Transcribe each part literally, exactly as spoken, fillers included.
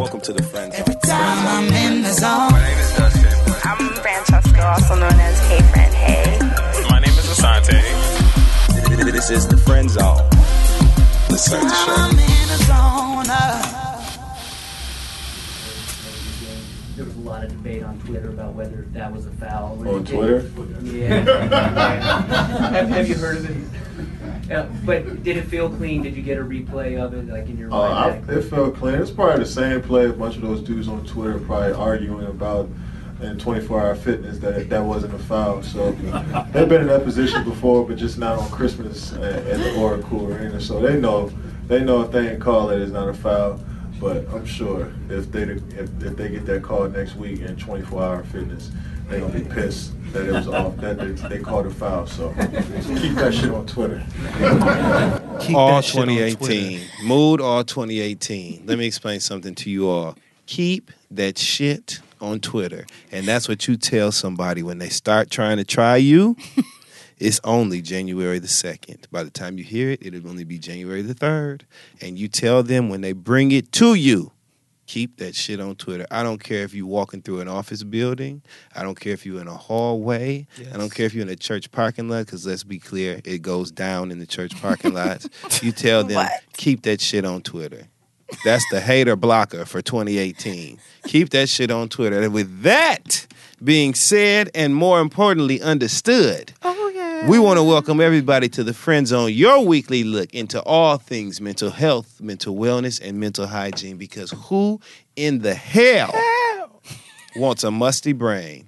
Welcome to the Friend Zone. Every time I'm in the zone. My name is Dustin. I'm Francesca, also known as Hey Friend Hey. My name is Asante. This is the Friend Zone. Let's start the show. I'm in the zone. Uh. There was a lot of debate on Twitter about whether that was a foul. On Twitter? Yeah. have, have you heard of it? Yeah, but did it feel clean? Did you get a replay of it, like in your Uh, I, mind? it felt clean. It's probably the same play. A bunch of those dudes on Twitter probably arguing about in twenty-four hour fitness that that wasn't a foul. So they've been in that position before, but just not on Christmas at, at the Oracle Arena. So they know they know if they ain't call it, it's not a foul. But I'm sure if they if, if they get that call next week in twenty-four hour fitness, they're gonna be pissed that it was off, that they, they called a foul. So keep that shit on Twitter. Keep all twenty eighteen. Mood all twenty eighteen. Let me explain something to you all. Keep that shit on Twitter. And that's what you tell somebody when they start trying to try you. It's only January the second. By the time you hear it, it'll only be January the third. And you tell them when they bring it to you, keep that shit on Twitter. I don't care if you're walking through an office building. I don't care if you're in a hallway. Yes. I don't care if you're in a church parking lot, because let's be clear, it goes down in the church parking lots. You tell them, what? Keep that shit on Twitter. That's the hater blocker for twenty eighteen. Keep that shit on Twitter. And with that being said, and more importantly, understood, oh, yeah. we want to welcome everybody to the Friend Zone, your weekly look into all things mental health, mental wellness, and mental hygiene. Because who in the hell, hell. wants a musty brain?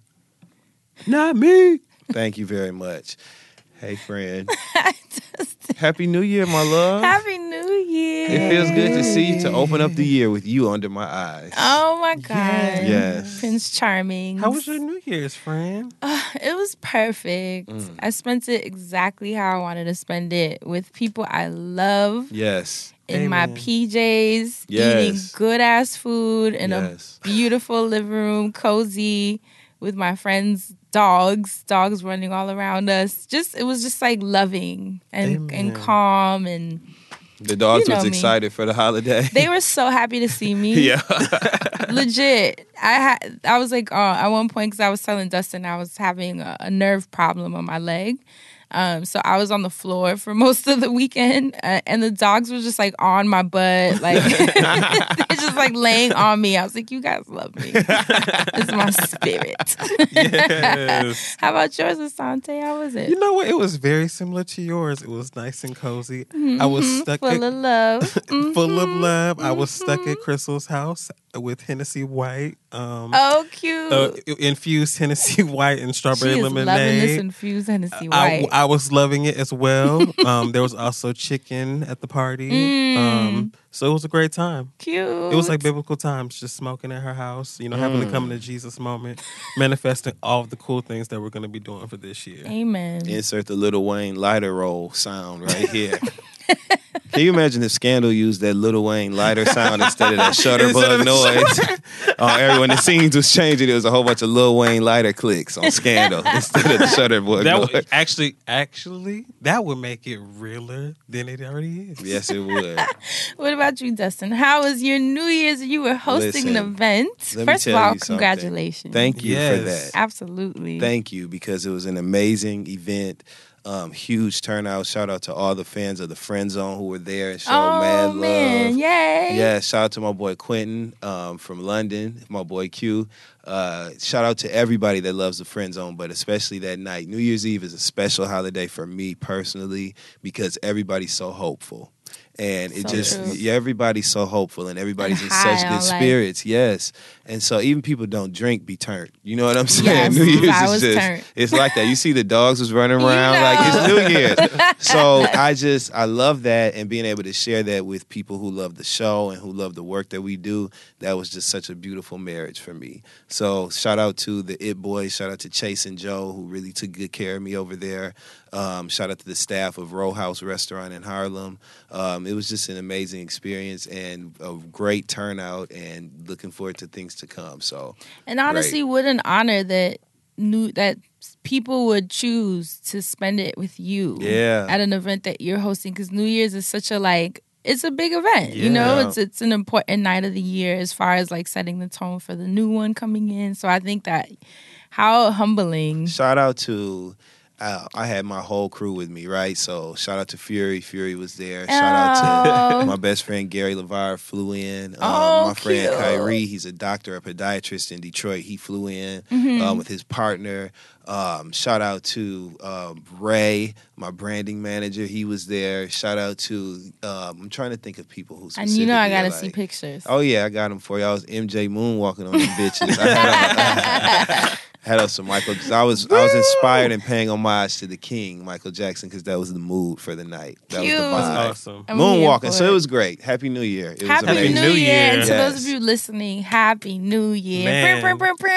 Not me. Thank you very much. Hey, friend. Happy New Year, my love. Happy New Year. It feels good to see you, to open up the year with you under my eyes. Oh, my God. Yes. yes. Prince Charming. How was your New Year's, friend? Uh, it was perfect. Mm. I spent it exactly how I wanted to spend it, with people I love. Yes. In Amen. My P Js, yes. eating good-ass food in yes. a beautiful living room, cozy, with my friends' dogs, dogs running all around us. Just it was just like loving and, and calm, and the dogs you know was me. excited for the holiday. They were so happy to see me. Yeah, legit. I had I was like, uh, at one point, because I was telling Dustin I was having a, a nerve problem on my leg. Um, so I was on the floor for most of the weekend, uh, and the dogs were just like on my butt, like they're just like laying on me. I was like, "You guys love me. It's my spirit." Yes. How about yours, Asante? How was it? You know what? It was very similar to yours. It was nice and cozy. Mm-hmm. I was stuck full at, of love, mm-hmm. full of love. Mm-hmm. I was stuck at Crystal's house with Hennessy White. Um, oh, cute! Uh, infused Hennessy White and strawberry she is lemonade. Loving this infused Hennessy White. I, I was loving it as well. um, there was also chicken at the party. Mm. Um, so it was a great time. Cute. It was like biblical times, just smoking at her house, you know, mm. having the coming to Jesus moment, manifesting all of the cool things that we're going to be doing for this year. Amen. Insert the Lil Wayne lighter roll sound right here. Can you imagine if Scandal used that Lil Wayne lighter sound instead of that shutterbug noise? uh, everyone, the scenes was changing. There was a whole bunch of Lil Wayne lighter clicks on Scandal instead of the shutterbug that noise. Would, actually, actually, that would make it realer than it already is. Yes, it would. What about you, Dustin? How was your New Year's? You were hosting Listen, an event. First of all, congratulations. Thank you yes. for that. Absolutely. Thank you, because it was an amazing event. Um, huge turnout. Shout out to all the fans of the Friend Zone who were there and showed oh, mad love. Man. Yay. Yeah, shout out to my boy Quentin um, from London, my boy Q. Uh, shout out to everybody that loves the Friend Zone, but especially that night. New Year's Eve is a special holiday for me personally because everybody's so hopeful. And it so just, yeah, everybody's so hopeful and everybody's and in such good spirits. Life. Yes. And so even people don't drink be turned. You know what I'm saying? Yes, New Year's I is was just, turned. It's like that. You see the dogs was running around you know. like it's New Year's. So I just, I love that, and being able to share that with people who love the show and who love the work that we do, that was just such a beautiful marriage for me. So shout out to the It Boys. Shout out to Chase and Joe who really took good care of me over there. Um, shout out to the staff of Row House Restaurant in Harlem. Um, it was just an amazing experience and a great turnout, and looking forward to things to come. So, and honestly, great. What an honor that new that people would choose to spend it with you. Yeah. At an event that you're hosting, because New Year's is such a like it's a big event. You know, Yeah. it's it's an important night of the year as far as like setting the tone for the new one coming in. So I think that how humbling. Shout out to, uh, I had my whole crew with me, right? So shout out to Fury. Fury was there. Shout out Oh. to my best friend Gary LeVar flew in. Um, Oh, my friend cute. Kyrie, he's a doctor, a podiatrist in Detroit. He flew in Mm-hmm. um, with his partner. Um, shout out to um, Ray, my branding manager. He was there. Shout out to, um, I'm trying to think of people who And you know I specifically gotta are see like- pictures. Oh yeah, I got him for you. I was M J moonwalking on them bitches. I had, on, had on some Michael. I was I was inspired and paying homage to the King, Michael Jackson, because that was the mood for the night. That Cute. was the That's vibe. awesome. I'm here Moonwalking. for So it was great. Happy New Year. It was Happy amazing. New, New Year. Year. And to Yes. those of you listening, Happy New Year. Man. Brr, brr, brr, brr.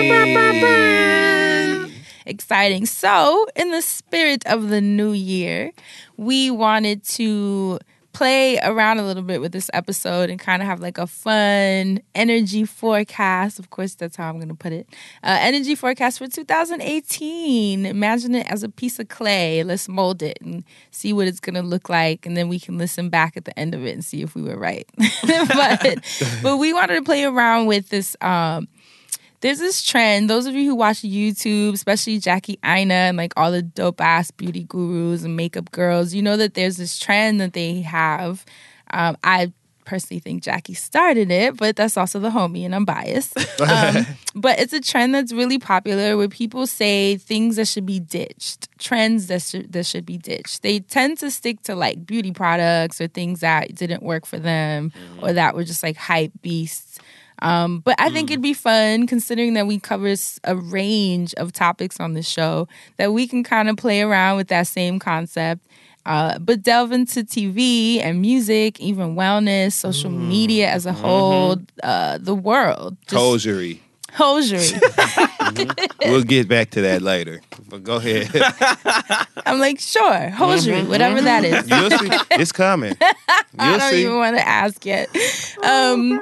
Hey. Exciting. So, in the spirit of the new year, we wanted to play around a little bit with this episode and kind of have like a fun energy forecast. Of course, that's how I'm going to put it. Uh, energy forecast for two thousand eighteen. Imagine it as a piece of clay. Let's mold it and see what it's going to look like. And then we can listen back at the end of it and see if we were right. but, but we wanted to play around with this. Um, There's this trend. Those of you who watch YouTube, especially Jackie Aina and like all the dope ass beauty gurus and makeup girls, you know that there's this trend that they have. Um, I personally think Jackie started it, but that's also the homie, and I'm biased. Um, but it's a trend that's really popular where people say things that should be ditched, trends that should that should be ditched. They tend to stick to like beauty products or things that didn't work for them or that were just like hype beasts. Um, but I think it'd be fun, considering that we cover s- a range of topics on the show, that we can kind of play around with that same concept, uh, but delve into T V and music, even wellness, social media as a whole, uh, the world. Just Hosiery. hosiery. We'll get back to that later. But go ahead. I'm like, sure, hosiery, whatever that is. You'll see. It's coming. I You'll don't see. even want to ask yet. Um,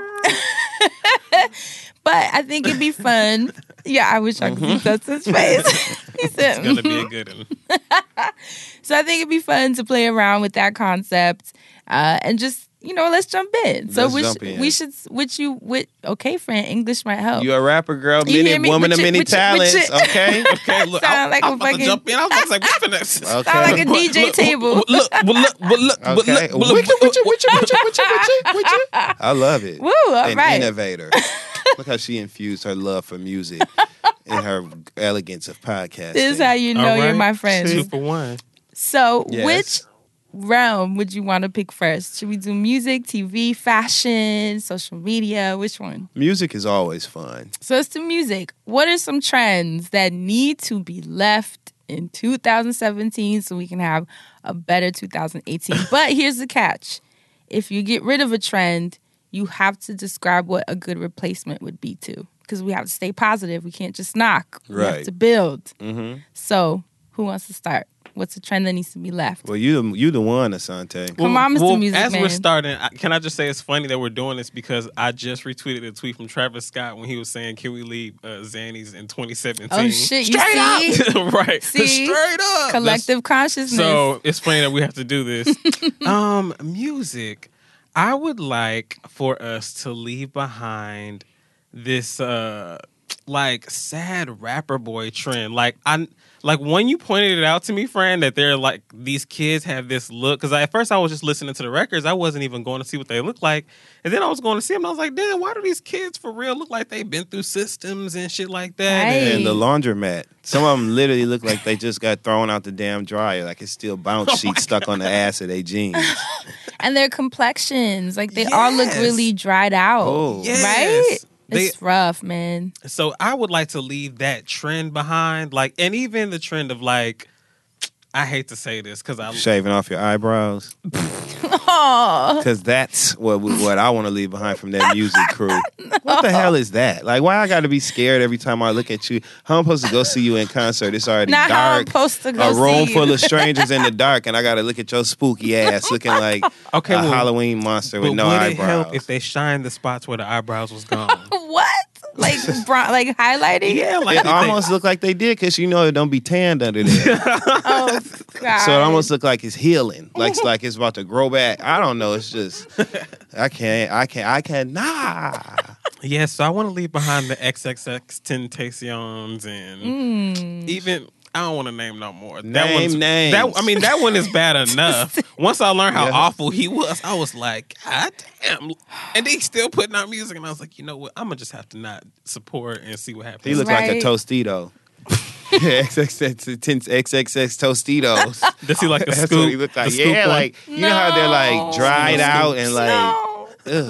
but I think it'd be fun. Yeah, I wish I could see Dustin's face. He said, It's gonna be a good one. so I think it'd be fun to play around with that concept uh, and just, you know, let's jump in. So Let's which jump in. we should, which you, which, okay, friend, English might help. You're a rapper, girl. You Many hear me? woman With of your- many with your- with talents. your- Okay. Okay, look, Sound I, like I a was about fucking- to jump in. I was like, what's finesse? Okay. Sound like a D J table. Look, look, look, look, look, look, Okay. look, Wicked, look, wicked, wicked, wicked, wicked, wicked, wicked. I love it. Woo, all An right. innovator. Look how she infused her love for music and her elegance of podcasting. This is how you know All you're right. my friend. Two for one. So, Yes. which realm would you want to pick first? Should we do music, T V, fashion, social media? Which one? Music is always fun. So let's do music. What are some trends that need to be left in two thousand seventeen so we can have a better two thousand eighteen? But here's the catch. If you get rid of a trend, you have to describe what a good replacement would be too. Because we have to stay positive. We can't just knock. We have Right. to build. Mm-hmm. So who wants to start? What's a trend that needs to be left? Well, you you the one, Asante. Come on, Mister Music as Man. we're starting, I- can I just say it's funny that we're doing this because I just retweeted a tweet from Travis Scott when he was saying, "Can we leave uh, Xannies in twenty seventeen?" Oh, shit, you Straight see? up, right? See? Straight up, Collective consciousness. So it's funny that we have to do this. um, music. I would like for us to leave behind this uh like sad rapper boy trend. Like I like when you pointed it out to me, friend, that they're like these kids have this look. Because at first I was just listening to the records. I wasn't even going to see what they look like. And then I was going to see them. And I was like, damn, why do these kids for real look like they've been through systems and shit like that? Right. And- And the laundromat. Some of them literally look like they just got thrown out the damn dryer. Like it's still bounce Oh sheets stuck on the ass of their jeans. and their complexions, like they all look Yes. really dried out. Oh. Yes. Right? They- It's rough, man. So I would like to leave that trend behind, like, and even the trend of like, I hate to say this because I Shaving off your eyebrows. Oh, Because that's what we- what I want to leave behind from that music crew. What the hell is that? Like, why I got to be scared every time I look at you? How I'm supposed to go see you in concert? It's already not how I'm dark. supposed to go A room see full you. of strangers in the dark, and I got to look at your spooky ass looking like okay. a well, Halloween monster but with no would it eyebrows. help if they shine the spots where the eyebrows was gone? What? like bron- like highlighting? Yeah, like It they- almost look like they did because you know it don't be tanned under there. Oh God. So it almost look like it's healing, like it's like it's about to grow back. I don't know. It's just I can't, I can't, I can't. Nah. Yeah, so I want to leave behind the triple X Tentations and Mm. even I don't want to name no more. Name that one's, names. That I mean, that one is bad enough. Once I learned how Yeah. awful he was, I was like, God damn! And they still putting out music, and I was like, you know what? I'm gonna just have to not support and see what happens. He look like a Right. Tostito. X X X Tostitos. Does he like the That's scoop? what he look like. the scoop Yeah, one? like you know how they're like dried No. out and like, No. ugh.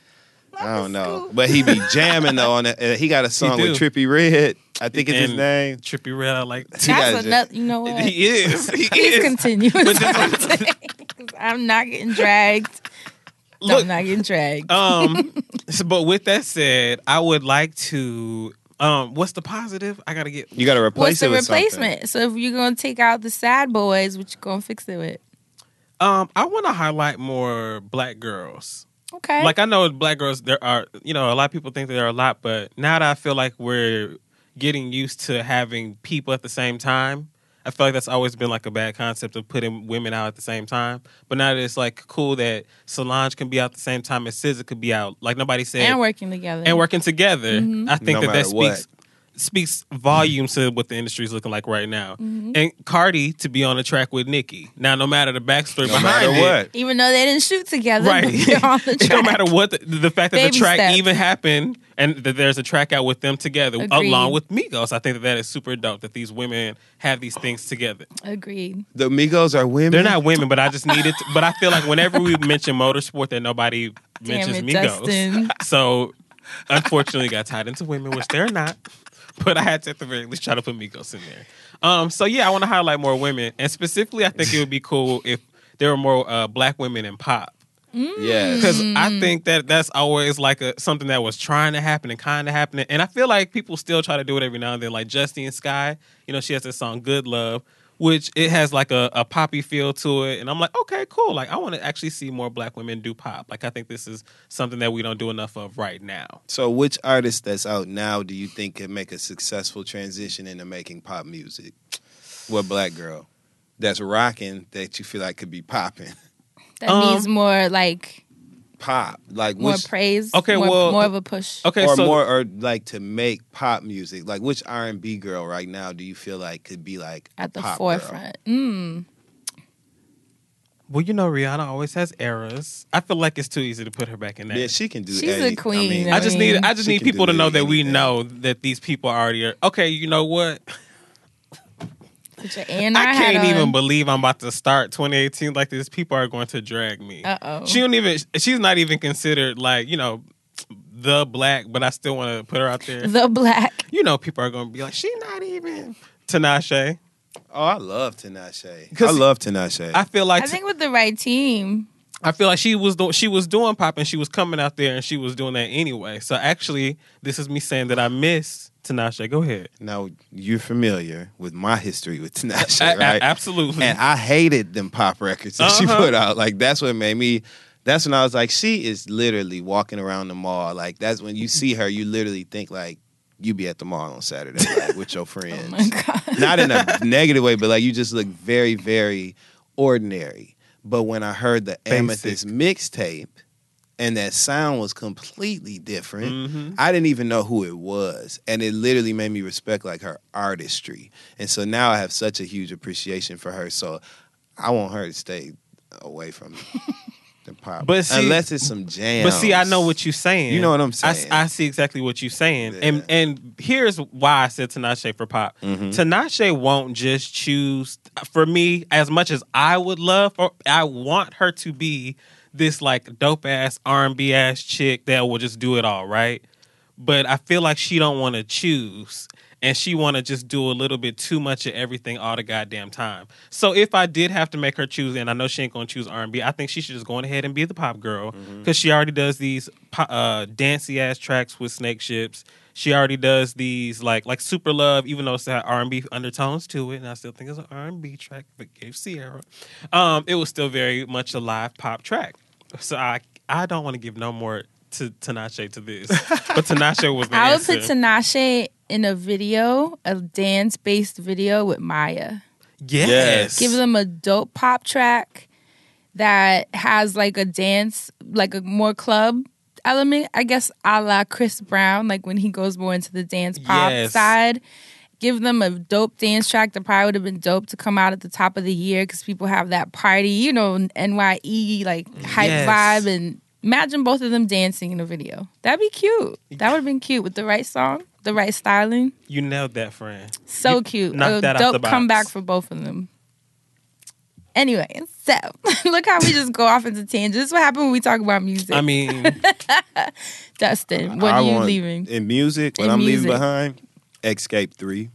I don't know, but he be jamming though. On it. Uh, he got a song do. with Trippy Red. I think it's his And name. Trippy Red. I like. He got That's it. another. You know what? He is. He Please is. continue. But But this- I'm not getting dragged. Look, I'm not getting dragged. um, so, but with that said, I would like to. Um, what's the positive? I gotta get. You got to replace What's it the with replacement? So if you're gonna take out the sad boys, what you gonna fix it with? Um, I want to highlight more black girls. Okay. Like I know black girls, there are, you know, a lot of people think that there are a lot, but now that I feel like we're getting used to having people at the same time, I feel like that's always been like a bad concept of putting women out at the same time. But now that it's like cool that Solange can be out at the same time as S Z A could be out. Like nobody said, and working together. and working together. I think No that that matter what. speaks speaks volumes to what the industry is looking like right now. Mm-hmm. And Cardi to be on the track with Nicki. Now, no matter the backstory No behind matter it, what. Even though they didn't shoot together, right? but they're on the It track. don't matter what the, the fact that Baby the track steps. even happened and that there's a track out with them together Agreed. along with Migos. I think that that is super dope that these women have these things together. Agreed. The Migos are women. They're not women, but I just needed. To, but I feel like whenever we mention motorsport, that nobody Damn mentions it, Migos. Dustin. So unfortunately, got tied into women, which they're not. But I had to at the very least try to put Migos in there. Um, so yeah, I want to highlight more women, and specifically, I think it would be cool if there were more uh, black women in pop. Yes. Because I think that that's always like a something that was trying to happen and kind of happening. And I feel like people still try to do it every now and then. Like Justine Skye, you know, she has this song Good Love, which it has like a, a poppy feel to it. And I'm like, okay, cool. Like I want to actually see more black women do pop. Like I think this is something that we don't do enough of right now. So, which artist that's out now do you think could make a successful transition into making pop music? What black girl that's rocking that you feel like could be popping? That Um, needs more like Pop, like more which, praise. Okay, more, well- more of a push. Okay, or so more, or like to make pop music. Like which R and B girl right now do you feel like could be like a At the pop girl? forefront. Mm. well, you know, Rihanna always has eras. I feel like it's too easy to put her back in that. Yeah, she can do. She's a any- queen, I, mean, though. I just mean, need I just she need can people do to know that we anything. know that these people already are. Okay, you know what? Put your A and R I hat can't even on. believe I'm about to start twenty eighteen like this. People are going to drag me. Uh-oh. She don't even. She's not even considered like you know the black, but I still want to put her out there. The black. You know, people are going to be like, she not even Tinashe. oh, I love Tinashe. I 'Cause love Tinashe. I feel like I think with the right team. I feel like she was do- she was doing pop and she was coming out there and she was doing that anyway. So actually, this is me saying that I miss Tinashe. Go ahead. Now you're familiar with my history with Tinashe, A- a- right? absolutely. And I hated them pop records that she Uh-huh. put out. Like that's what made me. That's when I was like, she is literally walking around the mall. Like that's when you see her, you literally think like you be at the mall on Saturday night with your friends. Oh my God. Not in a negative way, but like you just look very, very ordinary. But when I heard the Basic. Amethyst mixtape and that sound was completely different, Mhm. I didn't even know who it was. And it literally made me respect like her artistry. And so now I have such a huge appreciation for her. So I want her to stay away from the pop. But see- unless it's some jams. But see, I know what you're saying. You know what I'm I, saying. I see exactly what you're saying. Yeah. And and here's why I said Tinashe for pop. Mhm. Tinashe won't just choose for me as much as I would love or I want her to be this like dope ass R and B ass chick that will just do it all, right? But I feel like she don't want to choose. And she want to just do a little bit too much of everything all the goddamn time. So if I did have to make her choose, and I know she ain't gonna choose R and B, I think she should just go on ahead and be the pop girl because she already does these po- uh, dancey ass tracks with Snake Ships. She already does these like like Super Love, even though it's got R and B undertones to it, and I still think it's an R and B track. But gave Sierra, um, it was still very much a live pop track. So I I don't want to give no more to Tinashe to this, but Tinashe was the I would answer. put Tinashe in a video, a dance-based video with Maya. yes. Yes. Give them a dope pop track that has like a dance, like a more club element, I guess, a la Chris Brown, like when he goes more into the dance pop Yes. side. Give them a dope dance track that probably would have been dope to come out at the top of the year because people have that party, you know, N Y E, like hype Yes. vibe. And imagine both of them dancing in a video. That'd be cute. That would have been cute with the right song, the right styling. You nailed that, friend. So You cute. knocked A that out the dope box. comeback for both of them. Anyway, so look how we just go off into tangents. This is what happened when we talk about music. I mean, Dustin, when I are you want- leaving? in music? What In I'm music. leaving behind? Escape three.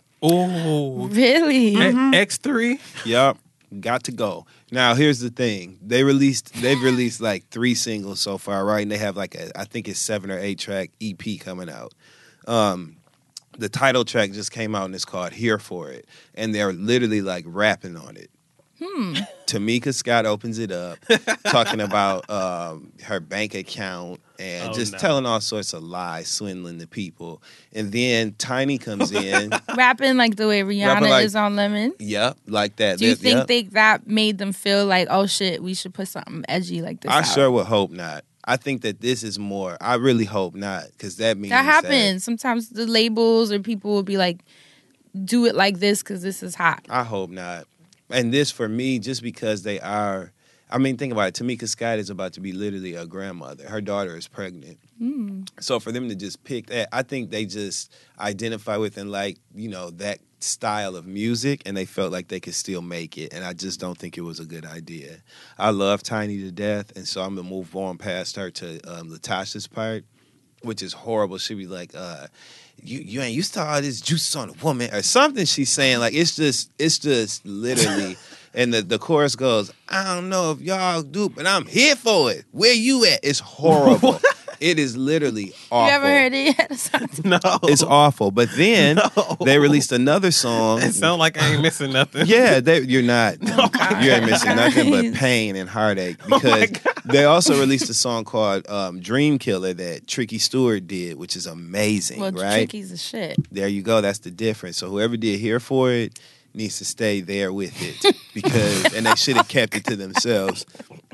oh, Really? X three. Yup, got to go. Now here's the thing: they released, they've released like three singles so far, right? And they have like a, I think it's seven or eight track E P coming out. Um, the title track just came out and it's called "Here for It," and they're literally like rapping on it. Hmm. Tamika Scott opens it up, talking about um, her bank account and Oh, just no. telling all sorts of lies, swindling the people. And then Tiny comes in. Rapping like the way Rihanna Rapping like- is on Lemon. Yep, like that. Do you Yep, think yep. they that made them feel like, oh shit, we should put something edgy like this I out? sure would hope not. I think that this is more. I really hope not, because that means That happens. Sometimes the labels or people will be like, do it like this because this is hot. I hope not. And this for me, just because they are. I mean, think about it. Tamika Scott is about to be literally a grandmother. Her daughter is pregnant. Mm. So for them to just pick that, I think they just identify with and like, you know, that style of music, and they felt like they could still make it. And I just don't think it was a good idea. I love Tiny to death, and so I'm gonna move on past her to um, Latasha's part, which is horrible. She'd be like, uh, you you ain't used to all this juice on a woman or something she's saying. Like it's just it's just literally and the, the chorus goes, I don't know if y'all do, but I'm here for it. Where you at? It's horrible. It is literally awful. You ever heard it yet? No, It's awful. But then No. they released another song. It sounds like I ain't missing nothing. Yeah, they, you're not. God. You ain't missing nothing but Guys. pain and heartache. Because they also released a song called um, Dream Killer that Tricky Stewart did, which is amazing, Well, right? Tricky's a shit. There you go. That's the difference. So whoever did Here for It needs to stay there with it, because and they should have kept it to themselves.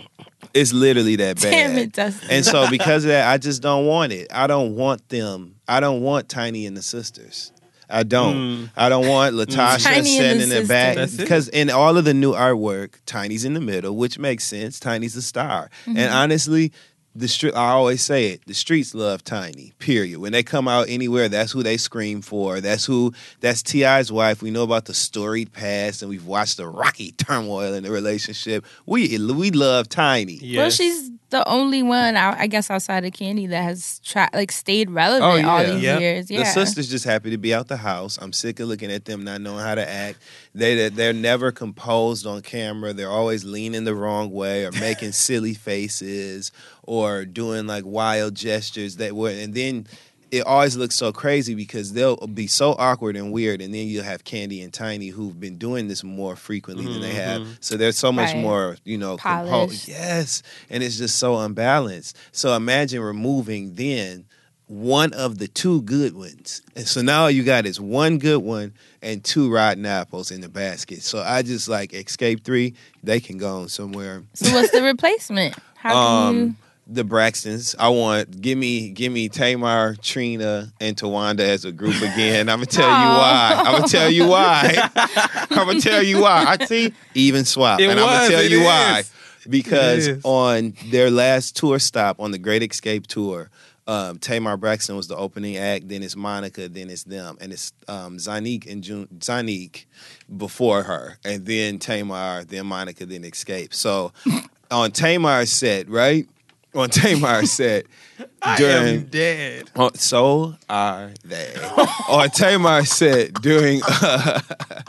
It's literally that bad. Damn it, Dustin. And so because of that, I just don't want it. I don't want them. I don't want Tiny and the sisters. I don't. Mm. I don't want Latasha Tiny and standing the in the back. Sisters. That's it. Because in all of the new artwork, Tiny's in the middle, which makes sense. Tiny's the star. Mm-hmm. And honestly, the street, I always say it, the streets love Tiny, period. When they come out anywhere, that's who they scream for. That's who, that's T I's wife. We know about the storied past, and we've watched the rocky turmoil in the relationship. We we love Tiny. Yes. Well, she's the only one, I I guess, outside of Candy that has tra- like stayed relevant Oh, yeah. all these Yep. years. Yeah. The sisters just happy to be out the house. I'm sick of looking at them not knowing how to act. They they're never composed on camera. They're always leaning the wrong way or making silly faces or doing like wild gestures that were. And then it always looks so crazy because they'll be so awkward and weird. And then you'll have Candy and Tiny who've been doing this more frequently than they have. Mhm. So there's so much Right. more, you know, composed. Polished. Yes, and it's just so unbalanced. So imagine removing then one of the two good ones. And so now all you got is one good one and two rotten apples in the basket. So I just like Escape three, they can go on somewhere. So what's the replacement? How can you? Um, the Braxtons. I want give me give me Tamar, Trina, and Tawanda as a group again. I'm gonna tell you Aw. why. I'm gonna tell you why. I'm gonna tell you why. I see even swap, It and I'm was, gonna tell it you is. why. Because It is. on their last tour stop on the Great Escape tour, um, Tamar Braxton was the opening act. Then it's Monica. Then it's them, and it's um, Zanique and June, Zanique before her, and then Tamar, then Monica, then Escape. So on Tamar's set, right? On Tamar's set I during am dead. Oh, so are they. On Tamar's set during uh,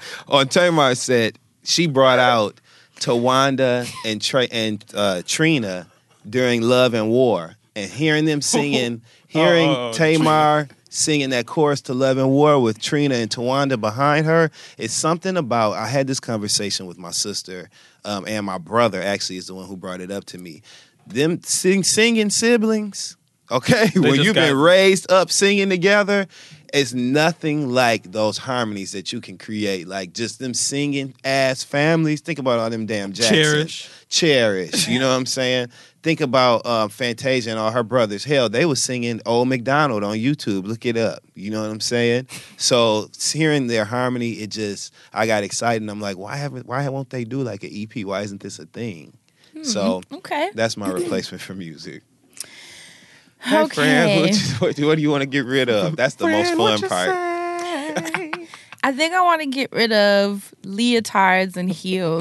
on Tamar's set, she brought out Tawanda and Tra- and uh, Trina during Love and War, and hearing them singing, hearing Oh, Tamar singing that chorus to Love and War with Trina and Tawanda behind her. It's something about. I had this conversation with my sister um, and my brother. Actually, is the one who brought it up to me. them sing, singing siblings, okay, when just you've got- been raised up singing together, it's nothing like those harmonies that you can create. Like just them singing as families. Think about all them damn Jacksons. Cherish. Cherish. You know what I'm saying? Think about uh, Fantasia and all her brothers. Hell, they was singing Old MacDonald on YouTube. Look it up. You know what I'm saying? So hearing their harmony, it just, I got excited. And I'm like, why haven't, why won't they do like an E P? Why isn't this a thing? So Okay. that's my replacement for music. Hey, Okay. friend, what, you- what, what do you want to get rid of? That's the most fun part. I think I want to get rid of leotards and heels.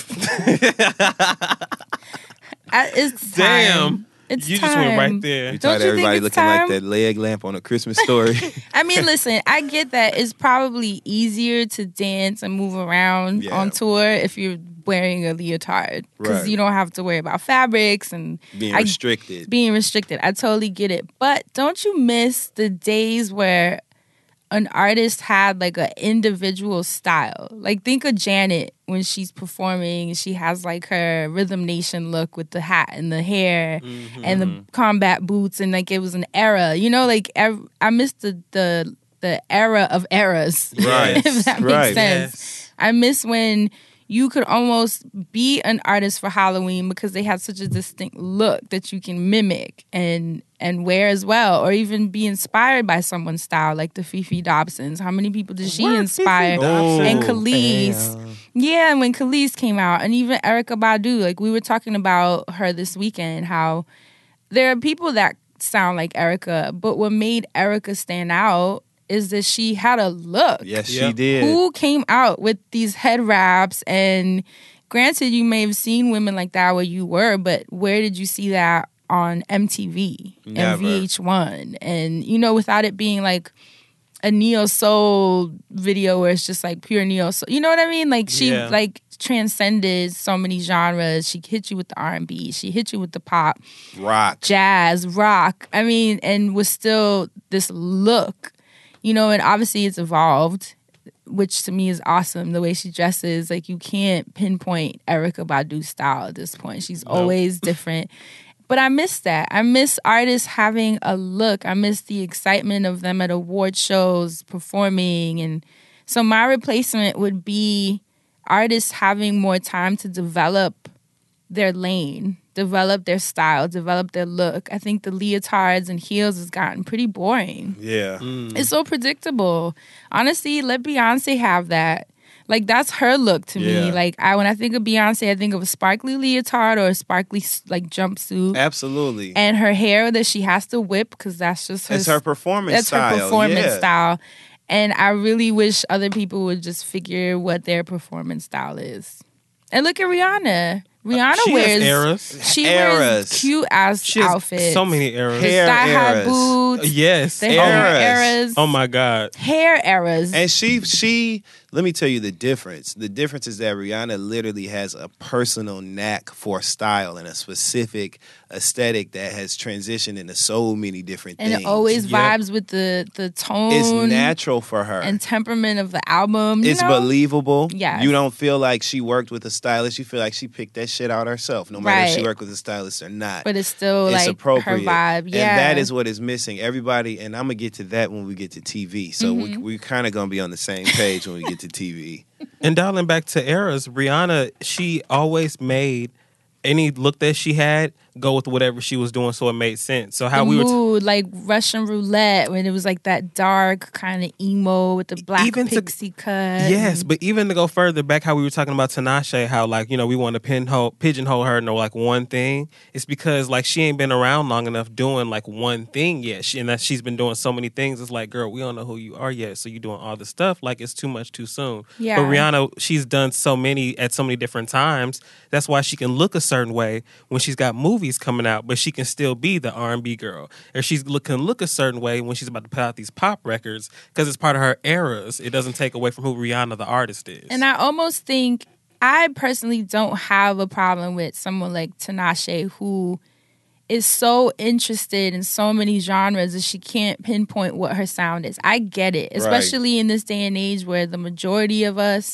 I, it's time. Damn. It's You time. just went right there. You Don't tired you of think everybody it's looking time? like that leg lamp on a Christmas story. I mean, listen, I get that it's probably easier to dance and move around Yeah. on tour if you're wearing a leotard because Right. you don't have to worry about fabrics and Being I- restricted. being restricted. I totally get it. But don't you miss the days where an artist had like an individual style? Like think of Janet when she's performing. She has like her Rhythm Nation look with the hat and the hair and the combat boots, and like it was an era. You know, like ev- I miss the the the era of eras. Right. If that makes Right. sense. Yes. I miss when you could almost be an artist for Halloween because they had such a distinct look that you can mimic and and wear as well, or even be inspired by someone's style, like the Fifi Dobsons. How many people did she inspire? And Khalees. Yeah, and when Khalees came out, and even Erykah Badu, like we were talking about her this weekend, how there are people that sound like Erykah, but what made Erykah stand out is that she had a look. Yes, she Yep. did. Who came out with these head wraps? And granted, you may have seen women like that where you were, but where did you see that on M T V Never. and V H one? And, you know, without it being like a neo soul video where it's just like pure neo soul. You know what I mean? Like she Yeah. like transcended so many genres. She hit you with the R and B. She hit you with the pop, Rock. jazz, rock. I mean, and was still this look. You know, and obviously it's evolved, which to me is awesome. The way she dresses, like you can't pinpoint Erykah Badu's style at this point. She's always different. But I miss that. I miss artists having a look. I miss the excitement of them at award shows performing. And so my replacement would be artists having more time to develop their lane, develop their style, develop their look. I think the leotards and heels has gotten pretty boring. Yeah. It's so predictable. Honestly, let Beyonce have that. Like that's her look to me. Yeah. Like I when I think of Beyonce, I think of a sparkly leotard or a sparkly like jumpsuit, Absolutely. and her hair that she has to whip because that's just her. It's her performance That's style. her performance yeah. style. And I really wish other people would just figure what their performance style is. And look at Rihanna. Rihanna She wears has eras. she Eras. wears cute ass She has outfits. so many eras. The Hair thigh-high eras. boots. Yes. The Oh, hair Eras. eras. oh my God. Hair eras. And she, she, let me tell you the difference. The difference is that Rihanna literally has a personal knack for style and a specific aesthetic that has transitioned into so many different and things. it always Yep. vibes with the the tone It's natural for her. and temperament of the album. You It's know? believable. Yes. You don't feel like she worked with a stylist. You feel like she picked that shit out herself, no matter if she Right. worked with a stylist or not. But it's still It's like appropriate. her vibe. Yeah. And that is what is missing. Everybody, and I'm going to get to that when we get to T V. So Mm-hmm. we, we're kind of going to be on the same page when we get to T V. And dialing back to eras, Rihanna, she always made any look that she had go with whatever she was doing, so it made sense. So how the we were, t- mood, like Russian roulette, when it was like that dark kind of emo with the black Even to- pixie cut. yes, and- but even to go further back, how we were talking about Tinashe, how like you know we want to pinhole pigeonhole her into like one thing. It's because like she ain't been around long enough doing like one thing yet, she, and that she's been doing so many things. It's like, girl, we don't know who you are yet, so you doing all this stuff like it's too much too soon. Yeah. But Rihanna, she's done so many at so many different times. That's why she can look a certain way when she's got movies coming out, but she can still be the R and B girl. Or she's look, can look a certain way when she's about to put out these pop records because it's part of her eras. It doesn't take away from who Rihanna the artist is. And I almost think, I personally don't have a problem with someone like Tinashe who is so interested in so many genres that she can't pinpoint what her sound is. I get it, especially in this day and age where the majority of us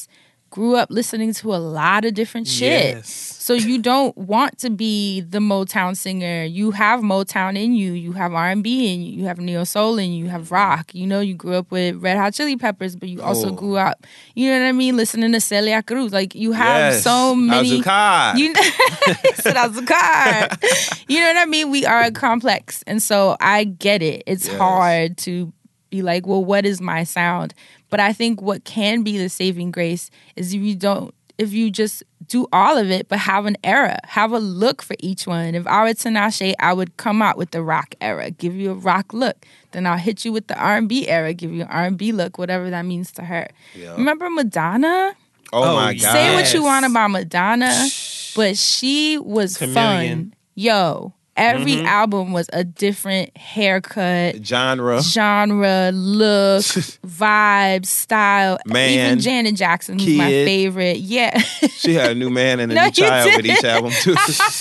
grew up listening to a lot of different shit. Yes. So you don't want to be the Motown singer. You have Motown in you. You have R and B in you. You have neo soul in you. You have rock. You know, you grew up with Red Hot Chili Peppers, but you also Oh. grew up, you know what I mean, listening to Celia Cruz. Like, you have Yes. so many. Azucar. You know, he said Azucar. You know what I mean? We are complex. And so I get it. It's Yes. hard to be like, well, what is my sound? But I think what can be the saving grace is if you don't, if you just do all of it, but have an era, have a look for each one. If I were Tinashe, I would come out with the rock era, give you a rock look. Then I'll hit you with the R and B era, give you an R and B look, whatever that means to her. Yeah. Remember Madonna? Oh, Oh, my yes. God. Say what you Yes. want about Madonna, but she was Chameleon. fun. Yo, every Mhm. album was a different haircut, Genre. genre, look, vibe, style. Man, Even Janet Jackson, who's my kid. favorite. Yeah. She had a new man and a No, new you child with didn't. each album, too.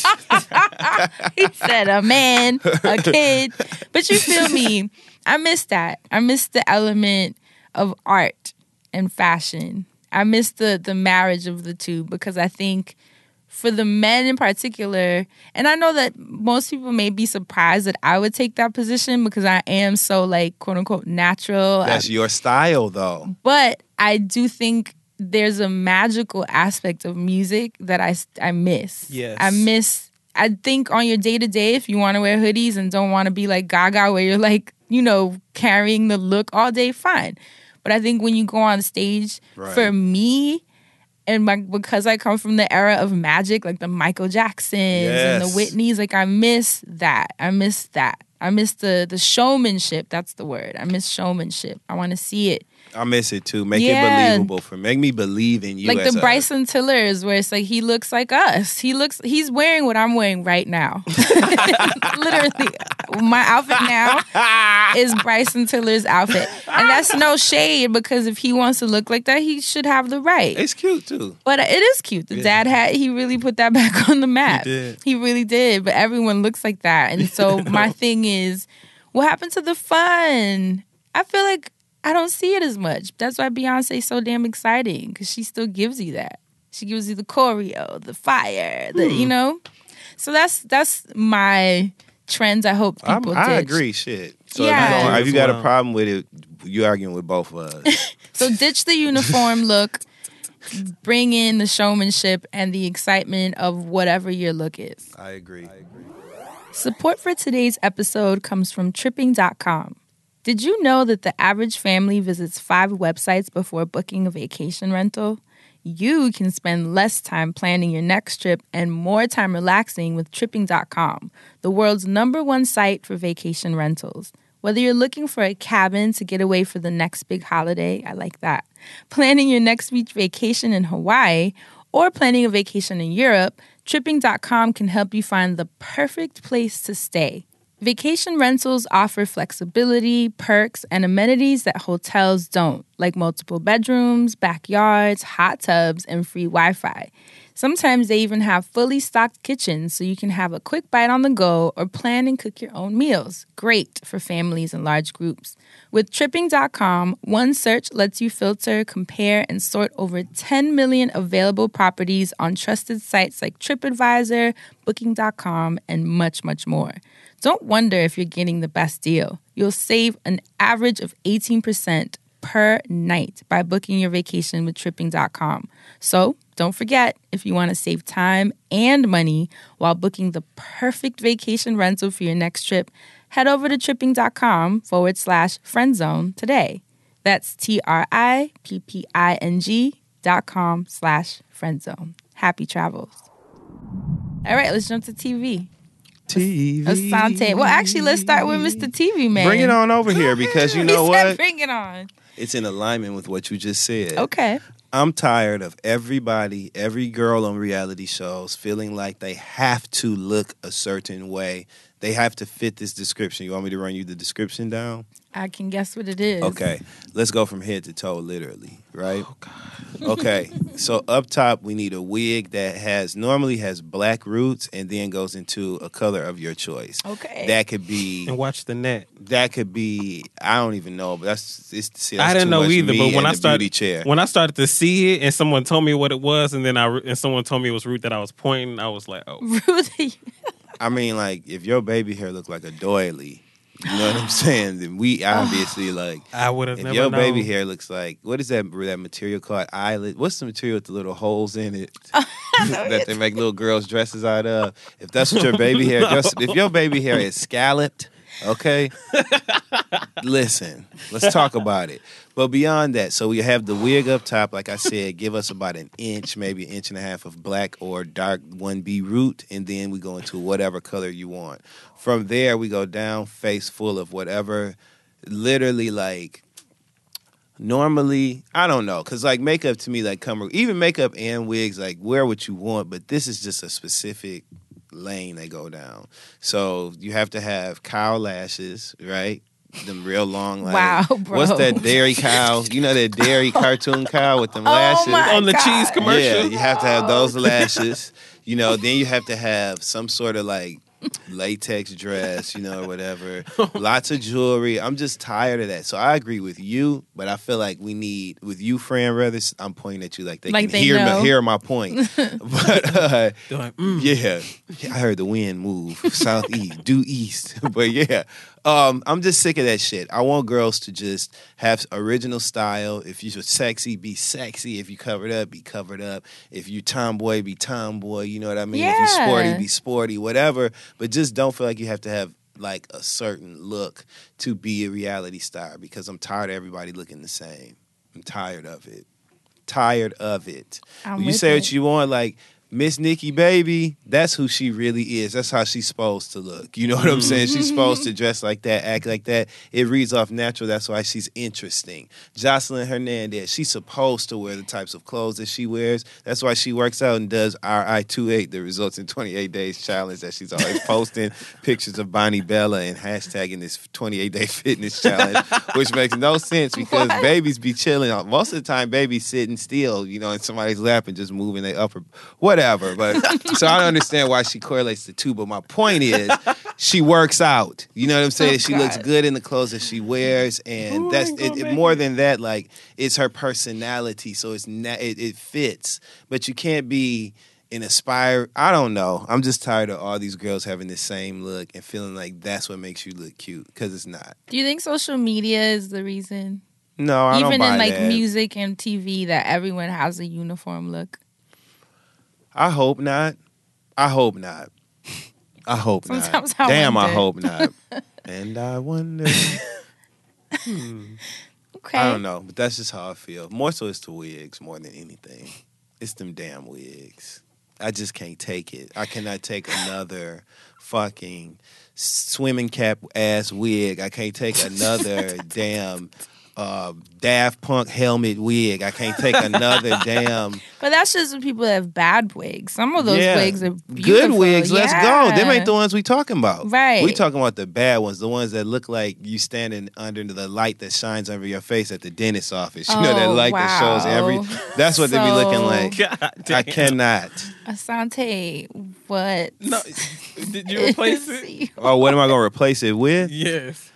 He said a man, a kid. But you feel me? I miss that. I miss the element of art and fashion. I miss the the marriage of the two, because I think for the men in particular, and I know that most people may be surprised that I would take that position because I am so, like, quote unquote natural. That's your style, though. But I do think there's a magical aspect of music that I, I miss. Yes. I miss, I think on your day to day, if you want to wear hoodies and don't want to be like Gaga, where you're like, you know, carrying the look all day, fine. But I think when you go on stage, Right. for me, and my, because I come from the era of magic, like the Michael Jacksons and the Yes. Whitneys, like I miss that. I miss that. I miss the the showmanship. That's the word. I miss showmanship. I want to see it. I miss it, too. Make Yeah. it believable for me. Make me believe in you Like as the a- Bryson Tillers, where it's like he looks like us. He looks. He's wearing what I'm wearing right now. Literally, my outfit now is Bryson Tiller's outfit, and that's no shade, because if he wants to look like that, he should have the right. It's cute, too. But it is cute. The dad hat, he really put that back on the map. He did. He really did. But everyone looks like that. And so my thing is, what happened to the fun? I feel like I don't see it as much. That's why Beyonce's so damn exciting, because she still gives you that. She gives you the choreo, the fire, the, you know? So that's that's my trends I hope I'm, people I ditch. agree, shit. So Yeah. if, you, don't- if you got a Wow. problem with it, you arguing with both of us. So ditch the uniform look, bring in the showmanship and the excitement of whatever your look is. I agree. Support for today's episode comes from tripping dot com. Did you know that the average family visits five websites before booking a vacation rental? You can spend less time planning your next trip and more time relaxing with tripping dot com, the world's number one site for vacation rentals. Whether you're looking for a cabin to get away for the next big holiday, I like that, planning your next beach vacation in Hawaii, or planning a vacation in Europe, tripping dot com can help you find the perfect place to stay. Vacation rentals offer flexibility, perks, and amenities that hotels don't, like multiple bedrooms, backyards, hot tubs, and free Wi-Fi. Sometimes they even have fully stocked kitchens so you can have a quick bite on the go or plan and cook your own meals. Great for families and large groups. With tripping dot com, one search lets you filter, compare, and sort over ten million available properties on trusted sites like TripAdvisor, booking dot com, and much, much more. Don't wonder if you're getting the best deal. You'll save an average of eighteen percent per night by booking your vacation with tripping dot com. So don't forget, if you want to save time and money while booking the perfect vacation rental for your next trip, head over to tripping dot com forward slash friend zone today. That's T R I P P I N G dot com slash friend zone. Happy travels. All right, let's jump to T V. T V. Asante. Well, actually, let's start with Mister T V Man. Bring it on over here, because you know he said, what? bring it on. It's in alignment with what you just said. Okay. I'm tired of everybody, every girl on reality shows feeling like they have to look a certain way They have to fit this description. You want me to run you the description down? I can guess what it is. Okay, let's go from head to toe, literally, right? Oh, God. Okay, so up top, we need a wig that has normally has black roots and then goes into a color of your choice. Okay. That could be And watch the net. that could be I don't even know, but that's it's see, that's I didn't too know much either, me but when and I the started beauty chair. when I started to see it, and someone told me what it was, and then I and someone told me it was root that I was pointing, I was like, oh, Rudy. I mean, like if your baby hair looked like a doily, you know what I'm saying? Then we obviously like. I would have If never your known. baby hair looks like what is that that material called eyelid? What's the material with the little holes in it that they make little girls' dresses out of? If that's what your baby hair, just, if your baby hair is scalloped, okay, listen, let's talk about it. But beyond that, so we have the wig up top, like I said, give us about an inch, maybe an inch and a half of black or dark one B root, and then we go into whatever color you want. From there, we go down, face full of whatever, literally like, normally, I don't know, because like makeup to me, like come, even makeup and wigs, like wear what you want, but this is just a specific lane they go down. So you have to have cow lashes, right? Them real long, like, Wow, bro. what's that dairy cow? You know that dairy cartoon cow with them lashes? Oh my on the God. cheese commercial. Yeah, you have to have those lashes. You know, then you have to have some sort of like latex dress, you know, or whatever. Lots of jewelry. I'm just tired of that. So I agree with you, but I feel like we need, with you, Fran, rather, I'm pointing at you like they Like can they hear, know. my, hear my point. But uh, They're like, mm. yeah, I heard the wind move southeast, due east. But yeah, um, I'm just sick of that shit. I want girls to just have original style. If you're sexy, be sexy. If you covered up, be covered up. If you tomboy, be tomboy. You know what I mean? If you Yeah. sporty, be sporty. Whatever. But just don't feel like you have to have like a certain look to be a reality star, because I'm tired of everybody looking the same. I'm tired of it. Tired of it. I'm When you with say it. what you want, like Miss Nikki Baby, that's who she really is. That's how she's supposed to look. You know what I'm saying? She's supposed to dress like that, act like that. It reads off natural. That's why she's interesting. Jocelyn Hernandez, she's supposed to wear the types of clothes that she wears. That's why she works out and does R I twenty-eight, the results in twenty-eight days challenge that she's always posting pictures of Bonnie Bella and hashtagging this twenty-eight day fitness challenge, which makes no sense because What? babies be chilling. Most of the time, babies sitting still, you know, in somebody's lap and just moving their upper, whatever. But so I don't understand why she correlates the two. But my point is, she works out. You know what I'm saying? Oh, she looks God. good in the clothes that she wears, and Ooh, that's ain't it, gonna it- make more it. than that. Like it's her personality, so it's na- it, it fits. But you can't be an aspire. I don't know. I'm just tired of all these girls having the same look and feeling like that's what makes you look cute, because it's not. Do you think social media is the reason? No, I Even don't buy in like that. music and T V, that everyone has a uniform look. I hope not. I hope not. I hope Sometimes not. I Damn, I wonder. hope not. And I wonder. Hmm. Okay. I don't know, but that's just how I feel. More so it's the wigs more than anything. It's them damn wigs. I just can't take it. I cannot take another fucking swimming cap ass wig. I can't take another damn uh, Daft Punk helmet wig. I can't take another damn But that's just when people have bad wigs. Some of those Yeah. wigs are good beautiful. wigs. Let's Yeah. go. Them ain't the ones we talking about. Right. We talking about the bad ones, the ones that look like you standing under the light that shines over your face at the dentist's office. You know that Oh, light that shows every. wow. That's what they be looking So- like. God damn. I cannot. Asante, what? No, did you replace it? See? Oh, what am I gonna replace it with? Yes.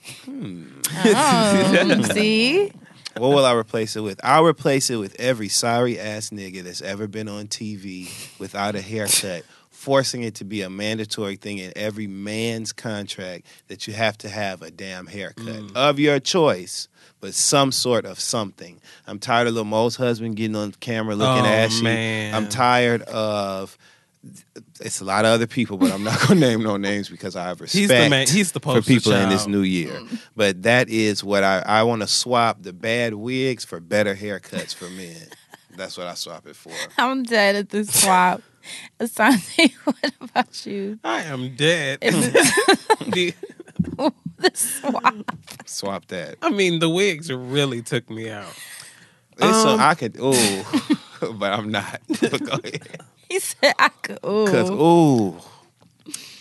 Oh, see? What will I replace it with? I'll replace it with every sorry ass nigga that's ever been on T V without a haircut, forcing it to be a mandatory thing in every man's contract that you have to have a damn haircut of your choice, but some sort of something. I'm tired of Lil Mo's husband getting on camera looking Oh, ashy. man. I'm tired of. It's a lot of other people, but I'm not gonna name no names because I have respect He's the man. He's the for poster people in this child. new year. But that is what I I want to swap the bad wigs for better haircuts for men. That's what I swap it for. I'm dead at this swap. Asante, what about you? I am dead. The- The swap. Swap that. I mean, the wigs really took me out. It's Um, so I could ooh, but I'm not. But go ahead. He said I could. Ooh. Cause ooh,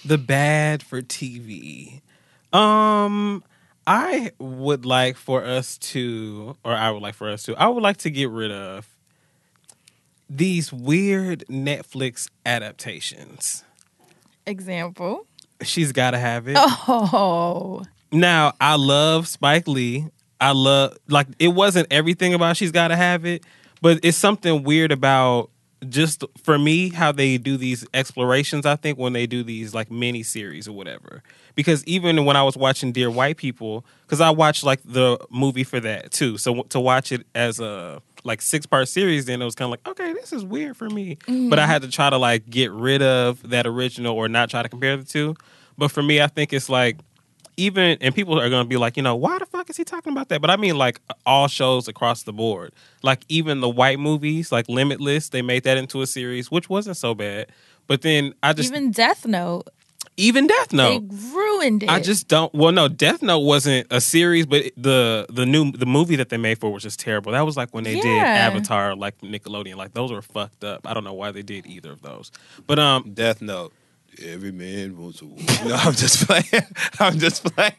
the bad for T V. Um, I would like for us to, or I would like for us to, I would like to get rid of these weird Netflix adaptations. Example. She's Gotta Have It. Oh. Now, I love Spike Lee. I love, like, it wasn't everything about She's Gotta Have It, but it's something weird about just, for me, how they do these explorations, I think, when they do these, like, mini series or whatever. Because even when I was watching Dear White People, because I watched, like, the movie for that, too. So to watch it as a, like, six-part series, then it was kind of like, okay, this is weird for me. Mm-hmm. But I had to try to, like, get rid of that original or not try to compare the two. But for me, I think it's, like, even, and people are going to be like, you know, why the fuck is he talking about that? But I mean, like, all shows across the board. Like, even the white movies, like Limitless, they made that into a series, which wasn't so bad. But then I just... Even Death Note. Even Death Note. They ruined it. I just don't... Well, no, Death Note wasn't a series, but the the new the movie that they made for it was just terrible. That was like when they yeah. did Avatar, like Nickelodeon. Like, those were fucked up. I don't know why they did either of those. But, um... Death Note. Every man wants a woman. No, I'm just playing. I'm just playing.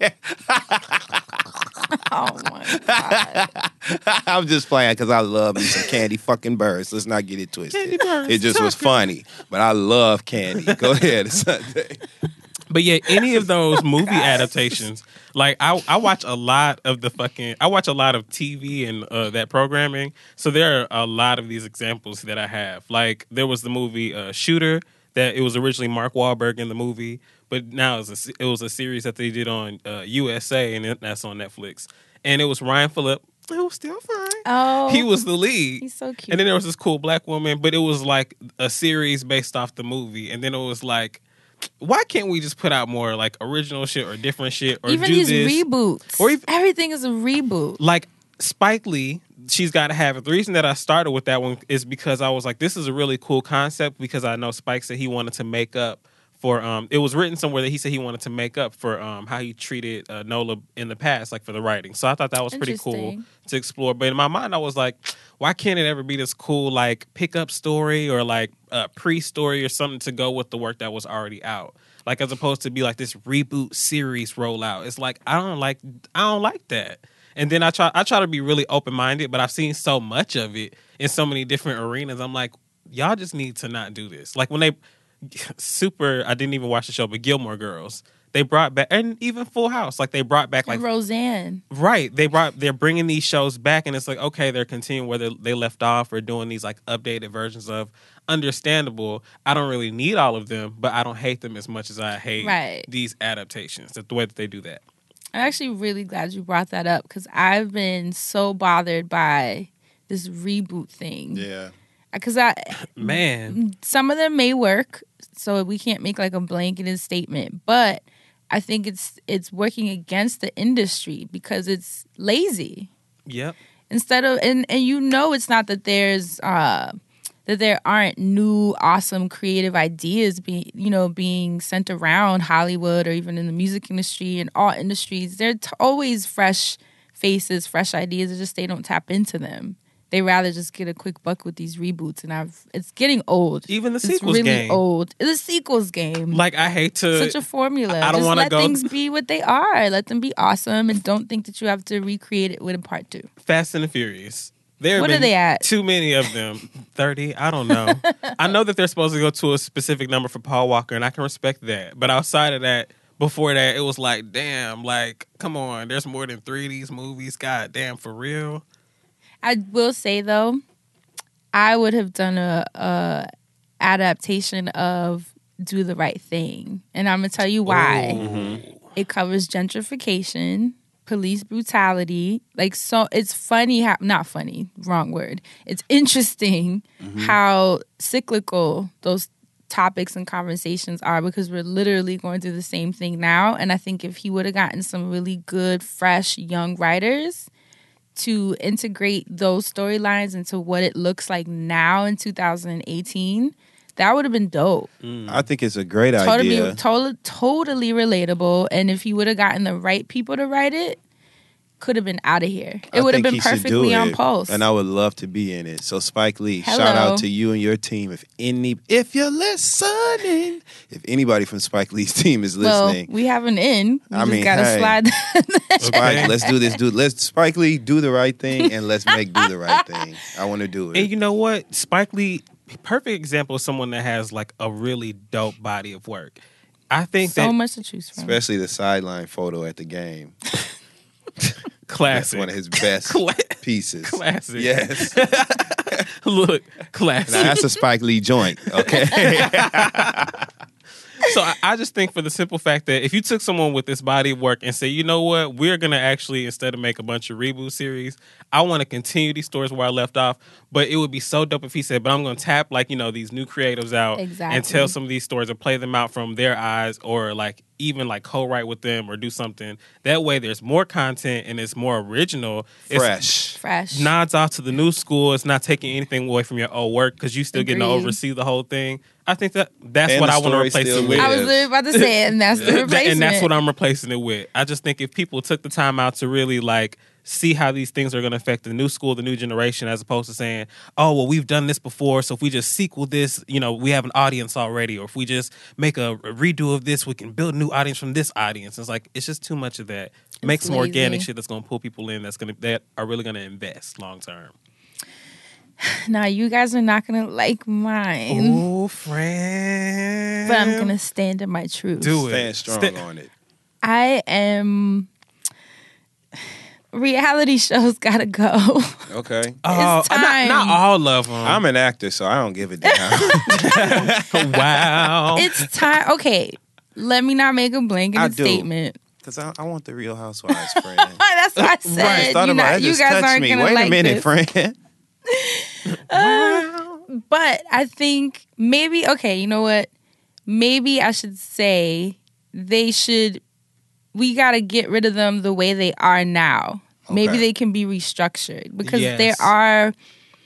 Oh my god! I'm just playing because I love me some Candy fucking Birds. Let's not get it twisted. Candy Birds. It just was funny, but I love Candy. Go ahead, Sunday. But yeah, any of those movie adaptations, like I, I watch a lot of the fucking, I watch a lot of T V and uh, that programming. So there are a lot of these examples that I have. Like there was the movie uh, Shooter. That it was originally Mark Wahlberg in the movie, but now it was a, it was a series that they did on uh, U S A, and that's on Netflix. And it was Ryan Phillip, who was still fine. Oh, he was the lead. He's so cute. And then there was this cool black woman, but it was like a series based off the movie. And then it was like, why can't we just put out more like original shit or different shit or even do these this? reboots? Or even, everything is a reboot. Like Spike Lee. She's Gotta Have It. The reason that I started with that one is because I was like, this is a really cool concept because I know Spike said he wanted to make up for, um, it was written somewhere that he said he wanted to make up for um, how he treated uh, Nola in the past, like for the writing. So I thought that was pretty cool to explore. But in my mind, I was like, why can't it ever be this cool, like, pickup story or like a pre-story or something to go with the work that was already out? Like, as opposed to be like this reboot series rollout. It's like, I don't like, I don't like that. And then I try I try to be really open-minded, but I've seen so much of it in so many different arenas. I'm like, y'all just need to not do this. Like when they, super, I didn't even watch the show, but Gilmore Girls, they brought back, and even Full House, like they brought back like. And Roseanne. Right. They brought, they're bringing these shows back and it's like, okay, they're continuing where they, they left off or doing these like updated versions of. Understandable. I don't really need all of them, but I don't hate them as much as I hate right. these adaptations, the way that they do that. I'm actually really glad you brought that up because I've been so bothered by this reboot thing. Yeah. Because I, man, some of them may work, so we can't make like a blanketed statement. But I think it's it's working against the industry because it's lazy. Yep. Instead of and and you know it's not that there's uh, that there aren't new awesome creative ideas being you know being sent around Hollywood or even in the music industry and all industries. There's t- always fresh faces, fresh ideas. It's just they don't tap into them. They rather just get a quick buck with these reboots, and I've it's getting old. Even the it's sequels really game. old. The sequels game. Like I hate to such a formula. I don't just want to let go things be what they are. Let them be awesome, and don't think that you have to recreate it with a part two. Fast and the Furious. There what been are they at? Too many of them. thirty I don't know. I know that they're supposed to go to a specific number for Paul Walker, and I can respect that. But outside of that, before that, it was like, damn, like, come on. There's more than three of these movies. God damn, for real. I will say though, I would have done a, a adaptation of Do the Right Thing, and I'm gonna tell you why. Mm-hmm. It covers gentrification, police brutality. Like, so it's funny how not funny, wrong word. It's interesting mm-hmm. how cyclical those topics and conversations are because we're literally going through the same thing now. And I think if he would have gotten some really good, fresh, young writers to integrate those storylines into what it looks like now in two thousand eighteen, that would have been dope. Mm. I think it's a great totally, idea. Totally, totally relatable. And if he would have gotten the right people to write it, could have been out of here. It I would have think been he should do perfectly on it, pulse. and I would love to be in it. So Spike Lee, Hello. shout out to you and your team. If any, if you're listening, if anybody from Spike Lee's team is well, listening, we have an in. We I just mean, gotta hey. slide. Spike, let's do this. Do let's Spike Lee do the right thing, and let's make do the right thing. I want to do it. And you know what? Spike Lee, perfect example of someone that has like a really dope body of work. I think so that much to choose from. Especially the sideline photo at the game. That's classic. one of his best Cla- pieces. Classic. Yes. Look, classic. Now that's a Spike Lee joint. Okay. So I, I just think for the simple fact that if you took someone with this body of work and say, you know what, we're going to actually, instead of make a bunch of reboot series, I want to continue these stories where I left off. But it would be so dope if he said, but I'm going to tap like, you know, these new creatives out Exactly. and tell some of these stories and play them out from their eyes, or like even like co-write with them or do something. That way there's more content and it's more original. It's Fresh. Fresh. nods off to the new school. It's not taking anything away from your old work because you still getting to Agreed. oversee the whole thing. I think that that's And what the I want to story replace still it with. I was lives. literally about to say it, and that's the That- replacement. and that's what I'm replacing it with. I just think if people took the time out to really like see how these things are going to affect the new school, the new generation, as opposed to saying, oh, well, we've done this before, so if we just sequel this, you know, we have an audience already, or if we just make a, a redo of this, we can build a new audience from this audience. It's like, it's just too much of that. Make some lazy. organic shit that's going to pull people in that's going to, that are really going to invest long term. Now, you guys are not going to like mine, Ooh, friend. but I'm going to stand in my truth. do Stand it. strong Sta- on it. I am... Reality shows gotta go. Okay. Oh, It's time. Not, not all of them. I'm an actor, so I don't give a damn. wow. It's time. Okay, let me not make a blanket I do. statement. Because I, I want the Real Housewives, friend. That's what I said. Right, thought you, about know, it. you Just guys touched aren't me. gonna Wait like a minute, this. friend. But I think maybe, okay, you know what? Maybe I should say they should, we got to get rid of them the way they are now. Maybe Okay. they can be restructured because Yes. there are,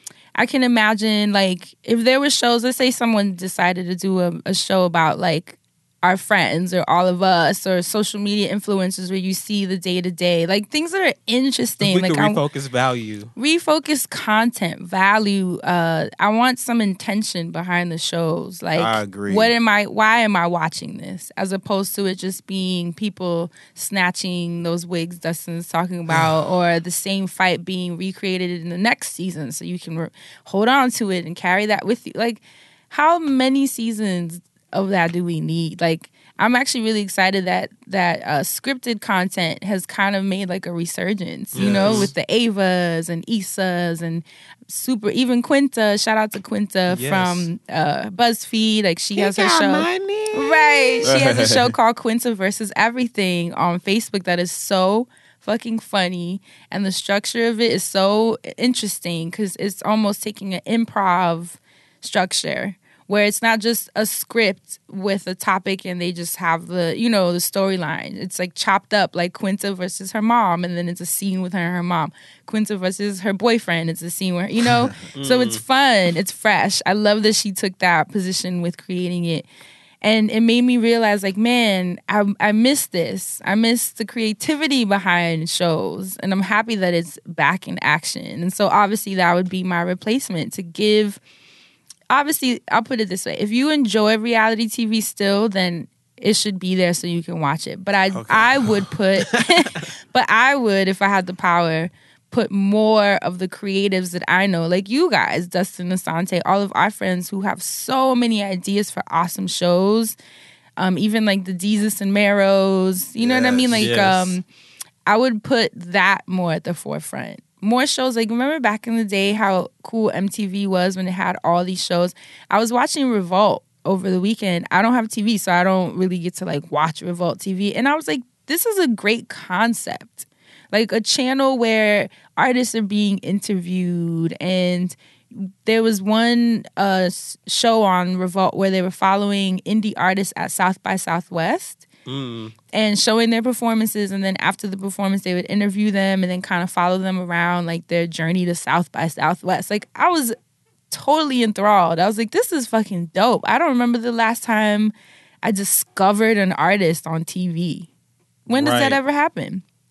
I can imagine like if there were shows, let's say someone decided to do a, a show about like our friends or all of us or social media influencers where you see the day to day, like things that are interesting. we like could I- refocus value. refocus content value. uh I want some intention behind the shows. Like I agree. what am I why am I watching this as opposed to it just being people snatching those wigs Dustin's talking about or the same fight being recreated in the next season so you can re- hold on to it and carry that with you. Like how many seasons of that do we need? Like I'm actually really excited that that uh, scripted content has kind of made like a resurgence, you know, Yes. with the Avas and Isas and super, even Quinta. Shout out to Quinta Yes. from uh, BuzzFeed. Like she has her show, right? She has a show called Quinta versus Everything on Facebook that is so fucking funny, and the structure of it is so interesting because it's almost taking an improv structure where it's not just a script with a topic and they just have the, you know, the storyline. It's like chopped up, like Quinta versus her mom, and then it's a scene with her and her mom. Quinta versus her boyfriend, it's a scene where, you know, so it's fun, it's fresh. I love that she took that position with creating it. And it made me realize, like, man, I, I miss this. I miss the creativity behind shows. And I'm happy that it's back in action. And so obviously that would be my replacement to give... Obviously, I'll put it this way. If you enjoy reality T V still, then it should be there so you can watch it. But I I would put, but I would, if I had the power, put more of the creatives that I know, like you guys, Dustin, Asante, all of our friends who have so many ideas for awesome shows. Um, even like the Jesus and Marrows, you know what I mean? Like, Yes. um, I would put that more at the forefront. More shows, like remember back in the day how cool M T V was when it had all these shows. I was watching Revolt over the weekend. I don't have T V, so I don't really get to like watch Revolt T V. And I was like, this is a great concept. Like a channel where artists are being interviewed, and there was one uh, show on Revolt where they were following indie artists at South by Southwest. Mm. And showing their performances, and then after the performance they would interview them and then kind of follow them around like their journey to South by Southwest. Like I was totally enthralled. I was like, this is fucking dope. I don't remember the last time I discovered an artist on T V. When does Right. that ever happen?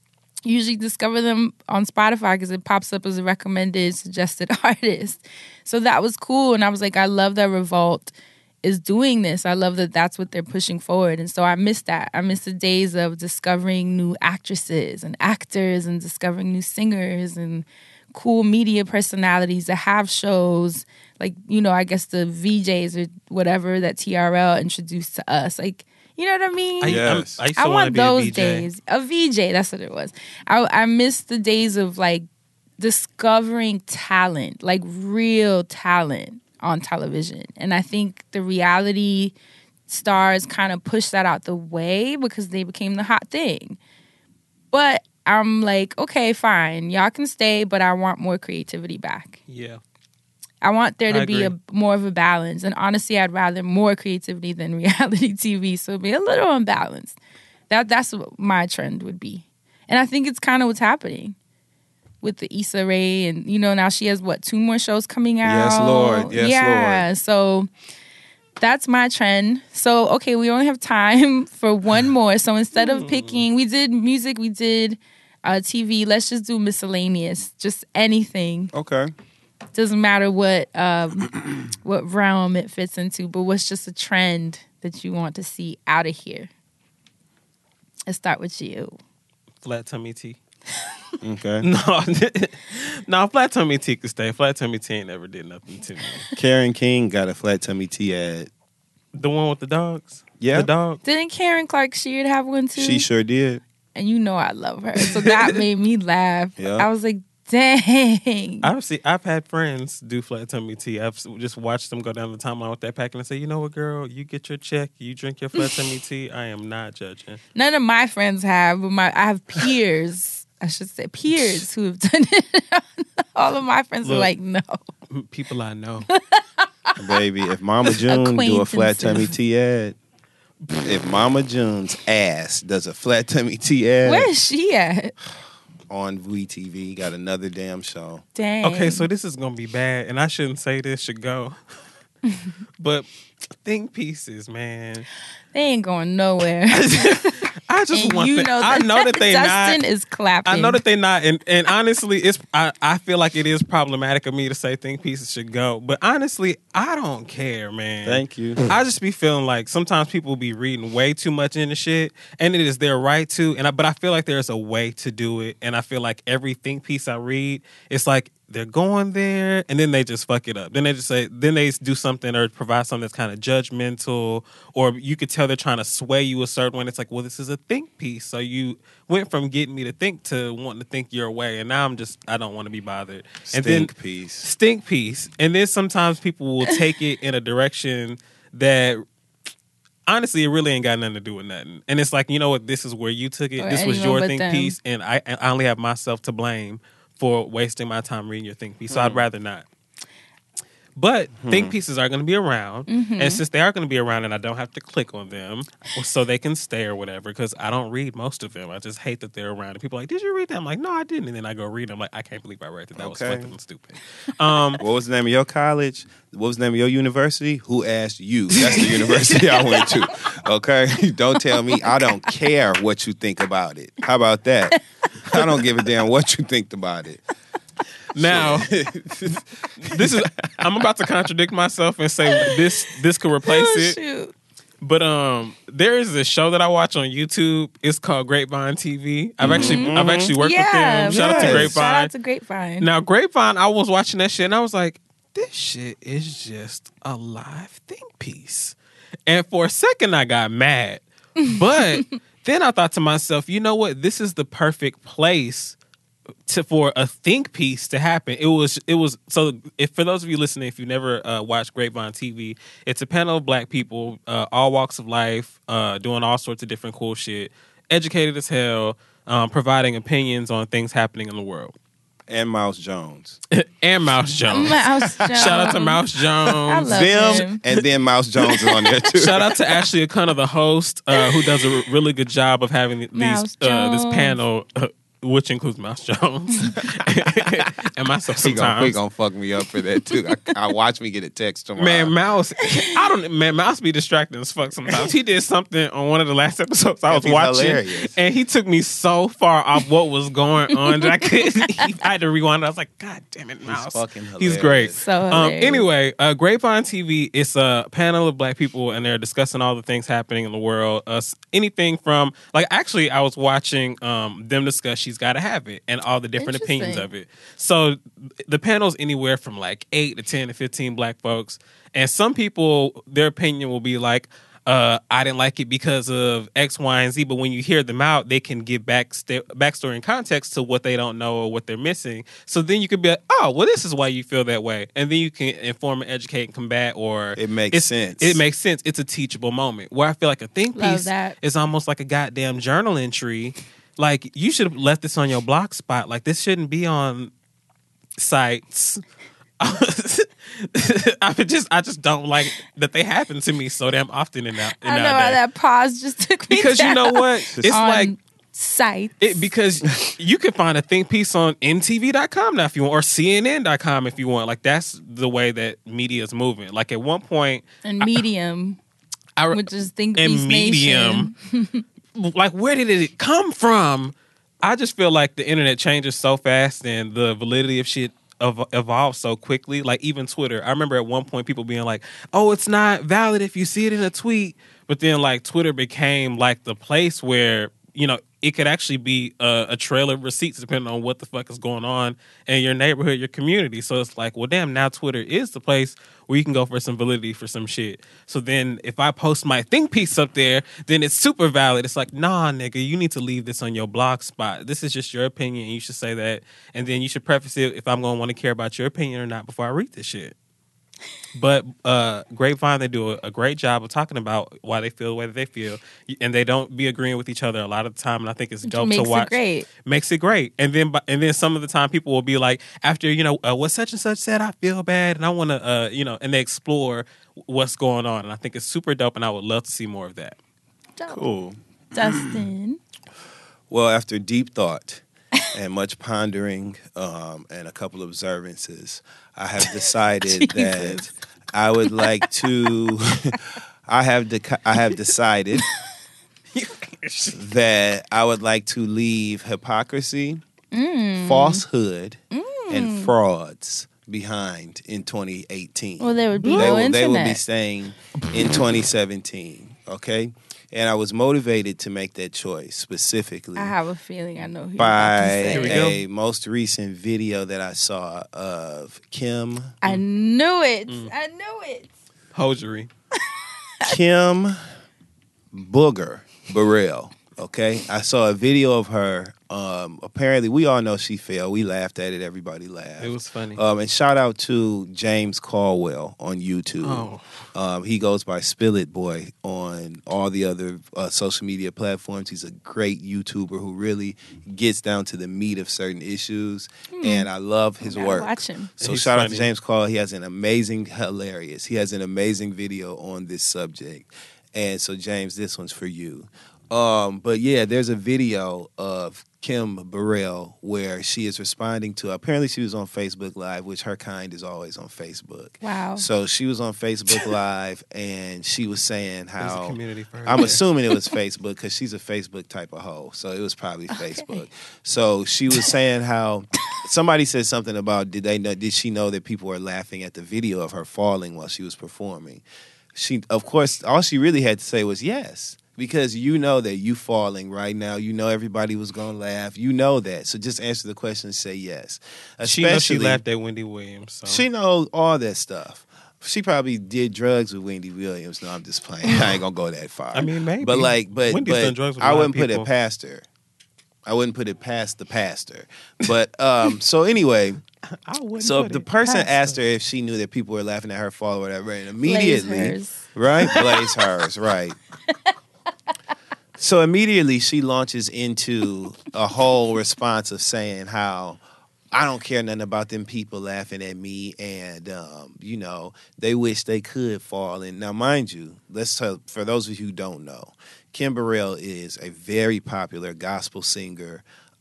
usually discover them on Spotify because it pops up as a recommended suggested artist. So that was cool. And I was like, I love that Revolt is doing this. I love that that's what they're pushing forward. And so I miss that. I miss the days of discovering new actresses and actors and discovering new singers and cool media personalities that have shows. Like, you know, I guess the V Js or whatever that T R L introduced to us. Like, you know what I mean? I, Yes. I'm- I, used to I wanna want be a those V J. days. A V J, that's what it was. I I miss the days of like discovering talent, like real talent on television. And I think the reality stars kind of pushed that out the way because they became the hot thing. But I'm like, okay, fine. Y'all can stay, but I want more creativity back. Yeah. I want there to I be a agree. more of a balance. And honestly, I'd rather more creativity than reality T V. So it'd be a little unbalanced. That that's what my trend would be. And I think it's kind of what's happening with the Issa Rae. And, you know, now she has, what, two more shows coming out? Yes, Lord. Yes, yeah, Lord. so that's my trend. So, okay, we only have time for one more. So instead of picking, we did music, we did uh, T V. Let's just do miscellaneous. Just anything. Okay. Doesn't matter what um, what realm it fits into, but what's just a trend that you want to see out of here? Let's start with you. Flat tummy tea. Okay. No, no, flat tummy tea could stay. Flat tummy tea ain't never did nothing to me. Karen King got a flat tummy tea ad. The one with the dogs? Yeah. The dog? Didn't Karen Clark Sheard have one too? She sure did. And you know I love her, so that made me laugh. Yeah. I was like, dang. I've seen, I've had friends do flat tummy tea. I've s- just watched them go down the timeline with that pack and say, you know what, girl, you get your check, you drink your flat tummy tea. I am not judging. None of my friends have, but my I have peers. I should say peers who have done it. All of my friends are Look. like, no. People I know. Baby, if Mama June do a flat Acquaintances. tummy tea ad, if Mama June's ass does a flat tummy tea ad Where is she at? on V T V, got another damn show. Dang. Okay, so this is gonna be bad, and I shouldn't say this should go. But think pieces, man. they ain't going nowhere. I just And want you them- know I that know that they Dustin not is clapping. I know that they not, and, and honestly, it's I, I feel like it is problematic of me to say think pieces should go, but honestly, I don't care, man. Thank you. I just be feeling like sometimes people be reading way too much into shit, and it is their right to, and I, but I feel like there's a way to do it, and I feel like every think piece I read, it's like they're going there, and then they just fuck it up. Then they just say, then they do something or provide something that's kind of judgmental, or you could tell they're trying to sway you a certain way. And it's like, well, this is a think piece, so you went from getting me to think to wanting to think your way, and now I'm just, I don't want to be bothered. And then Stink piece. stink piece, and then sometimes people will take it in a direction that. Honestly, it really ain't got nothing to do with nothing. And it's like, you know what? This is where you took it. Or This was anyone your but think them. piece, and I, and I only have myself to blame for wasting my time reading your think piece. So I'd rather not. But think pieces are going to be around, Mm-hmm. and since they are going to be around, and I don't have to click on them, so they can stay or whatever. Because I don't read most of them. I just hate that they're around. And people are like, "Did you read that?" I'm like, "No, I didn't." And then I go read them. Like, I can't believe I read that. That was Okay. fucking stupid. Um, What was the name of your college? What was the name of your university? Who asked you? That's the university I went to. Okay? Don't tell me. I don't care what you think about it. How about that? I don't give a damn what you think about it. Now, this is I'm about to contradict myself and say this this could replace Oh, it. shoot. But um, there is a show that I watch on YouTube. It's called Grapevine T V. I've actually I've actually worked with Yeah. them. Shout out to yes. Grapevine. Shout out to Grapevine. Now, Grapevine, I was watching that shit and I was like, this shit is just a live think piece. And for a second, I got mad. But then I thought to myself, you know what? This is the perfect place to for a think piece to happen. It was it was so if for those of you listening, if you've never uh, watched Grapevine T V, it's a panel of black people, uh, all walks of life, uh, doing all sorts of different cool shit, educated as hell, um, providing opinions on things happening in the world. And Mouse Jones. And Mouse Jones. Mouse Jones. Shout out to Mouse Jones. I love Them him. and then Mouse Jones is on there too. Shout out to Ashley O'Connor, the host, uh, who does a really good job of having these Mouse uh, this Jones. panel uh, which includes Mouse Jones and myself He gonna, he sometimes. gonna fuck me up for that too. I, I watch me get a text tomorrow. Man, Mouse, I don't. Man, Mouse be distracting as fuck sometimes. He did something on one of the last episodes I was He's watching, hilarious. and he took me so far off what was going on that I couldn't. I had to rewind. I was like, God damn it, Mouse! fucking He's hilarious. great. So Um, hilarious. anyway, uh, Grapevine T V is a panel of black people, and they're discussing all the things happening in the world. Uh, anything from like, actually, I was watching um, them discuss "She's Gotta Have It" and all the different opinions Interesting. of it. So the panel's anywhere from like eight to ten to fifteen black folks, and some people, their opinion will be like, uh, I didn't like it because of X, Y, and Z. But when you hear them out, they can give back st- backstory and context to what they don't know or what they're missing. So then you could be like, oh, well, this is why you feel that way. And then you can inform and educate and combat, or It makes it's- sense. It makes sense. It's a teachable moment where I feel like a think Love piece that. is almost like a goddamn journal entry. Like, you should have left this on your blog spot. Like, this shouldn't be on sites. I would just, I just don't like that they happen to me so damn often in that. In I know how nowadays. that pause just took me Because you know down. what? It's on like sites. it because you can find a think piece on N T V dot com now if you want, or C N N dot com if you want. Like, that's the way that media is moving. Like, at one point, and Medium, I which is Think and Piece Medium. Nation. Like, where did it come from? I just feel like the internet changes so fast and the validity of shit ev- evolves so quickly. Like, even Twitter. I remember at one point people being like, oh, it's not valid if you see it in a tweet. But then, like, Twitter became like the place where, you know, it could actually be a, a trail of receipts depending on what the fuck is going on in your neighborhood, your community. So it's like, well, damn, now Twitter is the place where you can go for some validity for some shit. So then if I post my think piece up there, then it's super valid. It's like, nah, nigga, you need to leave this on your blog spot. This is just your opinion, and you should say that. And then you should preface it if I'm going to want to care about your opinion or not before I read this shit. But uh, Grapevine, they do a, a great job of talking about why they feel the way that they feel, and they don't be agreeing with each other a lot of the time. And I think it's dope makes to it watch. great. Makes it great. And then, and then some of the time, people will be like, after you know uh, what such and such said, I feel bad, and I want to, uh, you know, and they explore what's going on. And I think it's super dope, and I would love to see more of that. Dope. Cool. Dustin. Well, after deep thought and much pondering um, and a couple of observances, I have decided that I would like to. I have de- I have decided that I would like to leave hypocrisy, falsehood, and frauds behind in twenty eighteen. Well, there would be they no will, they will be internet. staying in twenty seventeen. Okay, and I was motivated to make that choice specifically I have a feeling I know who you're about by to say. Here we go. a most recent video that I saw of Kim I knew it. Mm. I knew it. Hosiery. Kim Booger Burrell. Okay, I saw a video of her. Um, apparently, we all know she fell. We laughed at it. Everybody laughed. It was funny. Um, and shout out to James Caldwell on YouTube. Oh. Um, he goes by Spill It Boy on all the other uh, social media platforms. He's a great YouTuber who really gets down to the meat of certain issues, and I love his Gotta work. watch him. So He's shout out funny. to James Caldwell. He has an amazing, hilarious. He has an amazing video on this subject, and so James, this one's for you. Um, but yeah, there's a video of Kim Burrell where she is responding to. Apparently, she was on Facebook Live, which her kind is always on Facebook. Wow. So she was on Facebook Live, and she was saying There's a how. community for her. I'm assuming it was Facebook because she's a Facebook type of hoe, so it was probably Facebook. So she was saying how somebody said something about did they know? Did she know that people were laughing at the video of her falling while she was performing? She, of course, all she really had to say was yes. Because you know that you falling right now. You know everybody was going to laugh. You know that. So just answer the question and say yes. She knows she Especially- laughed at Wendy Williams. So. She knows all that stuff. She probably did drugs with Wendy Williams. No, I'm just playing. I ain't going to go that far. I mean, maybe. But like, but, Wendy's done but drugs with a I lot of wouldn't put people. it past her. I wouldn't put it past the pastor. But um, so anyway, I wouldn't so put the it person past asked her. her if she knew that people were laughing at her fall or whatever, and Blaze immediately, hers. right? Blaze hers, right. So immediately she launches into a whole response of saying how I don't care nothing about them people laughing at me, and um, you know they wish they could fall. And now, mind you, let's tell, for those of you who don't know, Kim Burrell is a very popular gospel singer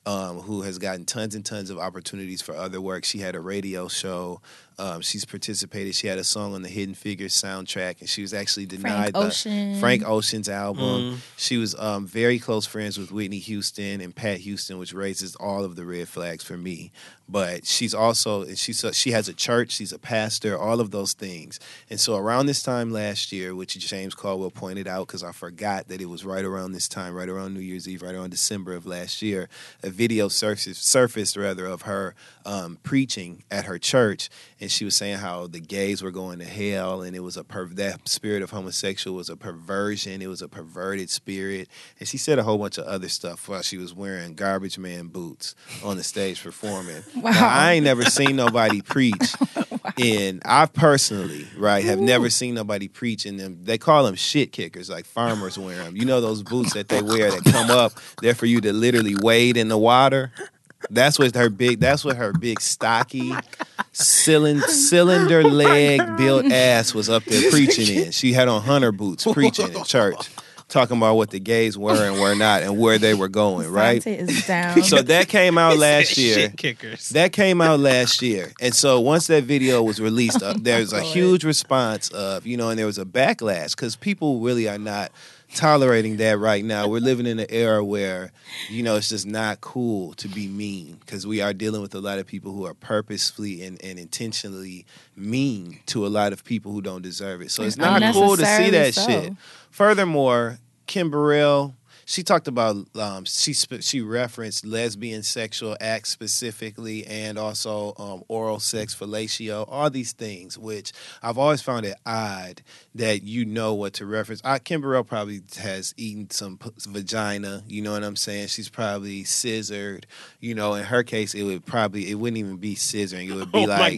um, who has gotten tons and tons of opportunities for other work. She had a radio show. Um, she's participated. She had a song on the Hidden Figures soundtrack, and she was actually denied Frank the Ocean. Frank Ocean's album. Mm. She was um, very close friends with Whitney Houston and Pat Houston, which raises all of the red flags for me. But she's also and she's a, she has a church. She's a pastor. All of those things. And so around this time last year, which James Caldwell pointed out, because I forgot that it was right around this time, right around New Year's Eve, right around December of last year, a video surfaced, surfaced rather of her um, preaching at her church. And she was saying how the gays were going to hell, and it was a per- that spirit of homosexual was a perversion. It was a perverted spirit. And she said a whole bunch of other stuff while she was wearing garbage man boots on the stage performing. Wow. Now, I ain't never seen nobody preach. Wow. And I personally, right, have Ooh. never seen nobody preach in them. They call them shit kickers, like farmers wear them. You know those boots that they wear that come up, they're for you to literally wade in the water. That's what her big. That's what her big stocky, cylinder, cylinder leg built ass was up there preaching in. She had on hunter boots preaching in church, talking about what the gays were and were not and where they were going. Right. Sante is down. So that came out last year. Shit kickers. That came out last year, and so once that video was released, uh, there's a huge response of you know, and there was a backlash because people really are not tolerating that right now. We're living in an era where, you know, it's just not cool to be mean because we are dealing with a lot of people who are purposefully and, and intentionally mean to a lot of people who don't deserve it. So it's not cool to see that so. shit. Furthermore, Kim Burrell, she talked about, um, she sp- she referenced lesbian sexual acts specifically and also um, oral sex, fellatio, all these things, which I've always found it odd that you know what to reference. I, Kim Burrell probably has eaten some p- vagina, you know what I'm saying? She's probably scissored, you know, in her case, it would probably, it wouldn't even be scissoring. It would be Oh like,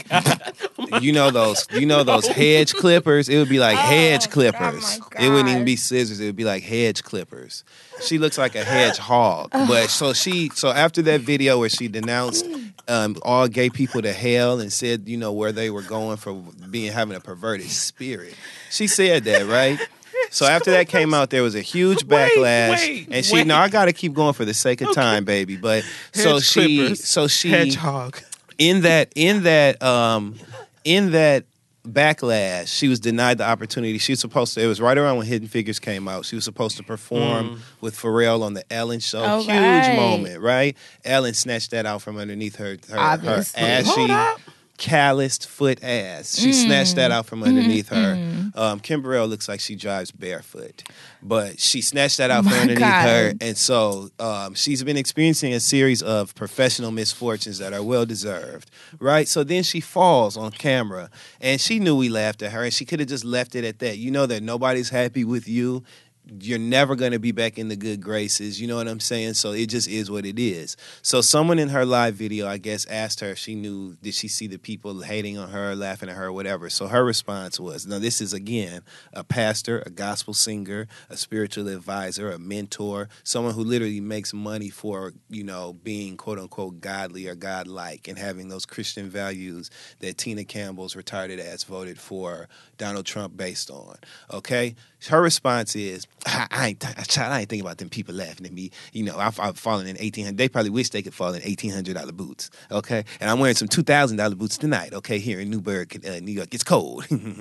my you know those, you know those hedge clippers? It would be like Oh, hedge oh clippers. my It wouldn't even God. be scissors. It would be like hedge clippers. She looks like a hedgehog. But so she, so after that video where she denounced um, all gay people to hell and said, you know, where they were going for being having a perverted spirit, she said that, right? So after that came out, there was a huge backlash, wait, and she. wait. No, I got to keep going for the sake of time, baby. But so Hedge she, clippers, so she, hedgehog. in that, in that, um, in that. backlash, she was denied the opportunity. She was supposed to, it was right around when Hidden Figures came out. She was supposed to perform Mm. with Pharrell on the Ellen show. Oh, Huge right. moment, right? Ellen snatched that out from underneath her, her, her Obviously. ashy, Hold up. calloused foot ass. She Mm. snatched that out from underneath her. Mm. Um, Kim Burrell looks like she drives barefoot, but she snatched that out My from underneath God. her. And so um, she's been experiencing a series of professional misfortunes that are well deserved, right? So then she falls on camera, and she knew we laughed at her, and she could have just left it at that. You know that nobody's happy with you. You're never going to be back in the good graces. You know what I'm saying? So it just is what it is. So someone in her live video, I guess, asked her if she knew, did she see the people hating on her, laughing at her, whatever. So her response was, now this is, again, a pastor, a gospel singer, a spiritual advisor, a mentor, someone who literally makes money for, you know, being quote unquote godly or godlike and having those Christian values that Tina Campbell's retarded ass voted for Donald Trump based on. Okay? Her response is, I, I ain't, I, I ain't thinking about them people laughing at me. You know, I've, I've fallen in eighteen hundred. They probably wish they could fall in eighteen hundred dollar boots. Okay, and I'm wearing some two thousand dollar boots tonight. Okay, here in Newburgh, uh, New York, it's cold.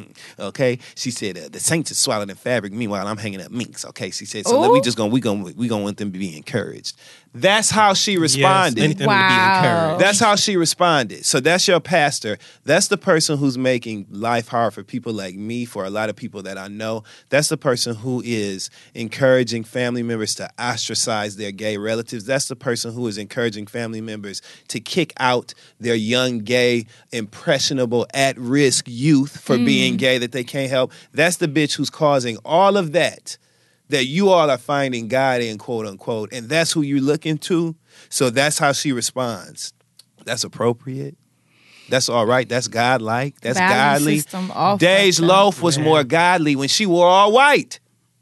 Okay, she said uh, the saints are swallowing in fabric. Meanwhile, I'm hanging up minks. Okay, she said so. Ooh. We just gonna we gonna we gonna want them to be encouraged. That's how she responded. Yes, anything Wow. to be encouraged. That's how she responded. So that's your pastor. That's the person who's making life hard for people like me, for a lot of people that I know. That's the person who is encouraging family members to ostracize their gay relatives. That's the person who is encouraging family members to kick out their young, gay, impressionable, at-risk youth for being gay that they can't help. That's the bitch who's causing all of that that you all are finding God in, quote unquote, and that's who you're looking to. So that's how she responds. That's appropriate. That's all right. That's God-like. That's Value godly. system all Dej fucked up. Loaf was Man. more godly when she wore all white.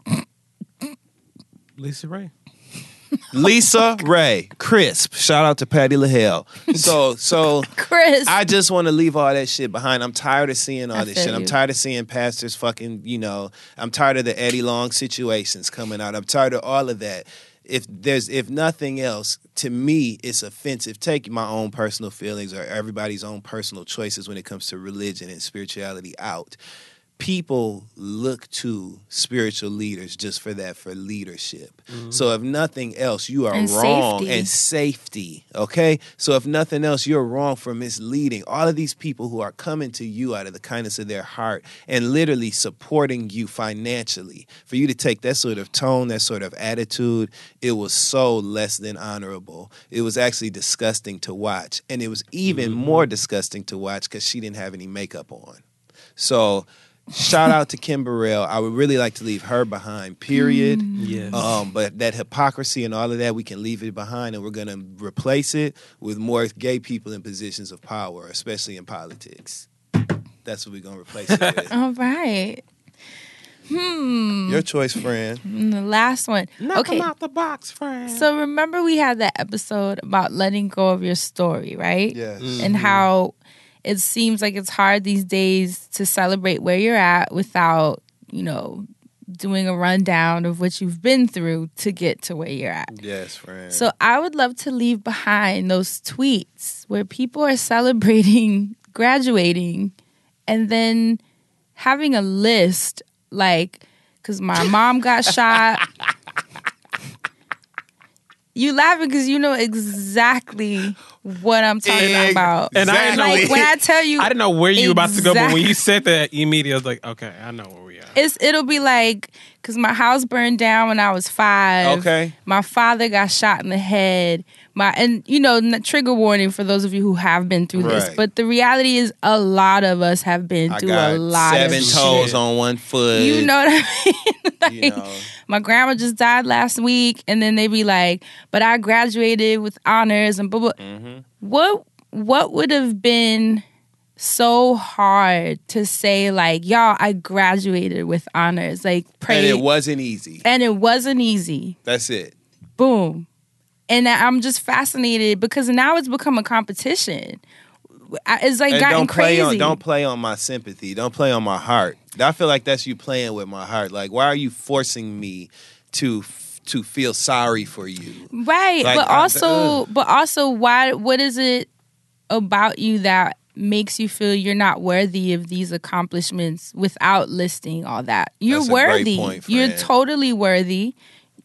Lisa Ray. Lisa Ray, crisp. Shout out to Patty LaHale. So, so Chris. I just want to leave all that shit behind. I'm tired of seeing all I this feel shit. I'm you. tired of seeing pastors fucking, you know, I'm tired of the Eddie Long situations coming out. I'm tired of all of that. If there's, if nothing else, to me, it's offensive. Take my own personal feelings or everybody's own personal choices when it comes to religion and spirituality out. People look to spiritual leaders just for that, for leadership. Mm-hmm. So if nothing else, you are and wrong. Safety. And safety, okay? So if nothing else, you're wrong for misleading all of these people who are coming to you out of the kindness of their heart and literally supporting you financially. For you to take that sort of tone, that sort of attitude, it was so less than honorable. It was actually disgusting to watch. And it was even mm-hmm. more disgusting to watch because she didn't have any makeup on. So... shout out to Kim Burrell. I would really like to leave her behind, period. Mm. Yes. Um, but that hypocrisy and all of that, we can leave it behind, and we're going to replace it with more gay people in positions of power, especially in politics. That's what we're going to replace it with. All right. Hmm. Your choice, friend. And the last one. Knock okay. them out the box, friend. So remember we had that episode about letting go of your story, right? Yes. Mm-hmm. And how it seems like it's hard these days to celebrate where you're at without, you know, doing a rundown of what you've been through to get to where you're at. Yes, friend. So I would love to leave behind those tweets where people are celebrating graduating and then having a list like, because my mom got shot. You laughing because you know exactly what I'm talking Exactly. about. And I didn't know- like when I tell you, I didn't know where you were about to go, but when Exactly. you said that immediately, I was like, okay, I know where we are. it's it'll be like because my house burned down when I was five. Okay. My father got shot in the head. My and you know n- trigger warning for those of you who have been through this. Right. But the reality is, a lot of us have been I through got a lot seven of toes shit. on one foot. You know what I mean? Like, You know. my grandma just died last week, and then they be like, "But I graduated with honors," and blah blah. Mm-hmm. What what would have been so hard to say, like, y'all, I graduated with honors, like, pray, And it wasn't easy. and it wasn't easy. That's it. Boom. And I'm just fascinated because now it's become a competition. I- It's like And gotten don't play crazy. on don't play on my sympathy. Don't play on my heart. I feel like that's you playing with my heart. Like, why are you forcing me to to feel sorry for you? Right, Like, but I- also, ugh. but also, why? What is it about you that makes you feel you're not worthy of these accomplishments without listing all that? You're That's a great worthy. point, You're friend. totally worthy.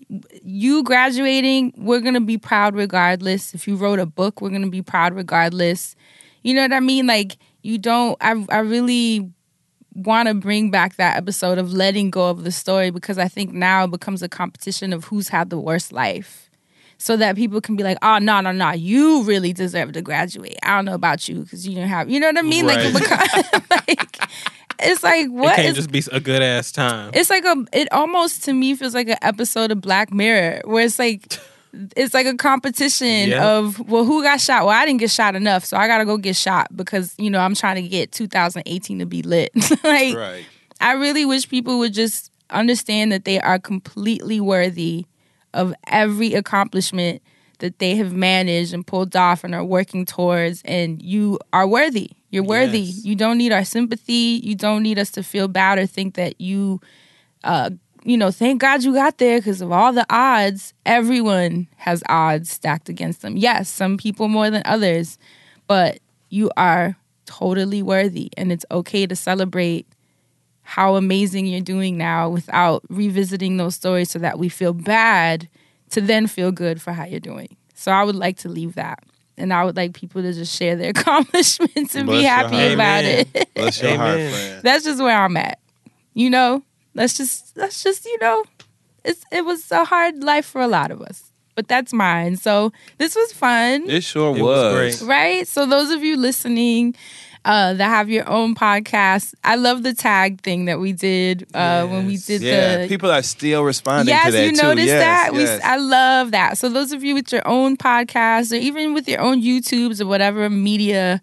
You graduating, we're gonna be proud regardless. If you wrote a book, we're gonna be proud regardless. You know what I mean? Like, you don't. I I really want to bring back that episode of letting go of the story because I think now it becomes a competition of who's had the worst life. So that people can be like, oh, no, no, no, you really deserve to graduate. I don't know about you because you didn't have, you know what I mean? Like, it Right. becomes, like, it's like, what it can't is, just be a good ass time. it's like a, it almost to me feels like an episode of Black Mirror where it's like, it's like a competition Yeah. of, well, who got shot? Well, I didn't get shot enough, so I got to go get shot because, you know, I'm trying to get two thousand eighteen to be lit. Like, Right. I really wish people would just understand that they are completely worthy of every accomplishment that they have managed and pulled off and are working towards, and you are worthy. You're worthy. Yes. You don't need our sympathy. You don't need us to feel bad or think that you, uh, you know, thank God you got there because of all the odds. Everyone has odds stacked against them. Yes, some people more than others, but you are totally worthy, and it's okay to celebrate how amazing you're doing now without revisiting those stories so that we feel bad to then feel good for how you're doing. So I would like to leave that. And I would like people to just share their accomplishments and Bless be your happy heart. about Amen. it. Bless your heart, Amen. friend. That's just where I'm at. You know, let's just, let's just, you know, it's it was a hard life for a lot of us. But that's mine. So this was fun. It sure It was. was great. Right? So those of you listening uh, that have your own podcast, I love the tag thing that we did uh, when we Yes. did Yeah, the... people are still responding yes, to that you too. noticed Yes, that? We, yes. I love that. So those of you with your own podcasts or even with your own YouTubes or whatever media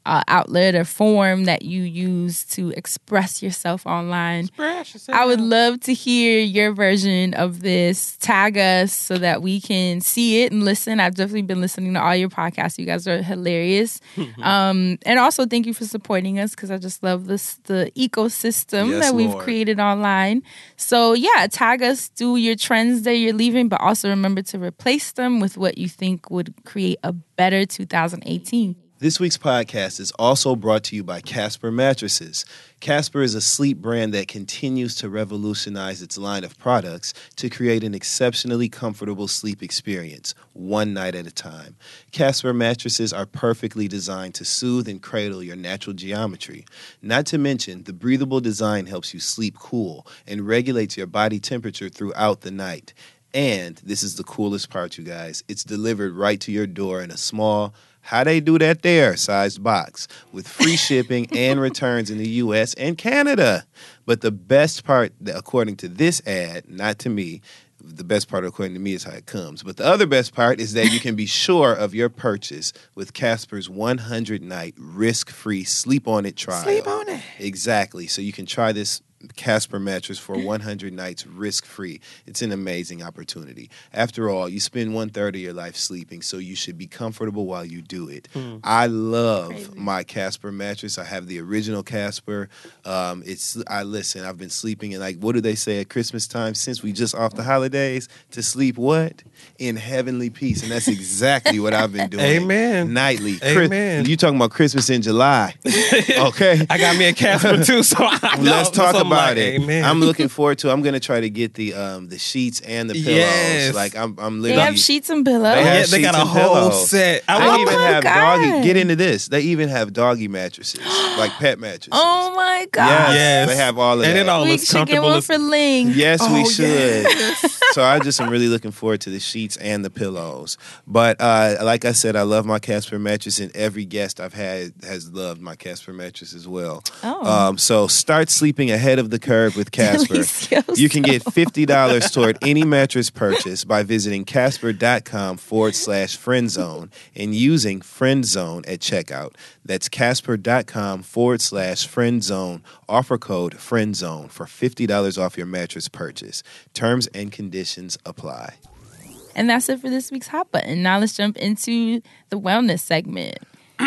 uh, outlet or form that you use to express yourself online. I would love to hear your version of this. Tag us so that we can see it and listen. I've definitely been listening to all your podcasts. You guys are hilarious. um, and also thank you for supporting us because I just love this the ecosystem Yes, that we've Lord. created online. So yeah, tag us, do your trends that you're leaving, but also remember to replace them with what you think would create a better two thousand eighteen. This week's podcast is also brought to you by Casper Mattresses. Casper is a sleep brand that continues to revolutionize its line of products to create an exceptionally comfortable sleep experience, one night at a time. Casper mattresses are perfectly designed to soothe and cradle your natural geometry. Not to mention, the breathable design helps you sleep cool and regulates your body temperature throughout the night. And this is the coolest part, you guys. It's delivered right to your door in a small, how they do that there, sized box with free shipping and returns in the U S and Canada. But the best part, according to this ad, not to me, the best part according to me is how it comes. But the other best part is that you can be sure of your purchase with Casper's one hundred night risk-free sleep on it trial. Sleep on it. Exactly. So you can try this Casper mattress for one hundred nights risk-free. It's an amazing opportunity. After all, you spend one-third of your life sleeping, so you should be comfortable while you do it. Mm. I love Crazy. my Casper mattress. I have the original Casper. Um, it's I listen, I've been sleeping in, like, what do they say at Christmas time? Since we just off the holidays, to sleep what? In heavenly peace. And that's exactly what I've been doing. Amen. Nightly. Amen. Chris, you talking about Christmas in July. Okay. I got me a Casper too, so I know. Let's talk about like, it. Amen. I'm looking forward to. I'm gonna try to get the um the sheets and the pillows. Yes. Like I'm I'm They literally. have sheets and pillows. They, have Yeah, they got sheets a and whole pillows. set. I They Oh even my have God. doggy. Get into this. They even have doggy mattresses, like pet mattresses. Oh my God. Yes, Yes. they have all of And that. it all We looks should get comfortable one as- for Ling. Yes, we Oh, should. yes. So I just am really looking forward to the sheets and the pillows. But uh, like I said, I love my Casper mattress, and every guest I've had has loved my Casper mattress as well. Oh. Um, so start sleeping ahead of the curve with Casper. Delicioso. You can get fifty dollars toward any mattress purchase by visiting casper.com forward slash friend zone and using friend zone at checkout. That's casper.com forward slash friend zone. Offer code friend zone for fifty dollars off your mattress purchase. Terms and conditions apply. And that's it for this week's Hot Button. Now let's jump into the wellness segment.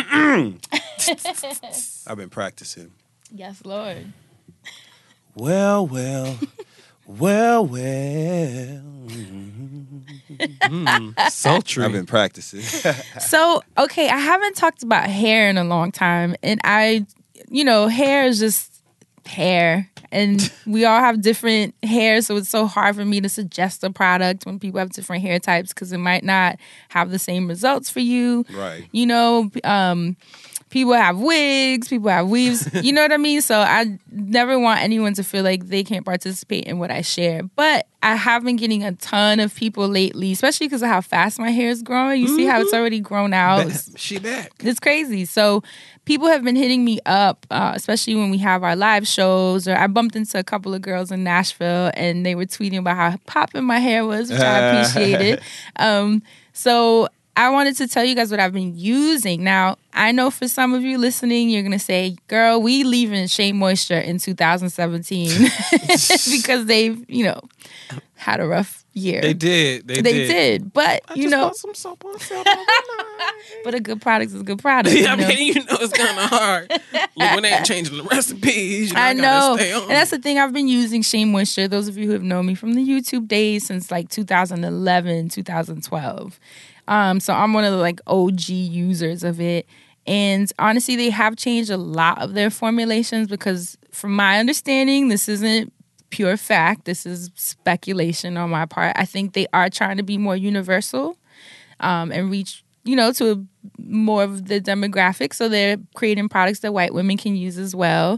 I've been practicing. Yes, Lord. Well, well, well, well. Sultry. I've been practicing. So, okay, I haven't talked about hair in a long time. And I, you know, hair is just hair. And we all have different hair. So it's so hard for me to suggest a product when people have different hair types because it might not have the same results for you. Right. You know, um, people have wigs, people have weaves. You know what I mean? So I never want anyone to feel like they can't participate in what I share. But I have been getting a ton of people lately, especially because of how fast my hair is growing. You mm-hmm. see how it's already grown out. Ba- she back. It's crazy. So people have been hitting me up, uh, especially when we have our live shows. Or I bumped into a couple of girls in Nashville, and they were tweeting about how popping my hair was, which I appreciated. Um, so I wanted to tell you guys what I've been using. Now, I know for some of you listening, you're going to say, girl, we leaving Shea Moisture in two thousand seventeen because they've, you know, had a rough year. They did. They, They did. did. But, I you just know, bought some soap on sale overnight. but a good product is a good product. Yeah, I you know? mean, you know it's kind of hard. Look, when they ain't changing the recipes, you know, I, I know. gotta stay on. And that's the thing. I've been using Shea Moisture. Those of you who have known me from the YouTube days since like two thousand eleven, two thousand twelve. Um, so I'm one of the like O G users of it. And honestly, they have changed a lot of their formulations because from my understanding, this isn't pure fact. This is speculation on my part. I think they are trying to be more universal um, and reach, you know, to a, more of the demographic. So they're creating products that white women can use as well.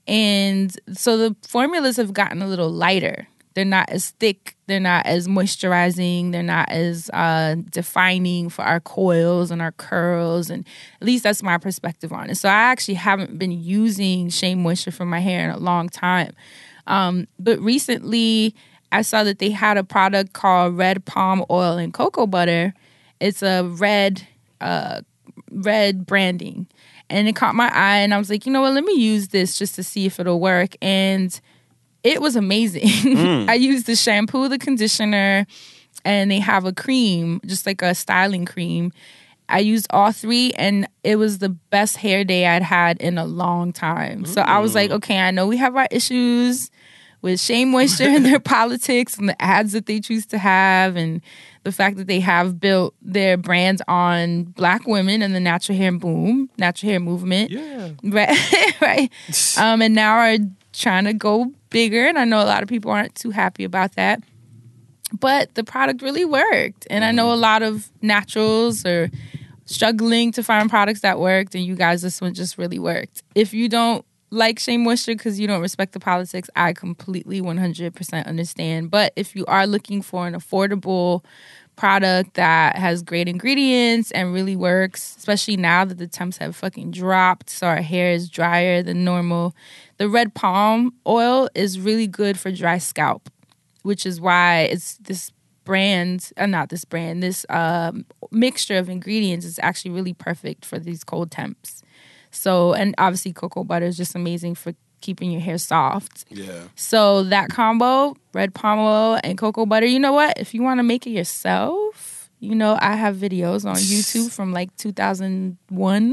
And so the formulas have gotten a little lighter. They're not as thick. They're not as moisturizing. They're not as uh, defining for our coils and our curls. And at least that's my perspective on it. So I actually haven't been using Shea Moisture for my hair in a long time. Um, but recently, I saw that they had a product called Red Palm Oil and Cocoa Butter. It's a red, uh, red branding. and it caught my eye, and I was like, you know what, let me use this just to see if it'll work. And it was amazing. Mm. I used the shampoo, the conditioner, and they have a cream, just like a styling cream. I used all three, and it was the best hair day I'd had in a long time. Mm. So I was like, okay, I know we have our issues with Shea Moisture and their politics and the ads that they choose to have, and the fact that they have built their brands on Black women and the natural hair boom, natural hair movement. Yeah. Right. right. Um, and now are trying to go bigger, and I know a lot of people aren't too happy about that. But the product really worked. And I know a lot of naturals are struggling to find products that worked, and you guys, this one just really worked. If you don't like Shea Moisture because you don't respect the politics, I completely one hundred percent understand. But if you are looking for an affordable product that has great ingredients and really works, especially now that the temps have fucking dropped, so our hair is drier than normal, the red palm oil is really good for dry scalp, which is why it's this brand, uh, not this brand, this um, mixture of ingredients is actually really perfect for these cold temps. So, and obviously cocoa butter is just amazing for keeping your hair soft. Yeah. So that combo, red palm oil and cocoa butter, you know what? If you want to make it yourself, you know, I have videos on YouTube from like two thousand one.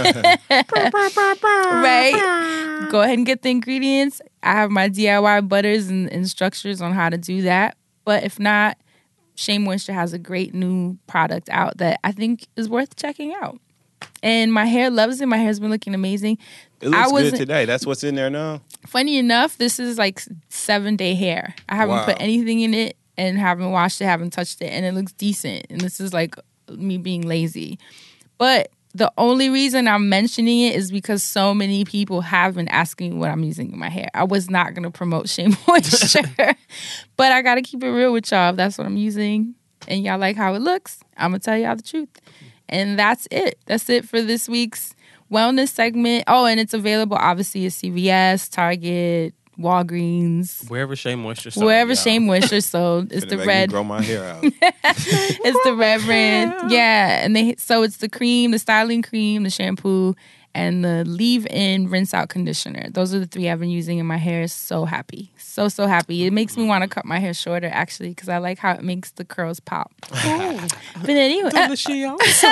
Right? Go ahead and get the ingredients. I have my D I Y butters and instructions on how to do that. But if not, Shea Moisture has a great new product out that I think is worth checking out. And my hair loves it. My hair's been looking amazing. It looks good today. That's what's in there now? Funny enough, this is like seven-day hair. I haven't Wow. put anything in it and haven't washed it, haven't touched it, and it looks decent. And this is like me being lazy. But the only reason I'm mentioning it is because so many people have been asking me what I'm using in my hair. I was not going to promote Shea Moisture. But I got to keep it real with y'all. If that's what I'm using and y'all like how it looks, I'm going to tell y'all the truth. And that's it. That's it for this week's wellness segment. Oh, and it's available obviously at C V S, Target, Walgreens. Wherever Shea Moisture sold. Wherever y'all. Shea Moisture sold. It's Finna the make red. me grow my hair out. It's the red brand. Yeah. And they so it's the cream, the styling cream, the shampoo, and the leave-in rinse-out conditioner. Those are the three I've been using, and my hair is so happy. So, so happy. It makes me want to cut my hair shorter, actually, because I like how it makes the curls pop. But anyway, Does she also?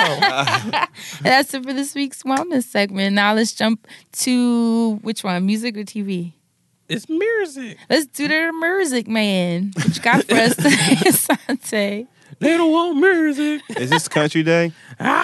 that's it for this week's wellness segment. Now let's jump to, which one, music or T V? It's music. Let's do the music, man. What you got for us today, Asante? They don't want music. Is this country day?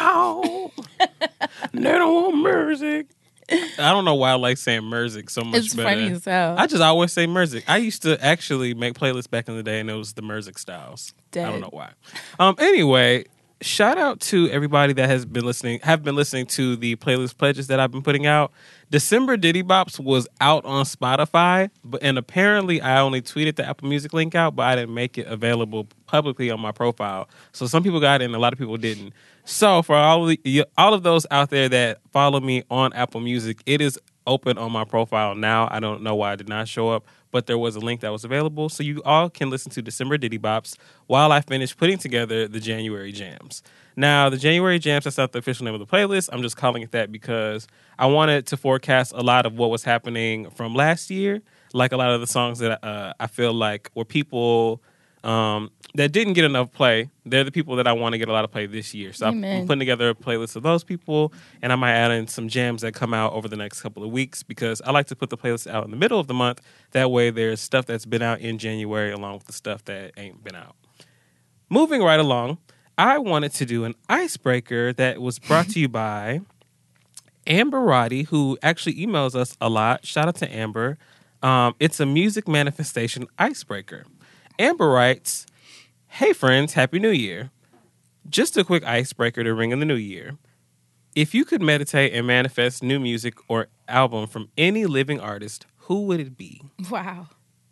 Ow. They don't want music. I don't know why I like saying music so much It's better. funny as hell. I just always say music. I used to actually make playlists back in the day, and it was the music styles. Dead. I don't know why. Um. Anyway, shout out to everybody that has been listening, have been listening to the playlist pledges that I've been putting out. December Diddy Bops was out on Spotify, but and apparently I only tweeted the Apple Music link out, but I didn't make it available publicly on my profile. So some people got it and a lot of people didn't. So for all of the, all of those out there that follow me on Apple Music, it is open on my profile now. I don't know why it did not show up, but there was a link that was available. So you all can listen to December Diddy Bops while I finish putting together the January Jams. Now, the January Jams, that's not the official name of the playlist. I'm just calling it that because I wanted to forecast a lot of what was happening from last year, like a lot of the songs that uh, I feel like were people um, that didn't get enough play. They're the people that I want to get a lot of play this year. So Amen. I'm putting together a playlist of those people, and I might add in some jams that come out over the next couple of weeks because I like to put the playlist out in the middle of the month. That way there's stuff that's been out in January along with the stuff that ain't been out. Moving right along, I wanted to do an icebreaker that was brought to you by Amber Roddy, who actually emails us a lot. Shout out to Amber. Um, it's a music manifestation icebreaker. Amber writes, "Hey friends, Happy New Year. Just a quick icebreaker to ring in the new year. If you could meditate and manifest new music or album from any living artist, who would it be? Wow.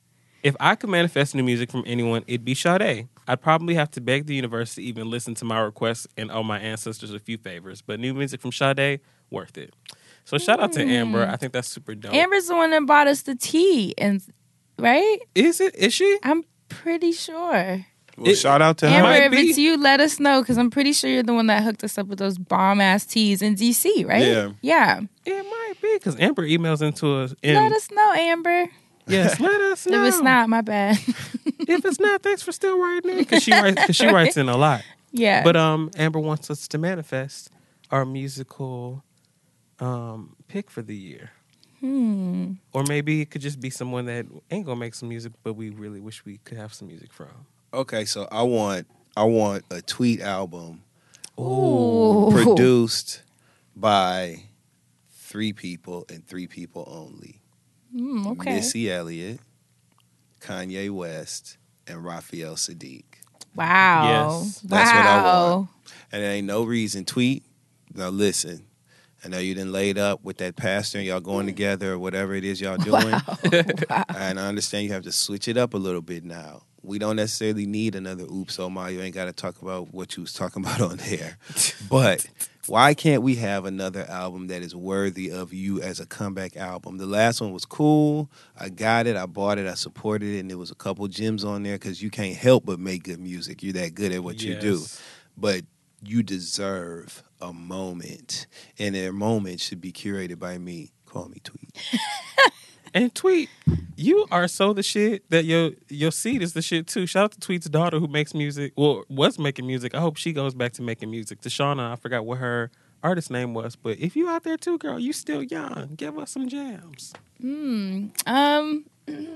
If I could manifest new music from anyone, it'd be Sade. I'd probably have to beg the universe to even listen to my requests and owe my ancestors a few favors. But new music from Sade, worth it." So shout out to Amber. I think that's super dope. Amber's the one that bought us the tea, and right? Is it? Is she? I'm pretty sure. Well, It- shout out to Amber, her. might if be. it's you, let us know because I'm pretty sure you're the one that hooked us up with those bomb ass teas in D C, right? Yeah. Yeah. It might be because Amber emails into us. And Let us know, Amber. yes, let us know. If it's not, my bad. if it's not, thanks for still writing in because she writes because she writes in a lot. yeah. But um, Amber wants us to manifest our musical um pick for the year. hmm. Or maybe it could just be someone that ain't gonna make some music, but we really wish we could have some music from. Okay, so I want I want a Tweet album Ooh. produced by three people and three people only. Mm, okay. Missy Elliott, Kanye West, and Raphael Sadiq. Wow. Yes. That's what I wow. want. And there ain't no reason. Tweet. Now listen. I know you done laid up with that pastor and y'all going together or whatever it is y'all doing. And I understand you have to switch it up a little bit now. We don't necessarily need another Oops Oh My. You ain't got to talk about what you was talking about on there. But why can't we have another album that is worthy of you as a comeback album? The last one was cool. I got it. I bought it. I supported it. And there was a couple gems on there because you can't help but make good music. You're that good at what you do. Yes. But you deserve a moment. And their moment should be curated by me. Call me Tweet. And Tweet, you are so the shit that your your seed is the shit too. Shout out to Tweet's daughter who makes music, well, was making music. I hope she goes back to making music. Deshauna, I forgot what her artist name was, but if you out there too, girl, you still young. Give us some jams. Hmm. Um.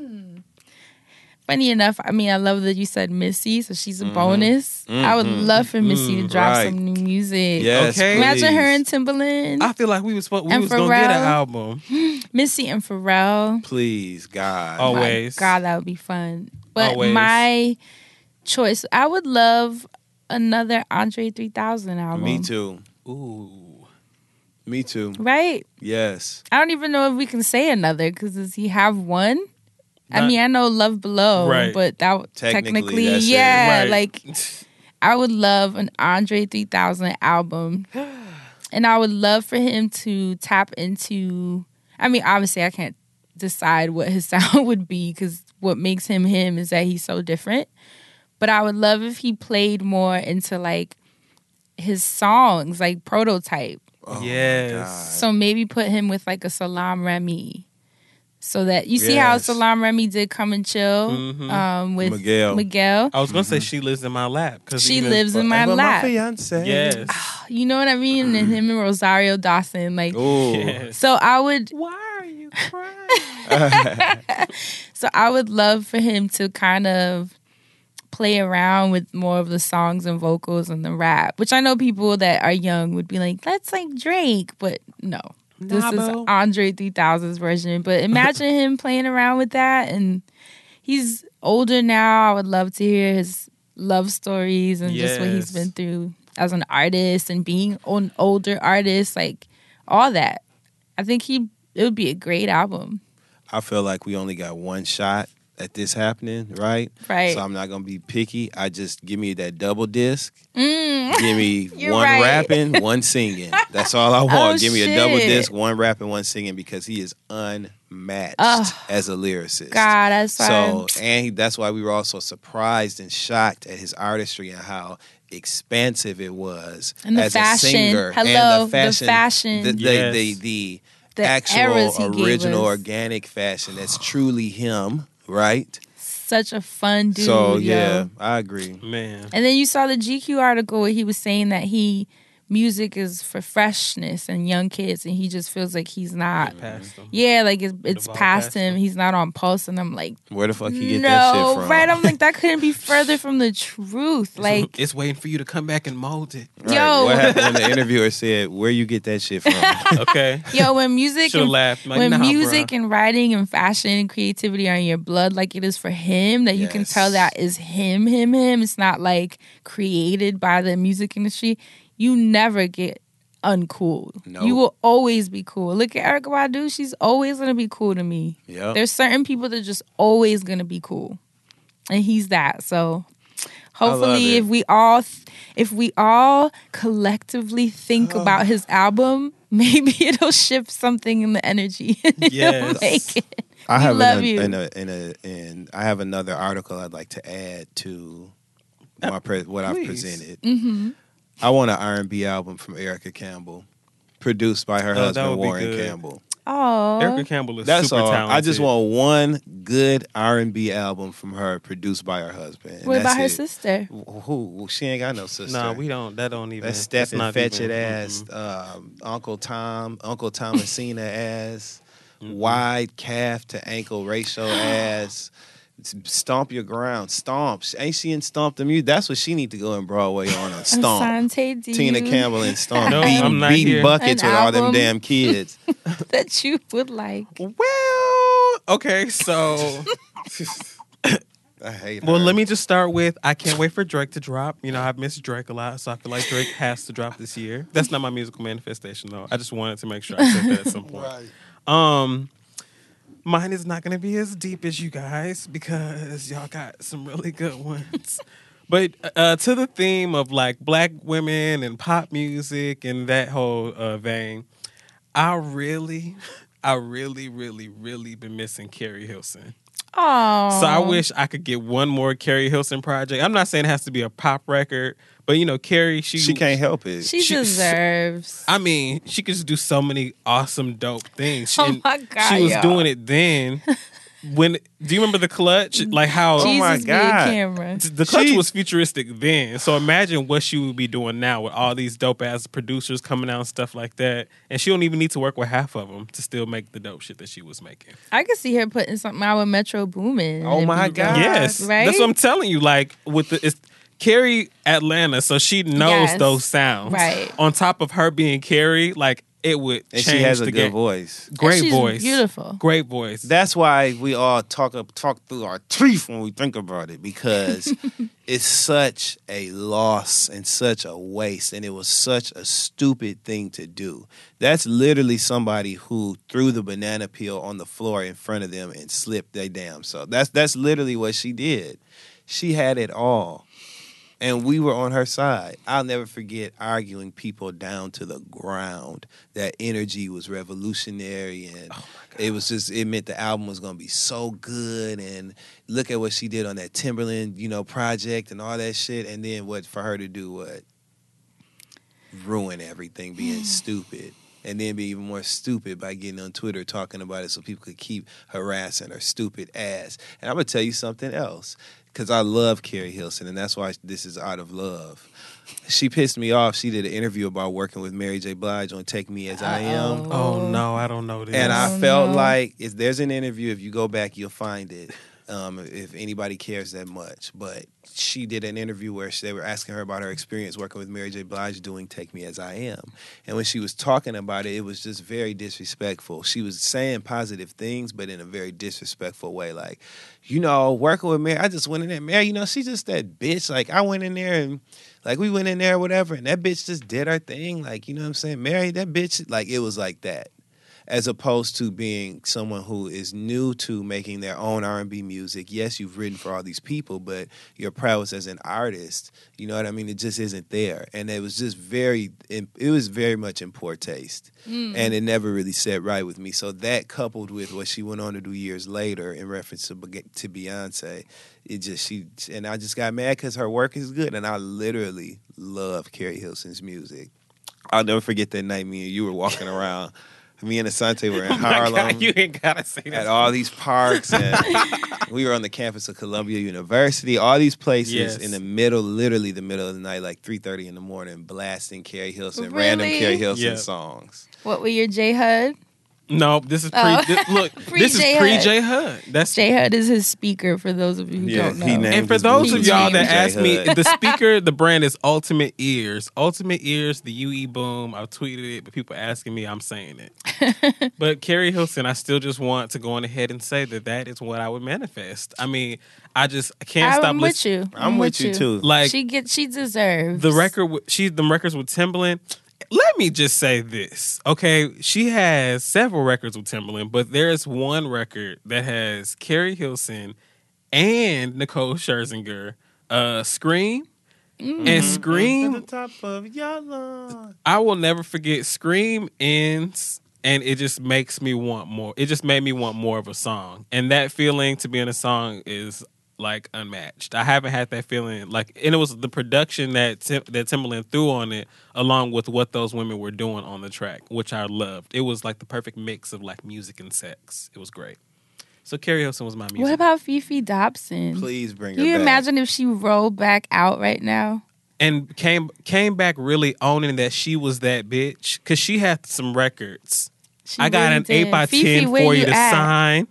Funny enough, I mean, I love that you said Missy, so she's a bonus. I would Mhm. love for Missy to Mm, drop right. some new music. Yes, Okay. Imagine her please. and Timbaland, I feel like we was supposed we And was gonna get an Pharrell. album. Missy and Pharrell. Please, God. Oh, My Always. God, that would be fun. But Always. my choice, I would love another Andre three thousand album. Me too. Ooh. Me too. Right? Yes. I don't even know if we can say another because does he have one? I Not- mean, I know Love Below, Right. but that Technically, technically, that's it. yeah, Right. like I would love an Andre three thousand album. And I would love for him to tap into, I mean, obviously I can't decide what his sound would be because what makes him him is that he's so different. But I would love if he played more into like his songs, like Prototype. Oh, Yes. my God. So maybe put him with like a Salam Remy. So that you see how Yes. Salam Remy did Come and Chill Mhm. um, with Miguel. Miguel. I was gonna say she lives in my lap because She lives in my Forever lap. fiance. Yes. You know what I mean? And him and Rosario Dawson. Like, Ooh. Yes. so I would, Why are you crying? so I would love for him to kind of play around with more of the songs and vocals and the rap, which I know people that are young would be like, that's like Drake, but no. This Nah, is bro. Andre three thousand's version. But imagine him playing around with that. And he's older now. I would love to hear his love stories and just what he's Yes. been through as an artist and being an older artist, like all that. I think he it would be a great album. I feel like we only got one shot at this happening, right? Right. So I'm not gonna be picky. I just give me that double disc. Mm. Give me You're one right. rapping, one singing. That's all I want. Oh, give me a double shit. disc, one rapping, one singing, because he is unmatched Oh, as a lyricist. God, that's why. So, and he, that's why we were also surprised and shocked at his artistry and how expansive it was And the as fashion. a singer. Hello, and the the fashion, fashion. the the, Yes. the, the, The actual eras he gave original us. organic fashion that's truly him, right? Such a fun dude. so yo. yeah, I agree. Man. And then you saw the G Q article where he was saying that he music is for freshness and young kids, and he just feels like he's not. Past them. Yeah, like it's, it's evolved past past him. him. He's not on pulse, and I'm like, Where the fuck you get no, that shit from? right? I'm like, that couldn't be further from the truth. Like, It's waiting for you to come back and mold it. Right. yo. What happened when the interviewer said, "Where you get that shit from?" Okay. yo, when music Should have and laughed. Like, when nah, music bruh. and writing and fashion and creativity are in your blood, like it is for him, that you can Yes. tell that is him, him, him. It's not like created by the music industry. You never get uncool. Nope. You will always be cool. Look at Erykah Badu. She's always gonna be cool to me. Yep. There's certain people that are just always gonna be cool, and he's that. So hopefully, it. if we all, if we all collectively think about his album, maybe it'll shift something in the energy. Yes. Make it. I We have love an, you. In a, in a, in, I have another article I'd like to add to my pre- what I've Please. presented. Mm-hmm. I want an R and B album from Erica Campbell, produced by her Oh, that husband would be Warren good. Campbell. Oh, Erica Campbell is That's super all. talented. I just want one good R and B album from her, produced by her husband. And what that's about her it. sister? Who, who? She ain't got no sister. Nah, we don't. That don't even. That's Steph and not Fetch even- It ass, mm-mm. um, Uncle Tom, Uncle Thomasina ass, Mm-mm. wide calf to ankle ratio ass. Stomp your ground, stomp. Ain't she in Stomp the Music? That's what she need to go in Broadway on and stomp. Asante, do Tina you Campbell and Stomp, No, beating, I'm not beating here. buckets An with all them album? damn kids. that you would like? Well, okay, so. I hate Well, her. let me just start with I can't wait for Drake to drop. You know, I've missed Drake a lot, so I feel like Drake has to drop this year. That's not my musical manifestation, though. I just wanted to make sure I said that at some point. Um, mine is not going to be as deep as you guys because y'all got some really good ones. But uh, to the theme of like black women and pop music and that whole uh, vein, I really, I really, really, really been missing Carrie Hilson. Oh, So I wish I could get one more Carrie Hilson project. I'm not saying it has to be a pop record, but you know, Carrie, she She can't help it. she, she- deserves. I mean, she could just do so many awesome, dope things. She, Oh and my God, she was y'all. doing it then. When do you remember the clutch? Like how Oh my Jesus be a God. camera. the clutch She- was futuristic then. So imagine what she would be doing now with all these dope ass producers coming out and stuff like that. And she don't even need to work with half of them to still make the dope shit that she was making. I could see her putting something out with Metro Boomin. Oh and my be God. dope, Yes, right? that's what I'm telling you. Like with the it's Carrie Atlanta, so she knows Yes. those sounds. Right. On top of her being Carrie, like it would and change she has a the good game. voice. Great she's voice, beautiful. Great voice. That's why we all talk up, talk through our teeth when we think about it, because it's such a loss and such a waste, and it was such a stupid thing to do. That's literally somebody who threw the banana peel on the floor in front of them and slipped their damn self. That's that's literally what she did. She had it all. And we were on her side. I'll never forget arguing people down to the ground. That energy was revolutionary, and it was just, it meant the album was going to be so good. And look at what she did on that Timberland, you know, project and all that shit. And then what, for her to do what? Ruin everything, being stupid. And then be even more stupid by getting on Twitter talking about it so people could keep harassing her stupid ass. And I'm going to tell you something else, because I love Carrie Hilson, and that's why this is out of love. She pissed me off. She did an interview about working with Mary J. Blige on Take Me As I Am. Uh-oh. oh no, I don't know this. And I Oh, felt no. like if there's an interview, if you go back, you'll find it. Um, if anybody cares that much, but she did an interview where they were asking her about her experience working with Mary J. Blige doing "Take Me As I Am," and when she was talking about it, it was just very disrespectful. She was saying positive things, but in a very disrespectful way. Like, you know, working with Mary, I just went in there, Mary, you know, she's just that bitch. Like, I went in there and like we went in there or whatever, and that bitch just did her thing. Like, you know what I'm saying? Mary, that bitch, like it was like that. As opposed to being someone who is new to making their own R and B music. Yes, you've written for all these people, but your prowess as an artist, you know what I mean? It just isn't there. And it was just very, it was very much in poor taste. Mm. And it never really set right with me. So that coupled with what she went on to do years later in reference to, to Beyonce, it just, she, and I just got mad because her work is good. And I literally love Carrie Hilson's music. I'll never forget that night me and you were walking around. Me and Asante were in oh my Harlem God, you ain't gotta say that. at all these parks, and we were on the campus of Columbia University. All these places Yes. in the middle, literally the middle of the night, like three thirty in the morning, blasting Carrie Hilson, Really? random Carrie Hilson Yeah. songs. What were your J Hud? No, this is pre. Oh. This, look, this is Pre-J pre Hud. J Hud. That's J Hud is his speaker. For those of you who Yeah, don't know, he named and for his those of blues y'all team that J ask me, Hud. the speaker, the brand is Ultimate Ears. Ultimate Ears, the U E Boom. I've tweeted it, but people asking me, I'm saying it. But Carrie Hilson, I still just want to go on ahead and say that that is what I would manifest. I mean, I just I can't stop I'm with listening. you. I'm with you too. Like she gets, she deserves the record, with- she the records with Timbaland. Let me just say this, okay? She has several records with Timbaland, but there's one record that has Carrie Hilson and Nicole Scherzinger, uh, "Scream," Mm-hmm. and "Scream." At the top of your lawn. I will never forget. "Scream" ends, and it just makes me want more. It just made me want more of a song, and that feeling to be in a song is like unmatched. I haven't had that feeling like, and it was the production that Tim, that Timbaland threw on it, along with what those women were doing on the track, which I loved. It was like the perfect mix of like music and sex. It was great. So Carrie Hilson was my music. What about Fifi Dobson? Please bring Can her you back. imagine if she rolled back out right now? And came came back really owning that she was that bitch, because she had some records. She I got really an did. eight by Fifi, ten where for you you to at? sign.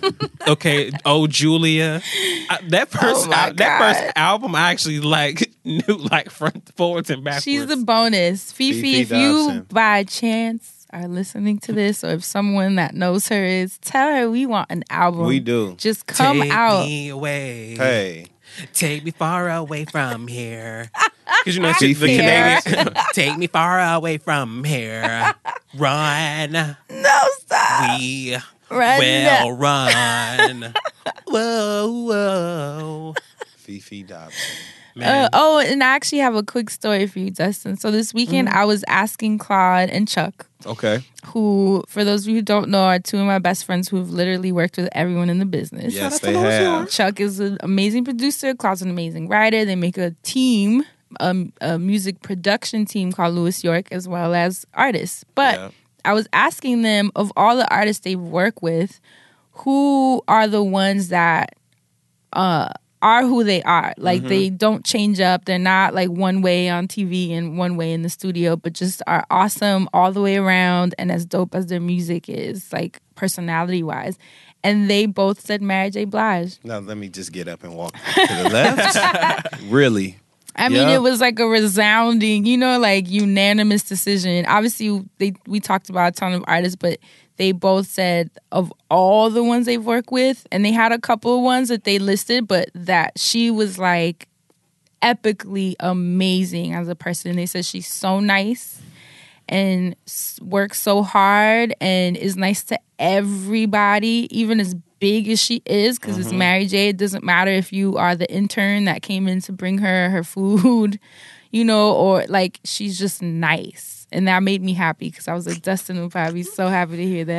Okay, oh Julia, I, that first Oh my al- that God. first album I actually like knew like front forwards and backwards. She's the bonus. Fifi, Fifi if you Dobson. by chance are listening to this, or if someone that knows her is, tell her we want an album. We do. Just come Take out. me away. Hey, Take me far away from here. Because you know, Fifi the Here. Canadian. Take me far away from here. Run. No, stop. We Run. will run. Whoa, whoa. Fifi Dobson. Uh, Man. oh, and I actually have a quick story for you, Dustin. So this weekend, Mm. I was asking Claude and Chuck, Okay. who, for those of you who don't know, are two of my best friends who've literally worked with everyone in the business. Yes, they have. Chuck is an amazing producer. Claude's an amazing writer. They make a team, um, a music production team called Louis York, as well as artists. But Yeah. I was asking them, of all the artists they work with, who are the ones that uh, are who they are? Like, they don't change up. They're not like one way on T V and one way in the studio, but just are awesome all the way around and as dope as their music is, like personality wise. And they both said Mary J. Blige. Now let me just get up and walk to the left. Really? I mean, Yeah. it was like a resounding, you know, like unanimous decision. Obviously, they we talked about a ton of artists, but they both said of all the ones they've worked with, and they had a couple of ones that they listed, but that she was like epically amazing as a person. They said she's so nice and s- works so hard and is nice to everybody, even as big as she is, because it's Mary J. It doesn't matter if you are the intern that came in to bring her her food, you know, or like she's just nice. And that made me happy because I was like, Dustin would probably be so happy to hear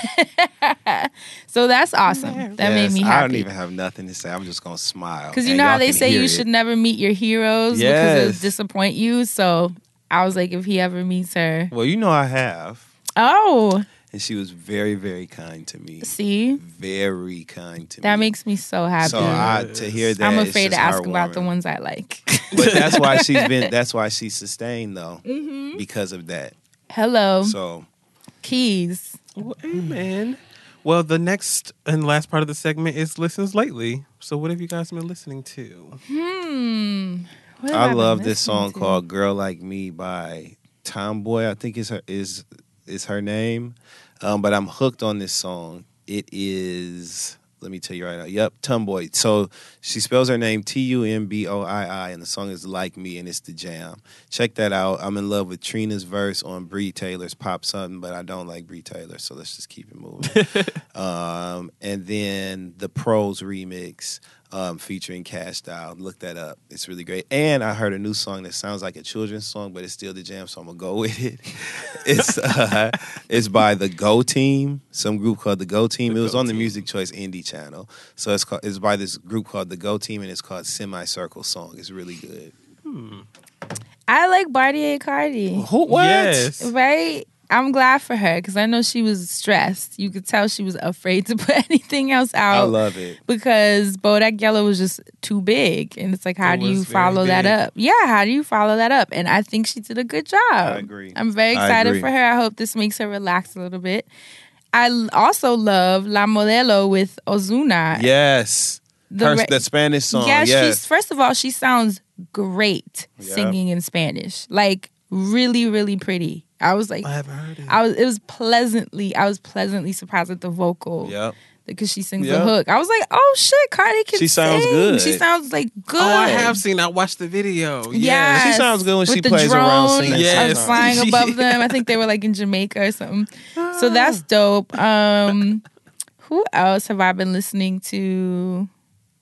that. So that's awesome. That made Yes, me I don't happy. even have nothing to say. I'm just gonna smile. Because you and know how y'all they can say hear you it. should never meet your heroes because Yes. they'll disappoint you. So I was like, if he ever meets her. Well, you know I have, Oh, and she was very, very kind to me. see? Very kind to me. That makes me so happy. So I to hear that. I'm it's afraid to just ask about the heartwarming. ones I like. But that's why she's been. That's why she's sustained though, Mm-hmm. because of that. Hello, So Keys. Well, amen. Well, the next and last part of the segment is listens lately. So, what have you guys been listening to? Hmm. What have I been love this listening song to? called "Girl Like Me" by Tomboy. I think is her is is her name, um, but I'm hooked on this song. It is. Let me tell you right now. Yep, Tomboy. So she spells her name T U M B O I I, and the song is Like Me, and it's the jam. Check that out. I'm in love with Trina's verse on Bree Taylor's Pop Something, but I don't like Bree Taylor, so let's just keep it moving. um, and then the Pros remix um, featuring Cash Doll. Look that up. It's really great. And I heard a new song that sounds like a children's song, but it's still the jam, so I'm going to go with it. It's uh, it's by the Go Team, some group called the Go Team. The it was Go on the Team. Music Choice Indie channel. So it's called, it's by this group called the Go Team, and it's called Semicircle Song. It's really good. I like Bartier Cardi. Who, what? Yes. Right? I'm glad for her because I know she was stressed. You could tell she was afraid to put anything else out. I love it. Because Bodak Yellow was just too big. And it's like, how It do you was very follow that big. up? Yeah, how do you follow that up? And I think she did a good job. I agree. I'm very I excited agree. for her. I hope this makes her relax a little bit. I l- also love La Modelo with Ozuna. Yes. The Her, re- the Spanish song. Yeah, yes. she's first of all, she sounds great Yeah. singing in Spanish. Like really, really pretty. I was like, I haven't heard it. I was. It was pleasantly. I was pleasantly surprised at the vocal Yep. because she sings Yep. the hook. I was like, oh shit, Cardi can She sounds sing. good. She sounds like good. Oh, I have seen. I watched the video. Yeah, She sounds good when With she the plays drone around singing. Yes. uh, flying above them. I think they were like in Jamaica or something. So that's dope. Um, who else have I been listening to?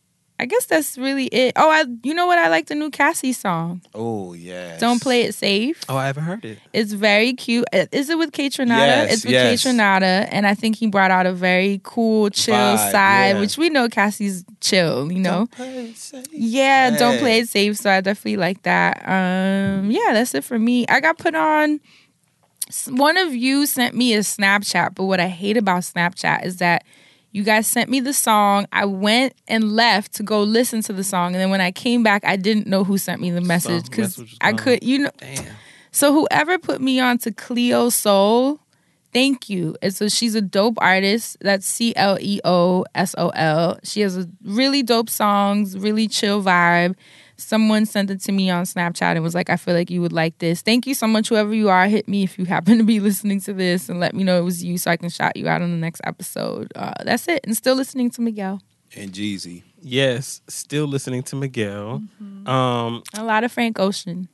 I guess that's really it. Oh, I you know what? I like the new Cassie song. Oh, yes. Don't Play It Safe. Oh, I haven't heard it. It's very cute. Is it with Kate Renata? Yes, it's with yes. Kate Renata, and I think he brought out a very cool, chill Vibe, side, yeah. which we know Cassie's chill, you know? Don't play it safe. Yeah, Don't Hey. Play It Safe, so I definitely like that. Um, yeah, that's it for me. I got put on... One of you sent me a Snapchat, but what I hate about Snapchat is that you guys sent me the song. I went and left to go listen to the song, and then when I came back, I didn't know who sent me the message because message was I gone. could, you know. Damn. So whoever put me on to Cleo Soul, thank you. And so she's a dope artist. That's C L E O S O L. She has a really dope songs, really chill vibe. Someone sent it to me on Snapchat and was like, I feel like you would like this. Thank you so much, whoever you are. Hit me if you happen to be listening to this and let me know it was you so I can shout you out on the next episode. Uh, that's it. And still listening to Miguel. And Jeezy. Yes, still listening to Miguel. Um, A lot of Frank Ocean.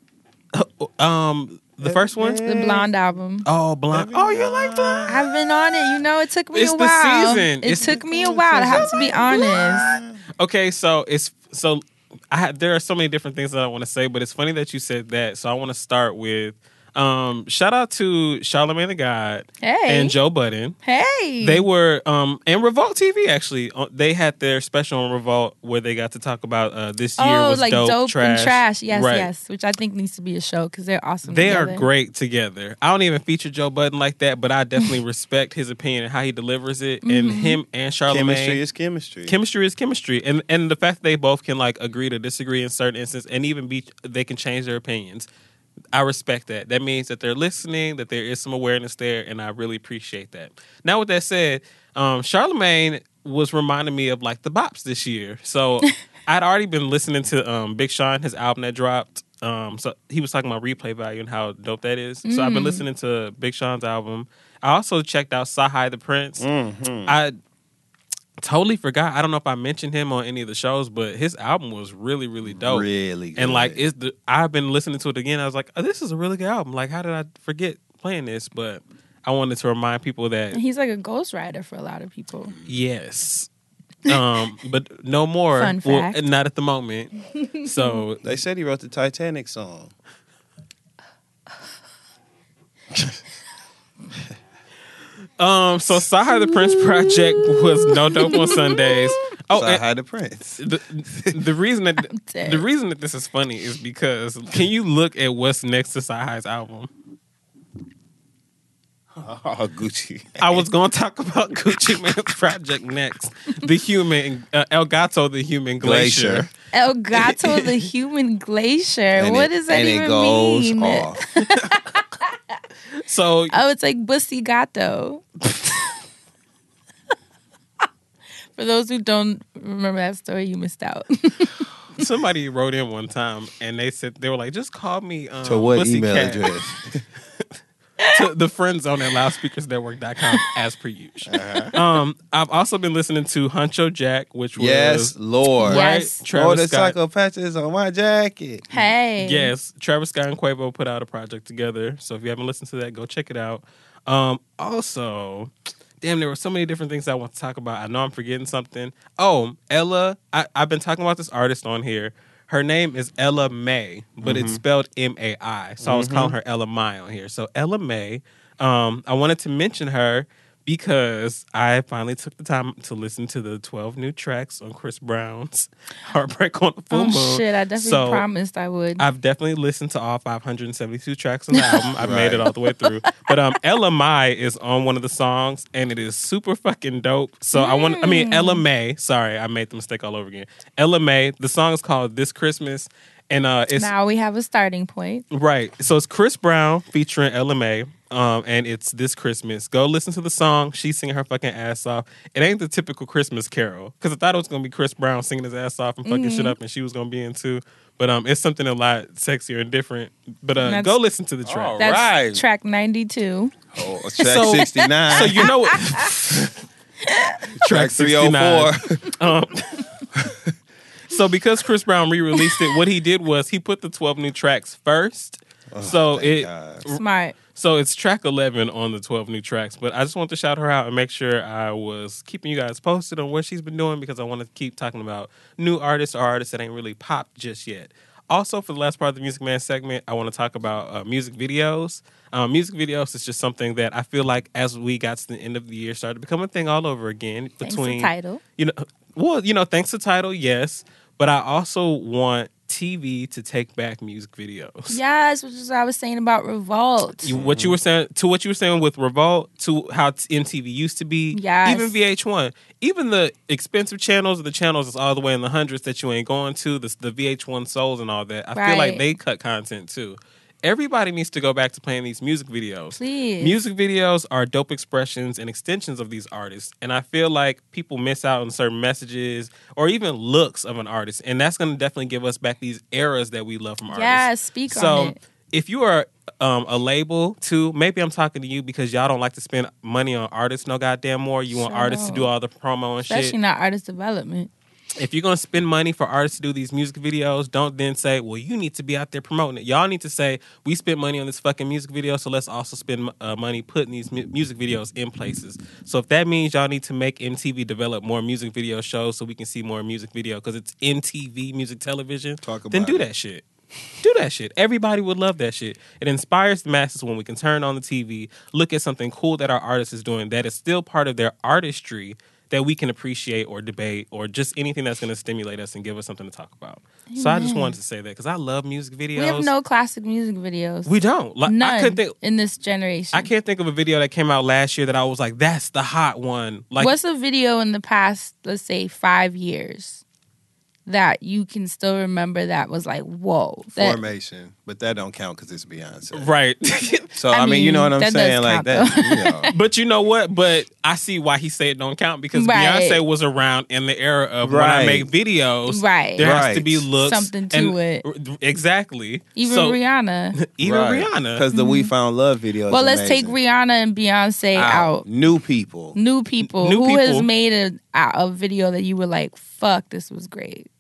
um, the first one. The Blonde album. Oh, Blonde. Oh, you like Blonde? I've been on it. You know, it took me It's a the while. season. It It's took the- me a while. I have to be honest. Okay, so it's so I had, there are so many different things that I want to say, but it's funny that you said that. So I want to start with um, shout out to Charlamagne the God Hey. and Joe Budden. Hey. They were um, and Revolt T V actually. uh, They had their special on Revolt where they got to talk about uh, this year Oh, was like dope, dope, trash. and trash. Yes, Right. yes. Which I think needs to be a show because they're awesome. They together. are great together. I don't even feature Joe Budden like that, but I definitely respect his opinion and how he delivers it. Mm-hmm. And him and Charlamagne. Chemistry is chemistry. Chemistry is chemistry, and and the fact that they both can like agree to disagree in certain instances, and even be they can change their opinions. I respect that. That means that they're listening, that there is some awareness there, and I really appreciate that. Now, with that said, um, Charlamagne was reminding me of like the bops this year. So I'd already been listening to um, Big Sean, his album that dropped. Um, so he was talking about replay value and how dope that is. So I've been listening to Big Sean's album. I also checked out Sahai the Prince. Mhm. I totally forgot. I don't know if I mentioned him on any of the shows, but his album was really, really dope. Really good. And like, it's the, I've been listening to it again. I was like, oh, this is a really good album. Like, how did I forget playing this? But I wanted to remind people that He's like a ghostwriter for a lot of people. yes, um, but no more. Fun Well, fact. not at the moment. So They said he wrote the Titanic song. Um, so Sahai the Prince project was no dope on Sundays. Oh, and Sahai the Prince. the, the reason that dead. the reason that this is funny is because can you look at what's next to Sahai's album? Oh, Gucci. I was going to talk about Gucci Mane's project next. The human uh, El Gato, the human glacier. Glacier. El Gato, the human glacier. And What it- does that and even it goes mean? off. So Oh, it's like Bussy Gato. For those who don't remember that story, you missed out. somebody wrote in one time and they said they were like, just call me um, To what Pussy email Cat. address? To the friend zone at loudspeakers network dot com as per usual. Um, I've also been listening to Huncho Jack, which was Yes, Lord. Yes. right? Lord, Travis the Scott. psycho patches on my jacket. Hey. Yes, Travis Scott and Quavo put out a project together. So if you haven't listened to that, go check it out. Um, also, damn, there were so many different things I want to talk about. I know I'm forgetting something. Oh, Ella, I, I've been talking about this artist on here. Her name is Ella Mai, but it's spelled M A I. So I was calling her Ella Mai on here. So Ella Mai, um, I wanted to mention her because I finally took the time to listen to the twelve new tracks on Chris Brown's Heartbreak on the Full Oh, Moon. shit. I definitely So, promised I would. I've definitely listened to all five hundred seventy-two tracks on the album. I've made it all the way through. But um, Ella Mai is on one of the songs, and it is super fucking dope. So I want, I mean, Ella Mai. Sorry, I made the mistake all over again. Ella Mai. The song is called "This Christmas," and uh, it's now we have a starting point. right. So it's Chris Brown featuring Ella Mai. Um, and it's This Christmas. Go listen to the song. She's singing her fucking ass off. It ain't the typical Christmas carol because I thought it was gonna be Chris Brown singing his ass off and fucking Mm-hmm. shit up, and she was gonna be into. But um, it's something a lot sexier and different. But uh, That's- go listen to the track. All That's right. track ninety-two. Oh, track So- sixty-nine. So you know what? track three oh four. Um, so because Chris Brown re-released it, what he did was he put the twelve new tracks first. so thank it God. Smart. So it's track eleven on the twelve new tracks. But I just want to shout her out and make sure I was keeping you guys posted on what she's been doing because I want to keep talking about new artists or artists that ain't really popped just yet. Also, for the last part of the Music Man segment, I want to talk about uh, music videos. Um, music videos is just something that I feel like as we got to the end of the year, started to become a thing all over again. Thanks Between to Tidal. You know, well, you know, thanks to Tidal, yes. But I also want T V to take back music videos. Yes, which is what I was saying about Revolt. You, what you were saying to what you were saying with Revolt to how M T V used to be. Yes. Even V H one, even the expensive channels, the channels that's all the way in the hundreds that you ain't going to, the, the V H one souls and all that. I feel like Right. they cut content too. Everybody needs to go back to playing these music videos. Please. Music videos are dope expressions and extensions of these artists. And I feel like people miss out on certain messages or even looks of an artist. And that's going to definitely give us back these eras that we love from artists. Yes, speak so, on it. if you are um, a label too, maybe I'm talking to you because y'all don't like to spend money on artists no goddamn more. You want Sure artists to do all the promo and Especially shit. not artist development. If you're going to spend money for artists to do these music videos, don't then say, well, you need to be out there promoting it. Y'all need to say, we spent money on this fucking music video, so let's also spend uh, money putting these mu- music videos in places. So if that means y'all need to make M T V develop more music video shows so we can see more music video because it's M T V music television, Talk then about do it. that shit. Do that shit. Everybody would love that shit. It inspires the masses when we can turn on the T V, look at something cool that our artist is doing that is still part of their artistry that we can appreciate or debate or just anything that's going to stimulate us and give us something to talk about. So I just Amen. wanted to say that because I love music videos. We have no classic music videos. We don't. Like, None I could think. in this generation. I can't think of a video that came out last year that I was like, "That's the hot one." Like, What's a video in the past, let's say, five years that you can still remember that was like, whoa. That, Formation, but that don't count because it's Beyonce. right? So I I, mean, you know mean, what I'm that does saying, like count, that. though. You know. But you know what? But I see why he said it don't count because Right. Beyonce was around in the era of when I Right. make videos. Right. There has Right. to be looks. Something to and- it. Exactly. Even So- Rihanna. Even Rihanna. because the We Found Love video. is Well, let's take amazing. Rihanna and Beyonce out. New people. New people. New Who has people. made a, a a video that you were like, fuck, this was great?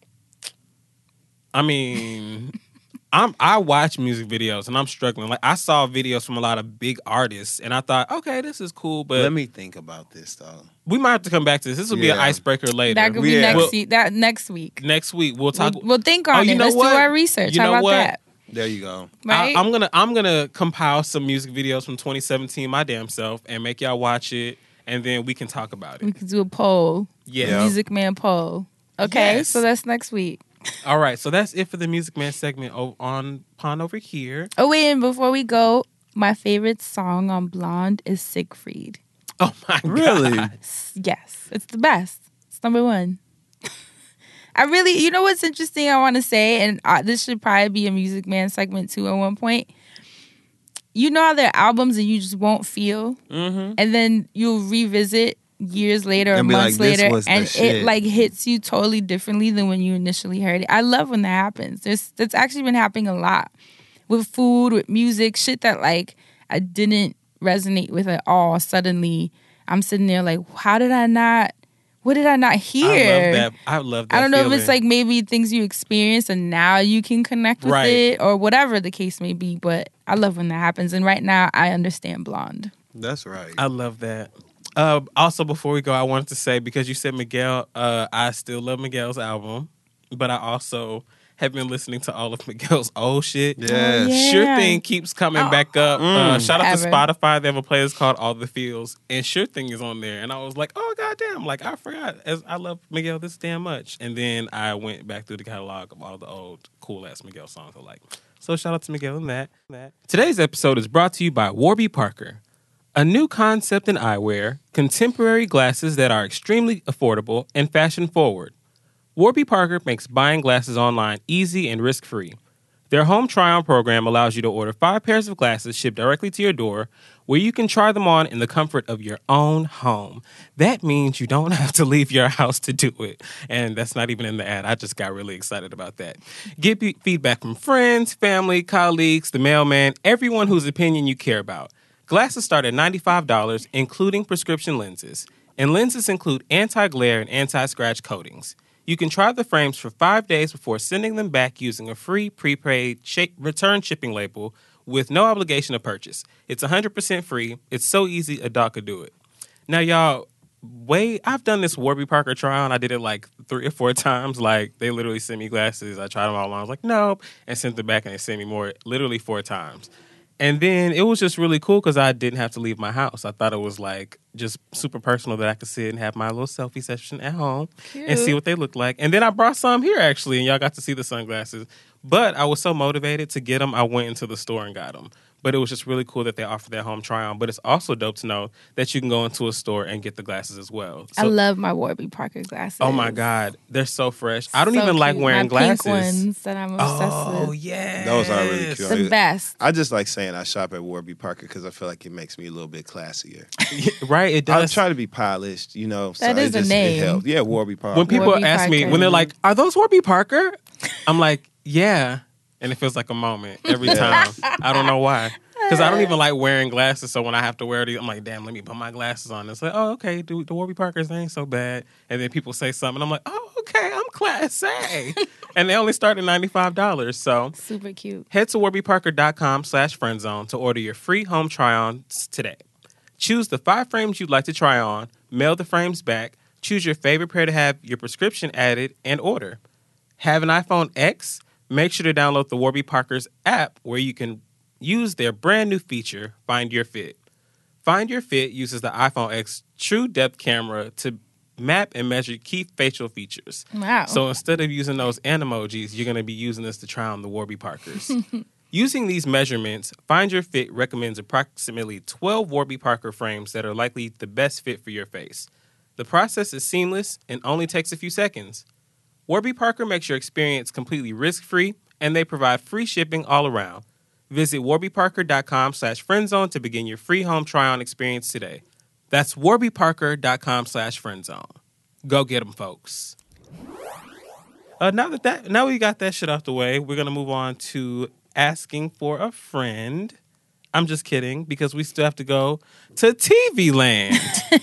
I mean, I'm I watch music videos and I'm struggling. Like I saw videos from a lot of big artists and I thought, okay, this is cool, but Let me think about this though. we might have to come back to this. This will be an Yeah. icebreaker later. That could be Yeah. next Well- week. That next week. Next week we'll We'll, talk. we'll think on Oh, you it. know Let's what? do our research. You How know about what? that? There you go. Right? I, I'm gonna I'm gonna compile some music videos from twenty seventeen, my damn self, and make y'all watch it, and then we can talk about we it. could do a poll. Yeah. Yeah. Music Man poll. Okay, Yes. so that's next week. All right. So that's it for the Music Man segment o- on Pon over here. Oh, wait, and before we go, my favorite song on Blonde is Siegfried. Oh my Really? God. S- Yes, it's the best. It's number one. I really, you know what's interesting I want to say, and uh, this should probably be a Music Man segment too at one point. You know how there are albums that you just won't feel, Mm-hmm. and then you'll revisit years later or And be months like, this later, was the and it shit. like hits you totally differently than when you initially heard it. I love when that happens. There's that's actually been happening a lot with food, with music, shit that like I didn't resonate with at all. Suddenly, I'm sitting there like, how did I not? What did I not hear? I love that. I love that. I don't know if it's feeling. like maybe things you experience and now you can connect with Right. it or whatever the case may be. But I love when that happens. And right now, I understand Blonde. That's right. I love that. Uh, also, before we go, I wanted to say because you said Miguel, uh, I still love Miguel's album, but I also have been listening to all of Miguel's old shit. Yes. Oh, yeah. Sure Thing keeps coming Oh. back up. Uh, shout out to Forever. Spotify. They have a playlist called All the Feels, and Sure Thing is on there. And I was like, oh, goddamn. Like, I forgot. As I love Miguel this damn much. And then I went back through the catalog of all the old cool-ass Miguel songs I like. So shout out to Miguel and that. that. Today's episode is brought to you by Warby Parker. A new concept in eyewear, contemporary glasses that are extremely affordable and fashion-forward. Warby Parker makes buying glasses online easy and risk-free. Their home try-on program allows you to order five pairs of glasses shipped directly to your door, where you can try them on in the comfort of your own home. That means you don't have to leave your house to do it. And that's not even in the ad. I just got really excited about that. Get be- feedback from friends, family, colleagues, the mailman, everyone whose opinion you care about. Glasses start at ninety-five dollars, including prescription lenses. And lenses include anti-glare and anti-scratch coatings. You can try the frames for five days before sending them back using a free prepaid sh- return shipping label with no obligation to purchase. It's one hundred percent free. It's so easy, a dog could do it. Now, y'all, wait, I've done this Warby Parker try-on. I did it like three or four times. Like, they literally sent me glasses. I tried them all on. I was like, nope. And sent them back, and they sent me more, literally four times. And then it was just really cool because I didn't have to leave my house. I thought it was like just super personal that I could sit and have my little selfie session at home Cute. and see what they look like. And then I brought some here, actually, and y'all got to see the sunglasses. But I was so motivated to get them, I went into the store and got them. But it was just really cool that they offered that home try-on. But it's also dope to know that you can go into a store and get the glasses as well. I So, love my Warby Parker glasses. oh, my God. They're so fresh. I don't So even like cute. wearing my glasses. Pink ones that I'm obsessed Oh, with. yeah. Those are really cute. The best. I just like saying I shop at Warby Parker because I feel like it makes me a little bit classier. Right, it I does. try to be polished, you know. So That is it a just, name. It helps. Yeah, Warby Parker. When people Warby ask me, Parker. when they're like, are those Warby Parker? I'm like, yeah. And it feels like a moment every Yeah. time. I don't know why. Because I don't even like wearing glasses. So when I have to wear these, I'm like, damn, let me put my glasses on. It's like, oh, okay, dude, the Warby Parkers ain't so bad. And then people say something. I'm like, oh, okay, I'm class A. And they only start at ninety-five dollars. So Super cute. head to warbyparker.com slash friendzone to order your free home try-ons today. Choose the five frames you'd like to try on, mail the frames back, choose your favorite pair to have your prescription added, and order. Have an iPhone X? Make sure to download the Warby Parker's app where you can use their brand new feature, Find Your Fit. Find Your Fit uses the iPhone X True Depth camera to map and measure key facial features. Wow. So instead of using those animojis, you're going to be using this to try on the Warby Parkers. Using these measurements, Find Your Fit recommends approximately twelve Warby Parker frames that are likely the best fit for your face. The process is seamless and only takes a few seconds. Warby Parker makes your experience completely risk-free, and they provide free shipping all around. Visit warbyparker.com slash friendzone to begin your free home try-on experience today. That's warbyparker.com slash friendzone. Go get them, folks. Uh, now that that now we got that shit out the way, we're gonna move on to asking for a friend. I'm just kidding, because we still have to go to T V Land.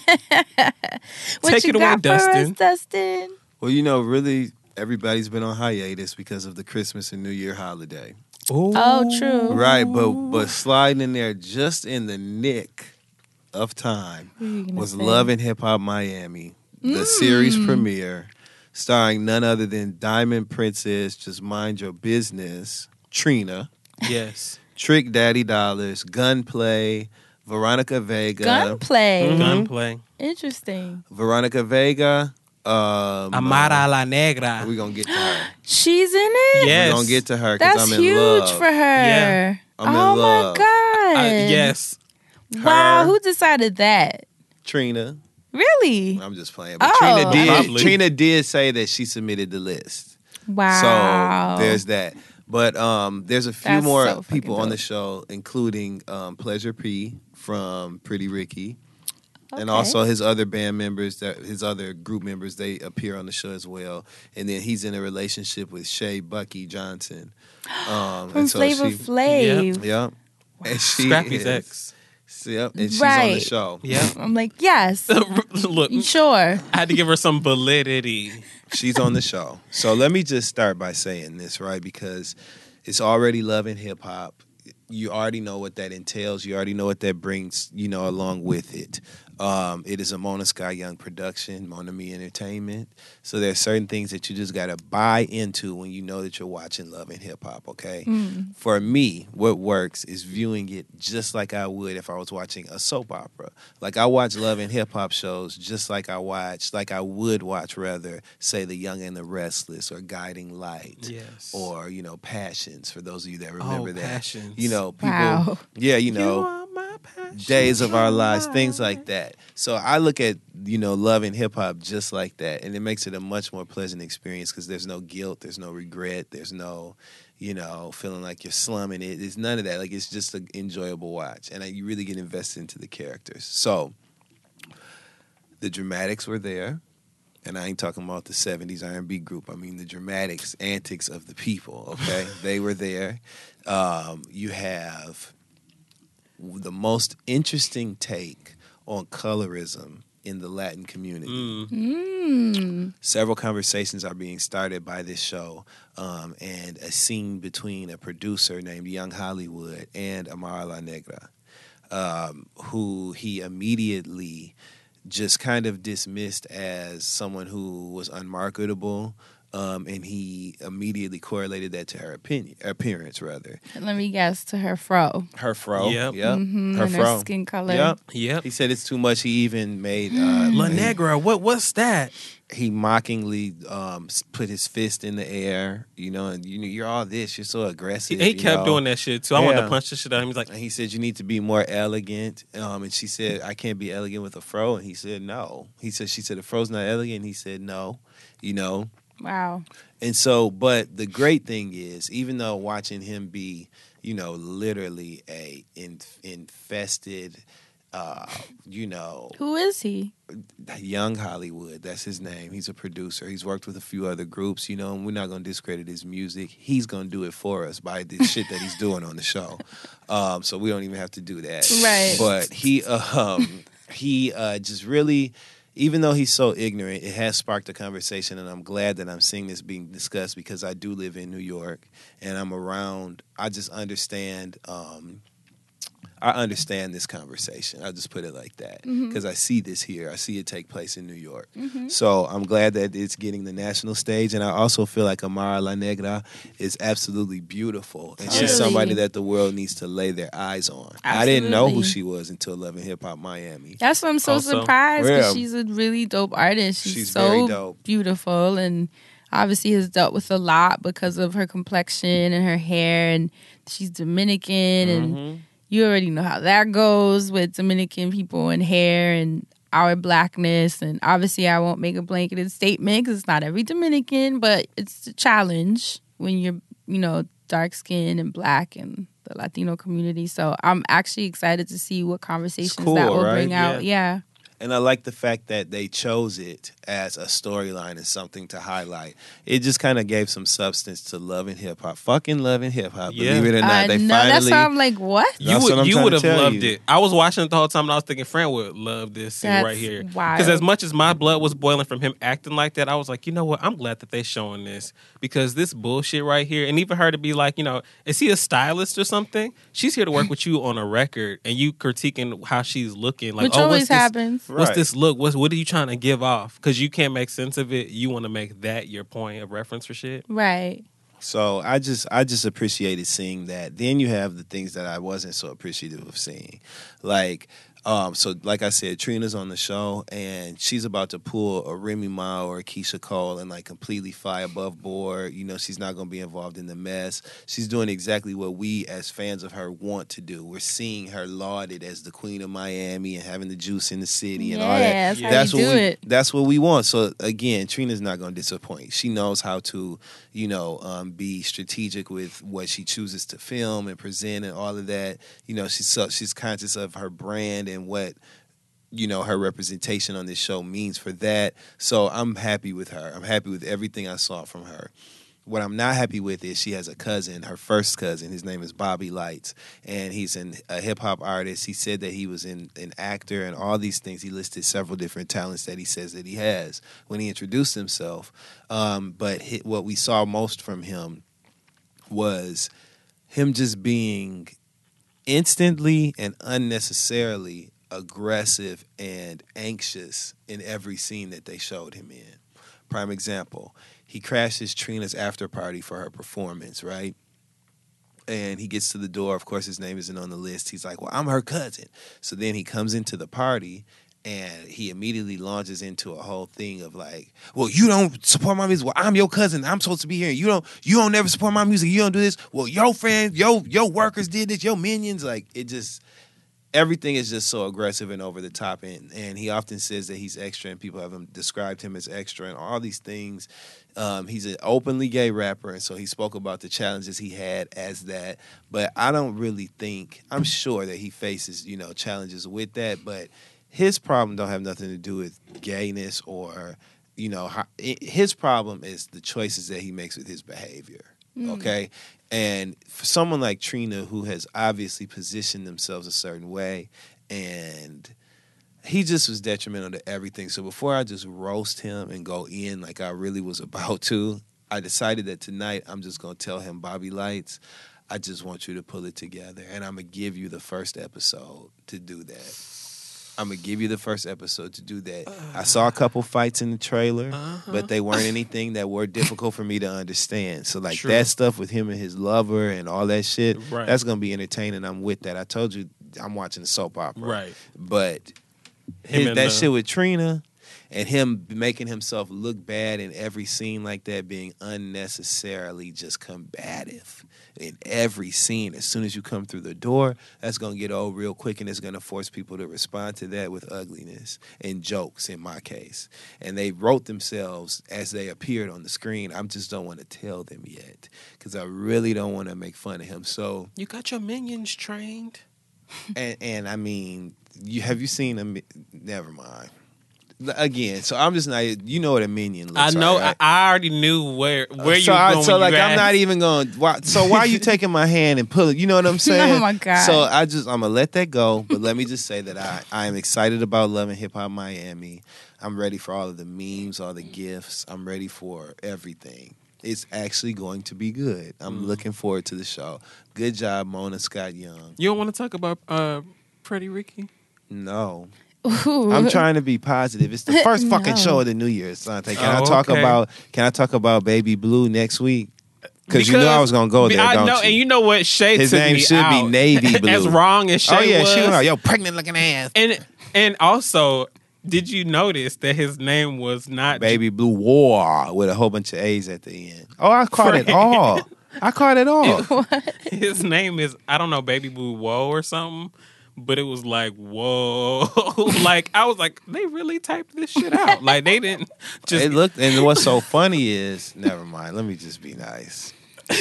What Take you it away, got for us, Dustin. Dustin? Well, you know, really, everybody's been on hiatus because of the Christmas and New Year holiday. Oh, true. Right, but but sliding in there just in the nick of time What are you gonna was say? Love and Hip Hop Miami, the Mm. series premiere, starring none other than Diamond Princess, Just Mind Your Business, Trina, Yes. Trick Daddy Dollars, Gunplay, Veronica Vega, Gunplay. Mhm. Gunplay. Interesting. Veronica Vega. Um, Amara la Negra. We're gonna get to her. She's in it? Yes. We're gonna get to her because That's I'm in huge love. for her. Yeah. I'm in oh love. my God. Uh, yes. Wow, Her. who decided that? Trina. Really? I'm just playing. But Oh. Trina did. Probably. Trina did say that she submitted the list. Wow. So there's that. But um, there's a few That's more so fucking people on the dope. show, including um, Pleasure P from Pretty Ricky, and Okay. also his other band members, that his other group members, they appear on the show as well. And then he's in a relationship with Shay Bucky Johnson. Um, From and so Flavor she- Flav. Yep. And she Scrappy's is- ex. Yep. And she's on the Right. show. Yeah. I'm like, yes. Look, Sure. I had to give her some validity. She's on the show. So let me just start by saying this, right? Because it's already Love and Hip Hop. You already know what that entails. You already know what that brings, you know, along with it. Um, it is a Mona Sky Young production, Mona Me Entertainment. So there's certain things that you just got to buy into when you know that you're watching Love and Hip Hop, okay? Mm. For me, what works is viewing it just like I would if I was watching a soap opera. Like I watch Love and Hip Hop shows just like I watch, like I would watch rather, say The Young and the Restless or Guiding Light. Yes. Or, you know, Passions, for those of you that remember oh, that. Passions. You know, people, Wow. yeah, you You know, are my passion. Days of Our Lives, things like that. So I look at, you know, Love and Hip Hop just like that, and it makes it a much more pleasant experience because there's no guilt, there's no regret, there's no, you know, feeling like you're slumming it. There's none of that. Like, it's just an enjoyable watch, and you really get invested into the characters. So the dramatics were there. And I ain't talking about the seventies R and B group. I mean the dramatics, antics of the people, okay? They were there. Um, you have the most interesting take on colorism in the Latin community. Mm. Mm. Several conversations are being started by this show, um, and a scene between a producer named Young Hollywood and Amara La Negra, um, who he immediately just kind of dismissed as someone who was unmarketable. Um, and he immediately correlated that to her opinion, appearance, rather. Let me guess, to her fro. Her fro. Yep. Yep. Mhm, Her and her fro. skin color. Yep. Yep. He said it's too much. He even made uh, La he- Negra, what what's that? He mockingly um, s- put his fist in the air, you know, and you know, you're all this. You're so He, aggressive. he you kept know. doing that shit too. I wanted Yeah. to punch the shit out of him. He's like, And he said, you need to be more elegant. Um, and she said, I can't be elegant with a fro. And he said, no. He said, she said, the fro's not elegant. And he said, no, you know. Wow. And so, but the great thing is, even though watching him be, you know, literally a in, infested, uh, you know, Who is he? Young Hollywood, that's his name. He's a producer. He's worked with a few other groups, you know, and we're not going to discredit his music. He's going to do it for us by the shit that he's doing on the show. Um, so we don't even have to do that. Right. But he, uh, um, he uh, just really, even though he's so ignorant, it has sparked a conversation, and I'm glad that I'm seeing this being discussed because I do live in New York, and I'm around, I just understand, um, I understand this conversation. I'll just put it like that because I see this here. I see it take place in New York. So I'm glad that it's getting the national stage, and I also feel like Amara La Negra is absolutely beautiful, and she's Totally. somebody that the world needs to lay their eyes on. I didn't know who Absolutely. she was until Love and Hip Hop Miami. That's why I'm so Also- surprised because Yeah. she's a really dope artist. She's, She's so very dope. beautiful and obviously has dealt with a lot because of her complexion and her hair, and she's Dominican, and Mhm. you already know how that goes with Dominican people and hair and our blackness. And obviously, I won't make a blanketed statement because it's not every Dominican, but it's a challenge when you're, you know, dark skinned and black in the Latino community. So I'm actually excited to see what conversations cool, that will right? bring out. Yeah. And I like the fact that they chose it as a storyline and something to highlight. It just kind of gave some substance to Love and Hip Hop. Fucking Love and Hip Hop. Yeah. Believe it or not, I they know. That's finally. why I'm like, what? You That's what would I'm you trying would to have tell loved you. it. I was watching it the whole time and I was thinking Fran would love this scene That's right here. wild. Because as much as my blood was boiling from him acting like that, I was like, you know what? I'm glad that they showing this because this bullshit right here, and even her to be like, you know, is he a stylist or something? She's here to work with you on a record, and you critiquing how she's looking. Like, Which oh, always what's this, happens. What's Right. this look? What's what are you trying to give off? Because you can't make sense of it. You want to make that your point of reference for shit. Right. So I just I just appreciated seeing that. Then you have the things that I wasn't so appreciative of seeing. Like um so like I said, Trina's on the show and she's about to pull a Remy Ma or a Keisha Cole and like completely fly above board. You know, she's not gonna be involved in the mess. She's doing exactly what we as fans of her want to do. We're seeing her lauded as the queen of Miami and having the juice in the city and all that. Yeah, that's how That's you what do we, it. That's what we want. So again, Trina's not going to disappoint. She knows how to, you know, um, be strategic with what she chooses to film and present and all of that. You know, she's so, she's conscious of her brand and what, you know, her representation on this show means for that. So I'm happy with her. I'm happy with everything I saw from her. What I'm not happy with is she has a cousin, her first cousin. His name is Bobby Lights, and he's an, a hip hop artist. He said that he was in, an actor and all these things. He listed several different talents that he says that he has when he introduced himself. Um, but hi what we saw most from him was him just being instantly and unnecessarily aggressive and anxious in every scene that they showed him in. Prime example, he crashes Trina's after party for her performance, right? And he gets to the door. Of course, his name isn't on the list. He's like, well, I'm her cousin. So then he comes into the party and he immediately launches into a whole thing of like, well, you don't support my music. Well, I'm your cousin. I'm supposed to be here. You don't, you don't never support my music. You don't do this. Well, your friends, your, your workers did this. Your minions. Like, it just, everything is just so aggressive and over the top. And, and he often says that he's extra and people have him, described him as extra and all these things. Um, he's an openly gay rapper, and so he spoke about the challenges he had as that. But I don't really think, I'm sure that he faces, you know, challenges with that, but his problem don't have nothing to do with gayness or, you know, how, it, his problem is the choices that he makes with his behavior, okay? And for someone like Trina, who has obviously positioned themselves a certain way and he just was detrimental to everything. So before I just roast him and go in like I really was about to, I decided that tonight I'm just going to tell him, Bobby Lights, I just want you to pull it together. And I'm going to give you the first episode to do that. I'm going to give you the first episode to do that. I saw a couple fights in the trailer, uh-huh. but they weren't anything that were difficult for me to understand. So, like, True. that stuff with him and his lover and all that shit, right. that's going to be entertaining. I'm with that. I told you I'm watching a soap opera. Right. But his, that the... shit with Trina and him making himself look bad in every scene like that, being unnecessarily just combative in every scene. As soon as you come through the door, that's going to get old real quick, and it's going to force people to respond to that with ugliness and jokes in my case. And they wrote themselves as they appeared on the screen. I just don't want to tell them yet because I really don't want to make fun of him. So you got your minions trained. And, and I mean, you have you seen them? Never mind. Again, so I'm just not. You know what a minion looks like. I know. Right? I, I already knew where where so you were I, going. So when like, you I'm asked. not even going. Why, so why are you taking my hand and pulling? You know what I'm saying? Oh my God. So I just I'm gonna let that go. But let me just say that I I am excited about Love and Hip Hop Miami. I'm ready for all of the memes, all the gifts. I'm ready for everything. It's actually going to be good. I'm mm. looking forward to the show. Good job, Mona Scott Young. You don't want to talk about uh, Pretty Ricky? No. Ooh. I'm trying to be positive. It's the first No. fucking show of the New Year, Sante. Can Oh, I talk okay. about Can I talk about Baby Blue next week? Because you Because know I was gonna go there. I don't know, you? and you know what? Shay His took name me should out. be Navy Blue. As wrong as Shay oh yeah, was. she was like, yo, pregnant looking ass. And and also, did you notice that his name was not Baby Blue War with a whole bunch of A's at the end. Oh, I caught it Friend. all. I caught it all. His name is I don't know, Baby Blue Whoa or something. But it was like, whoa. Like, I was like, they really typed this shit out. Like, they didn't just... It looked, and what's so funny is, never mind, let me just be nice.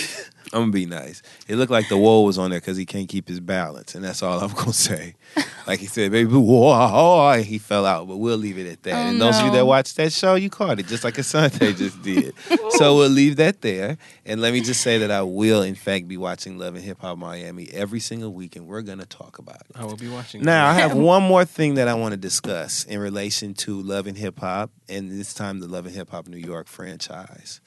I'm going to be nice. It looked like the whoa was on there because he can't keep his balance, and that's all I'm going to say. Like he said, baby, whoa, oh, and he fell out, but we'll leave it at that. Oh, and those of you no. that watched that show, you caught it, just like Asante just did. So we'll leave that there. And let me just say that I will, in fact, be watching Love and Hip Hop Miami every single week, and we're going to talk about it. I will be watching. Now, I that. have one more thing that I want to discuss in relation to Love and Hip Hop, and this time the Love and Hip Hop New York franchise.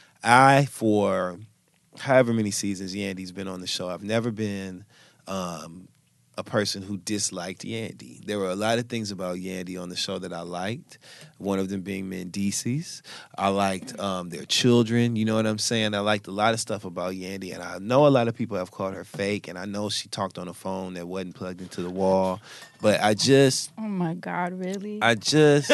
I, for however many seasons Yandy's been on the show, I've never been um, a person who disliked Yandy. There were a lot of things about Yandy on the show that I liked, one of them being Mendices. I liked um, their children, you know what I'm saying? I liked a lot of stuff about Yandy, and I know a lot of people have called her fake, and I know she talked on a phone that wasn't plugged into the wall, but I just... Oh my God, really? I just...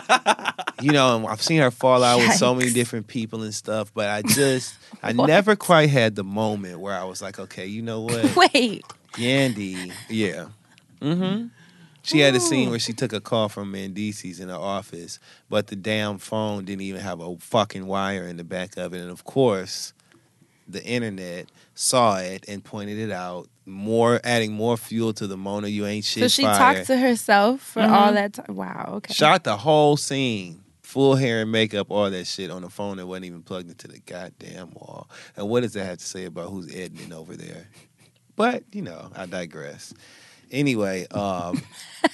You know, I've seen her fall out with so many Yikes. different people and stuff, but I just, I What? never quite had the moment where I was like, okay, you know what? Wait. Yandy, yeah. Mm-hmm. She had a scene where she took a call from Mendices in her office, but the damn phone didn't even have a fucking wire in the back of it. And of course, the internet saw it and pointed it out, more adding more fuel to the Mona You Ain't Shit So she fire. talked to herself for Mhm. all that time. Wow, okay. Shot the whole scene. Full hair and makeup, all that shit on the phone that wasn't even plugged into the goddamn wall. And what does that have to say about who's editing over there? But, you know, I digress. Anyway, um,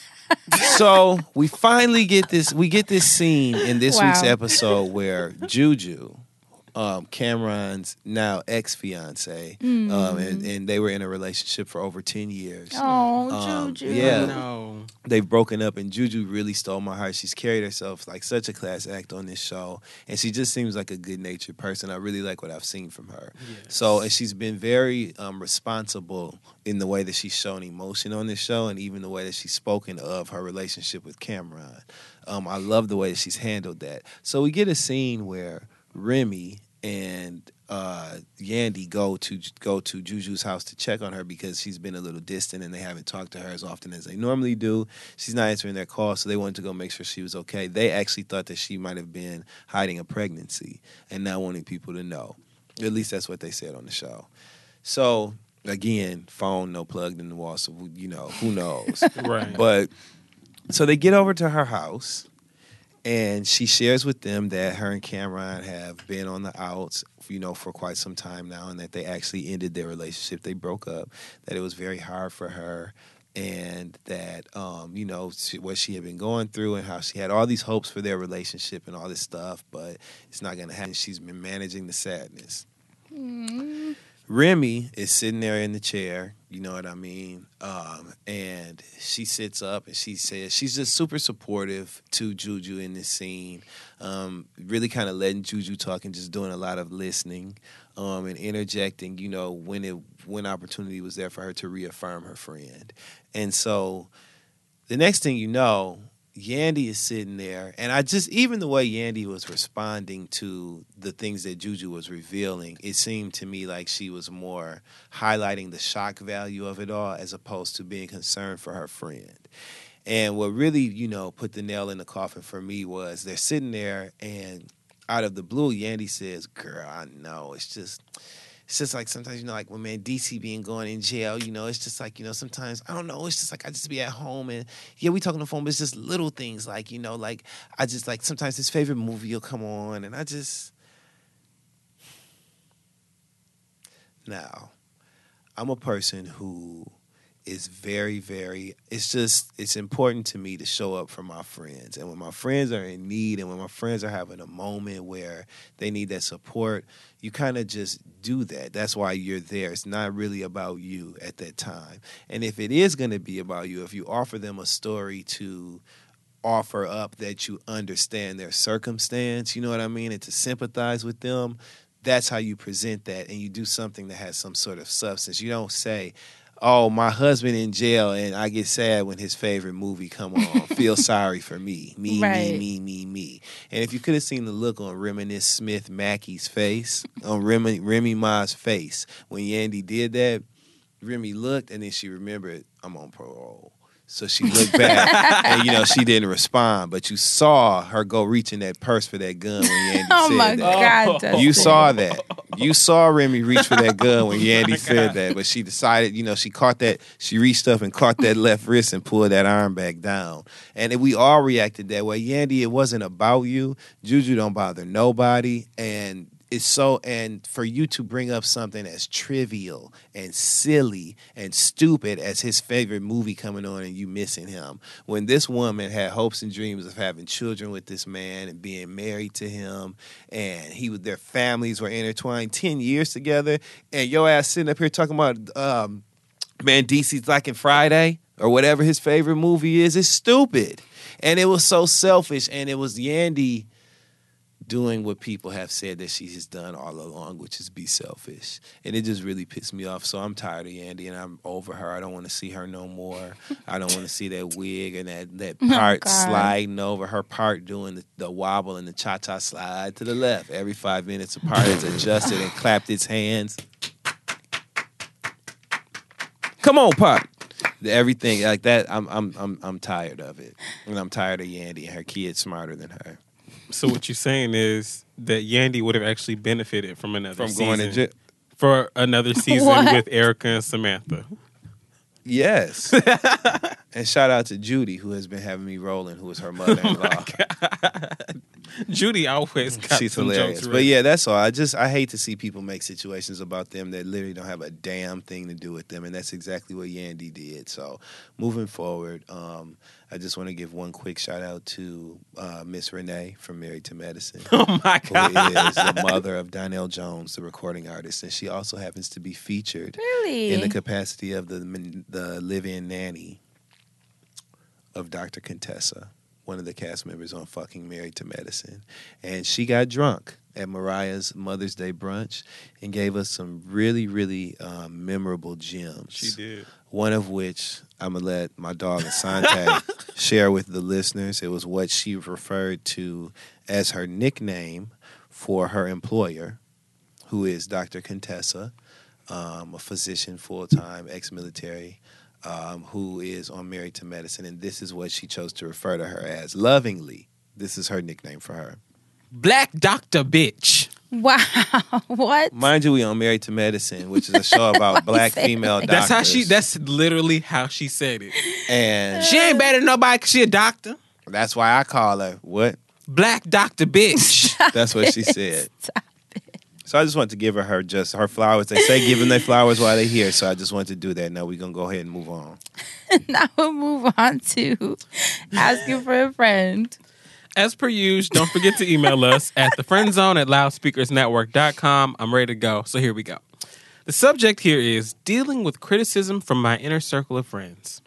so we finally get this, we get this scene in this Wow. week's episode where Juju, um, Cameron's now ex-fiance, Mm. um, and, and they were in a relationship for over ten years. Oh, Um, Juju. yeah. No. They've broken up, and Juju really stole my heart. She's carried herself like such a class act on this show, and she just seems like a good-natured person. I really like what I've seen from her. Yes. So, and she's been very um, responsible in the way that she's shown emotion on this show, and even the way that she's spoken of her relationship with Cameron. Um, I love the way that she's handled that. So we get a scene where Remy and uh, Yandy go to go to Juju's house to check on her because she's been a little distant and they haven't talked to her as often as they normally do. She's not answering their calls, so they wanted to go make sure she was okay. They actually thought that she might have been hiding a pregnancy and not wanting people to know. At least that's what they said on the show. So, again, phone no plugged in the wall, so, you know, who knows? Right. But, so they get over to her house, and she shares with them that her and Cameron have been on the outs, you know, for quite some time now, and that they actually ended their relationship. They broke up, that it was very hard for her and that um, you know she, what she had been going through and how she had all these hopes for their relationship and all this stuff, but it's not going to happen. She's been managing the sadness. Mm. Remy is sitting there in the chair, you know what I mean? Um, and she sits up and she says she's just super supportive to Juju in this scene, um, really kind of letting Juju talk and just doing a lot of listening um, and interjecting, you know, when it when opportunity was there for her to reaffirm her friend. And so the next thing you know, Yandy is sitting there, and I just, even the way Yandy was responding to the things that Juju was revealing, it seemed to me like she was more highlighting the shock value of it all as opposed to being concerned for her friend. And what really, you know, put the nail in the coffin for me was they're sitting there, and out of the blue, Yandy says, girl, I know, it's just... It's just like sometimes, you know, like when man D C being going in jail, you know, it's just like, you know, sometimes, I don't know, it's just like I just be at home and, yeah, we talk on the phone, but it's just little things like, you know, like I just like sometimes his favorite movie will come on and I just, now, I'm a person who is very, very, it's just, it's important to me to show up for my friends. And when my friends are in need and when my friends are having a moment where they need that support, you kind of just do that. That's why you're there. It's not really about you at that time. And if it is going to be about you, if you offer them a story to offer up that you understand their circumstance, you know what I mean, and to sympathize with them, that's how you present that. And you do something that has some sort of substance. You don't say, oh, my husband in jail and I get sad when his favorite movie come on. Feel sorry for me. Me, Right. me, me, me, me. And if you could have seen the look on Reminisce Smith Mackey's face, on Remy, Remy Ma's face, when Yandy did that, Remy looked and then she remembered, I'm on parole. So she looked back and, you know, she didn't respond. But you saw her go reach in that purse for that gun when Yandy Oh said my that. God, Dustin. You saw that. You saw Remy reach for that gun when Yandy said that, but she decided, you know, she caught that, she reached up and caught that left wrist and pulled that arm back down. And we all reacted that way. Yandy, it wasn't about you. Juju don't bother nobody. And it's so, and for you to bring up something as trivial and silly and stupid as his favorite movie coming on and you missing him, when this woman had hopes and dreams of having children with this man and being married to him, and he their families were intertwined ten years together, and your ass sitting up here talking about um, man D C's Black and Friday or whatever his favorite movie is, is stupid. And it was so selfish, and it was Yandy doing what people have said that she has done all along, which is be selfish. And it just really pissed me off. So I'm tired of Yandy and I'm over her. I don't want to see her no more. I don't want to see that wig and that, that part God. sliding over, her part doing the, the wobble and the cha-cha slide to the left. Every five minutes a part is adjusted and clapped its hands. Come on, Pop. Everything like that, I'm I'm I'm I'm tired of it. And I'm tired of Yandy and her kid's smarter than her. So what you're saying is that Yandy would have actually benefited from another From season. going to jail. For another season What? with Erica and Samantha. Yes. And shout out to Judy, who has been having me rolling, who is her mother-in-law. Judy always got She's some hilarious. jokes But ready. yeah, that's all. I just I hate to see people make situations about them that literally don't have a damn thing to do with them, and that's exactly what Yandy did. So moving forward, um, I just want to give one quick shout out to uh, Miss Renee from Married to Medicine. Oh my Who God. is the mother of Donnell Jones, the recording artist, and she also happens to be featured Really? in the capacity of the the live-in nanny of Doctor Contessa, one of the cast members on fucking Married to Medicine. And she got drunk at Mariah's Mother's Day brunch and gave us some really, really um, memorable gems. She did. One of which I'm going to let my dog Asante share with the listeners. It was what she referred to as her nickname for her employer, who is Doctor Contessa, um, a physician, full-time, ex-military, um, who is on Married to Medicine. And this is what she chose to refer to her as lovingly. This is her nickname for her. Black Doctor Bitch. Wow. What? Mind you, we on Married to Medicine, which is a show about black say it female like doctors. That's how she, that's literally how she said it. And She ain't better than nobody because she a doctor. that's why I call her, what? Black Doctor Bitch. That's what she said. Stop it. So I just wanted to give her her just her flowers. They say give them their flowers while they're here. So I just wanted to do that. Now we're going to go ahead and move on. Now we'll move on to asking for a friend. As per usual, don't forget to email us at thefriendzone at loudspeakersnetwork dot com. I'm ready to go, so here we go. The subject here is dealing with criticism from my inner circle of friends.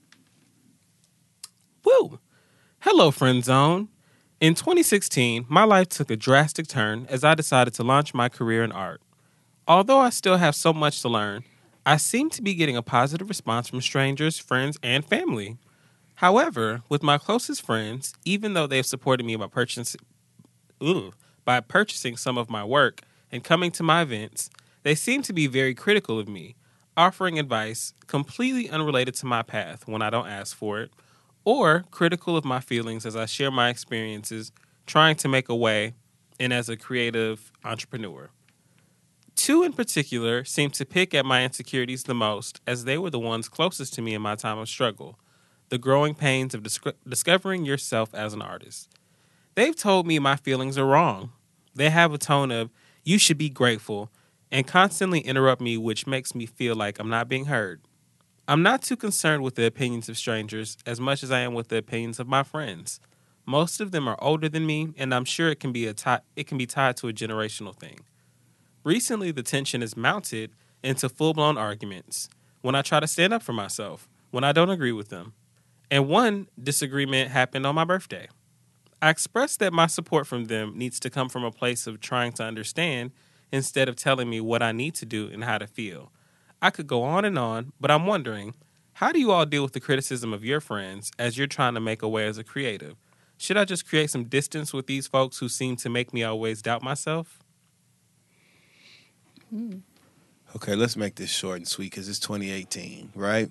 Woo! Hello, Friend Zone. In twenty sixteen, my life took a drastic turn as I decided to launch my career in art. Although I still have so much to learn, I seem to be getting a positive response from strangers, friends, and family. However, with my closest friends, even though they've supported me by purchasing, ooh, by purchasing some of my work and coming to my events, they seem to be very critical of me, offering advice completely unrelated to my path when I don't ask for it, or critical of my feelings as I share my experiences trying to make a way and as a creative entrepreneur. Two in particular seem to pick at my insecurities the most as they were the ones closest to me in my time of struggle. The growing pains of dis- discovering yourself as an artist. They've told me my feelings are wrong. They have a tone of, you should be grateful, and constantly interrupt me, which makes me feel like I'm not being heard. I'm not too concerned with the opinions of strangers as much as I am with the opinions of my friends. Most of them are older than me, and I'm sure it can be a ti- it can be tied to a generational thing. Recently, the tension has mounted into full-blown arguments when I try to stand up for myself, when I don't agree with them. And one disagreement happened on my birthday. I expressed that my support from them needs to come from a place of trying to understand instead of telling me what I need to do and how to feel. I could go on and on, but I'm wondering, how do you all deal with the criticism of your friends as you're trying to make a way as a creative? Should I just create some distance with these folks who seem to make me always doubt myself? Hmm. Okay, let's make this short and sweet because it's twenty eighteen, right?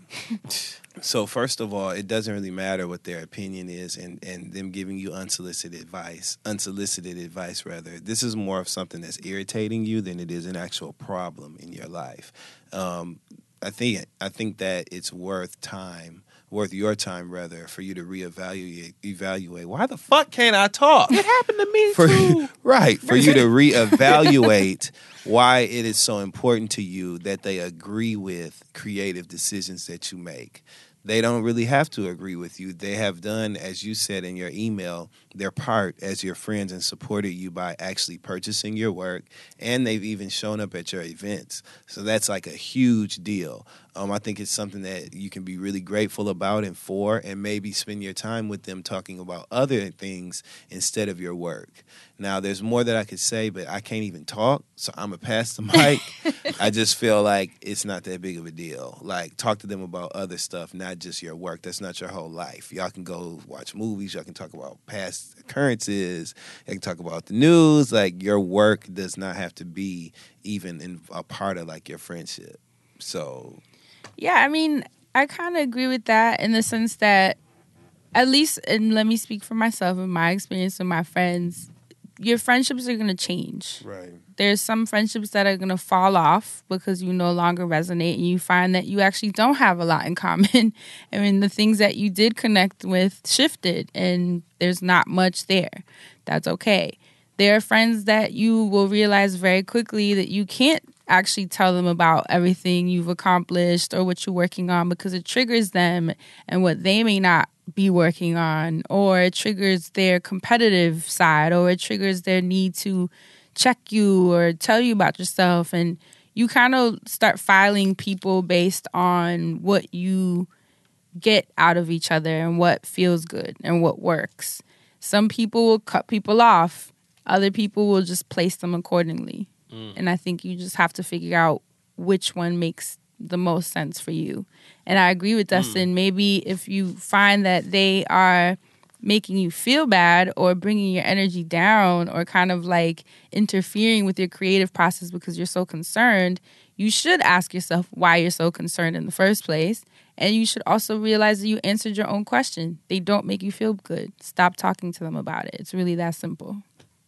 So first of all, it doesn't really matter what their opinion is and, and them giving you unsolicited advice, unsolicited advice rather. This is more of something that's irritating you than it is an actual problem in your life. Um, I think I think that it's worth time, worth your time rather, for you to reevaluate. Evaluate. Why the fuck can't I talk? It happened to me For, too. right, for you to reevaluate why it is so important to you that they agree with creative decisions that you make. They don't really have to agree with you. They have done, as you said in your email, their part as your friends and supported you by actually purchasing your work, and they've even shown up at your events. So that's like a huge deal. Um, I think it's something that you can be really grateful about and for, and maybe spend your time with them talking about other things instead of your work. Now, there's more that I could say, but I can't even talk, so I'm going to pass the mic. I just feel like it's not that big of a deal. Like, talk to them about other stuff, not just your work. That's not your whole life. Y'all can go watch movies. Y'all can talk about past occurrences. Y'all can talk about the news. Like, your work does not have to be even in a part of, like, your friendship. So... Yeah, I mean, I kind of agree with that in the sense that, at least, and let me speak for myself and my experience with my friends, your friendships are going to change. Right. There's some friendships that are going to fall off because you no longer resonate and you find that you actually don't have a lot in common. I mean, the things that you did connect with shifted and there's not much there. That's okay. There are friends that you will realize very quickly that you can't actually tell them about everything you've accomplished or what you're working on because it triggers them and what they may not be working on, or it triggers their competitive side, or it triggers their need to check you or tell you about yourself. And you kind of start filing people based on what you get out of each other and what feels good and what works. Some people will cut people off. Other people will just place them accordingly. Mm. And I think you just have to figure out which one makes the most sense for you. And I agree with Dustin. Mm. Maybe if you find that they are making you feel bad or bringing your energy down or kind of like interfering with your creative process because you're so concerned, you should ask yourself why you're so concerned in the first place. And you should also realize that you answered your own question. They don't make you feel good. Stop talking to them about it. It's really that simple.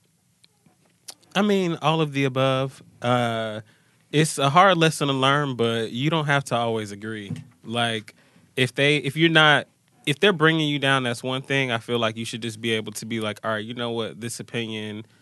I mean, all of the above. Uh, it's a hard lesson to learn, but you don't have to always agree. Like, if they, if you're not, if they're bringing you down, that's one thing. I feel like you should just be able to be like, all right, you know what, this opinion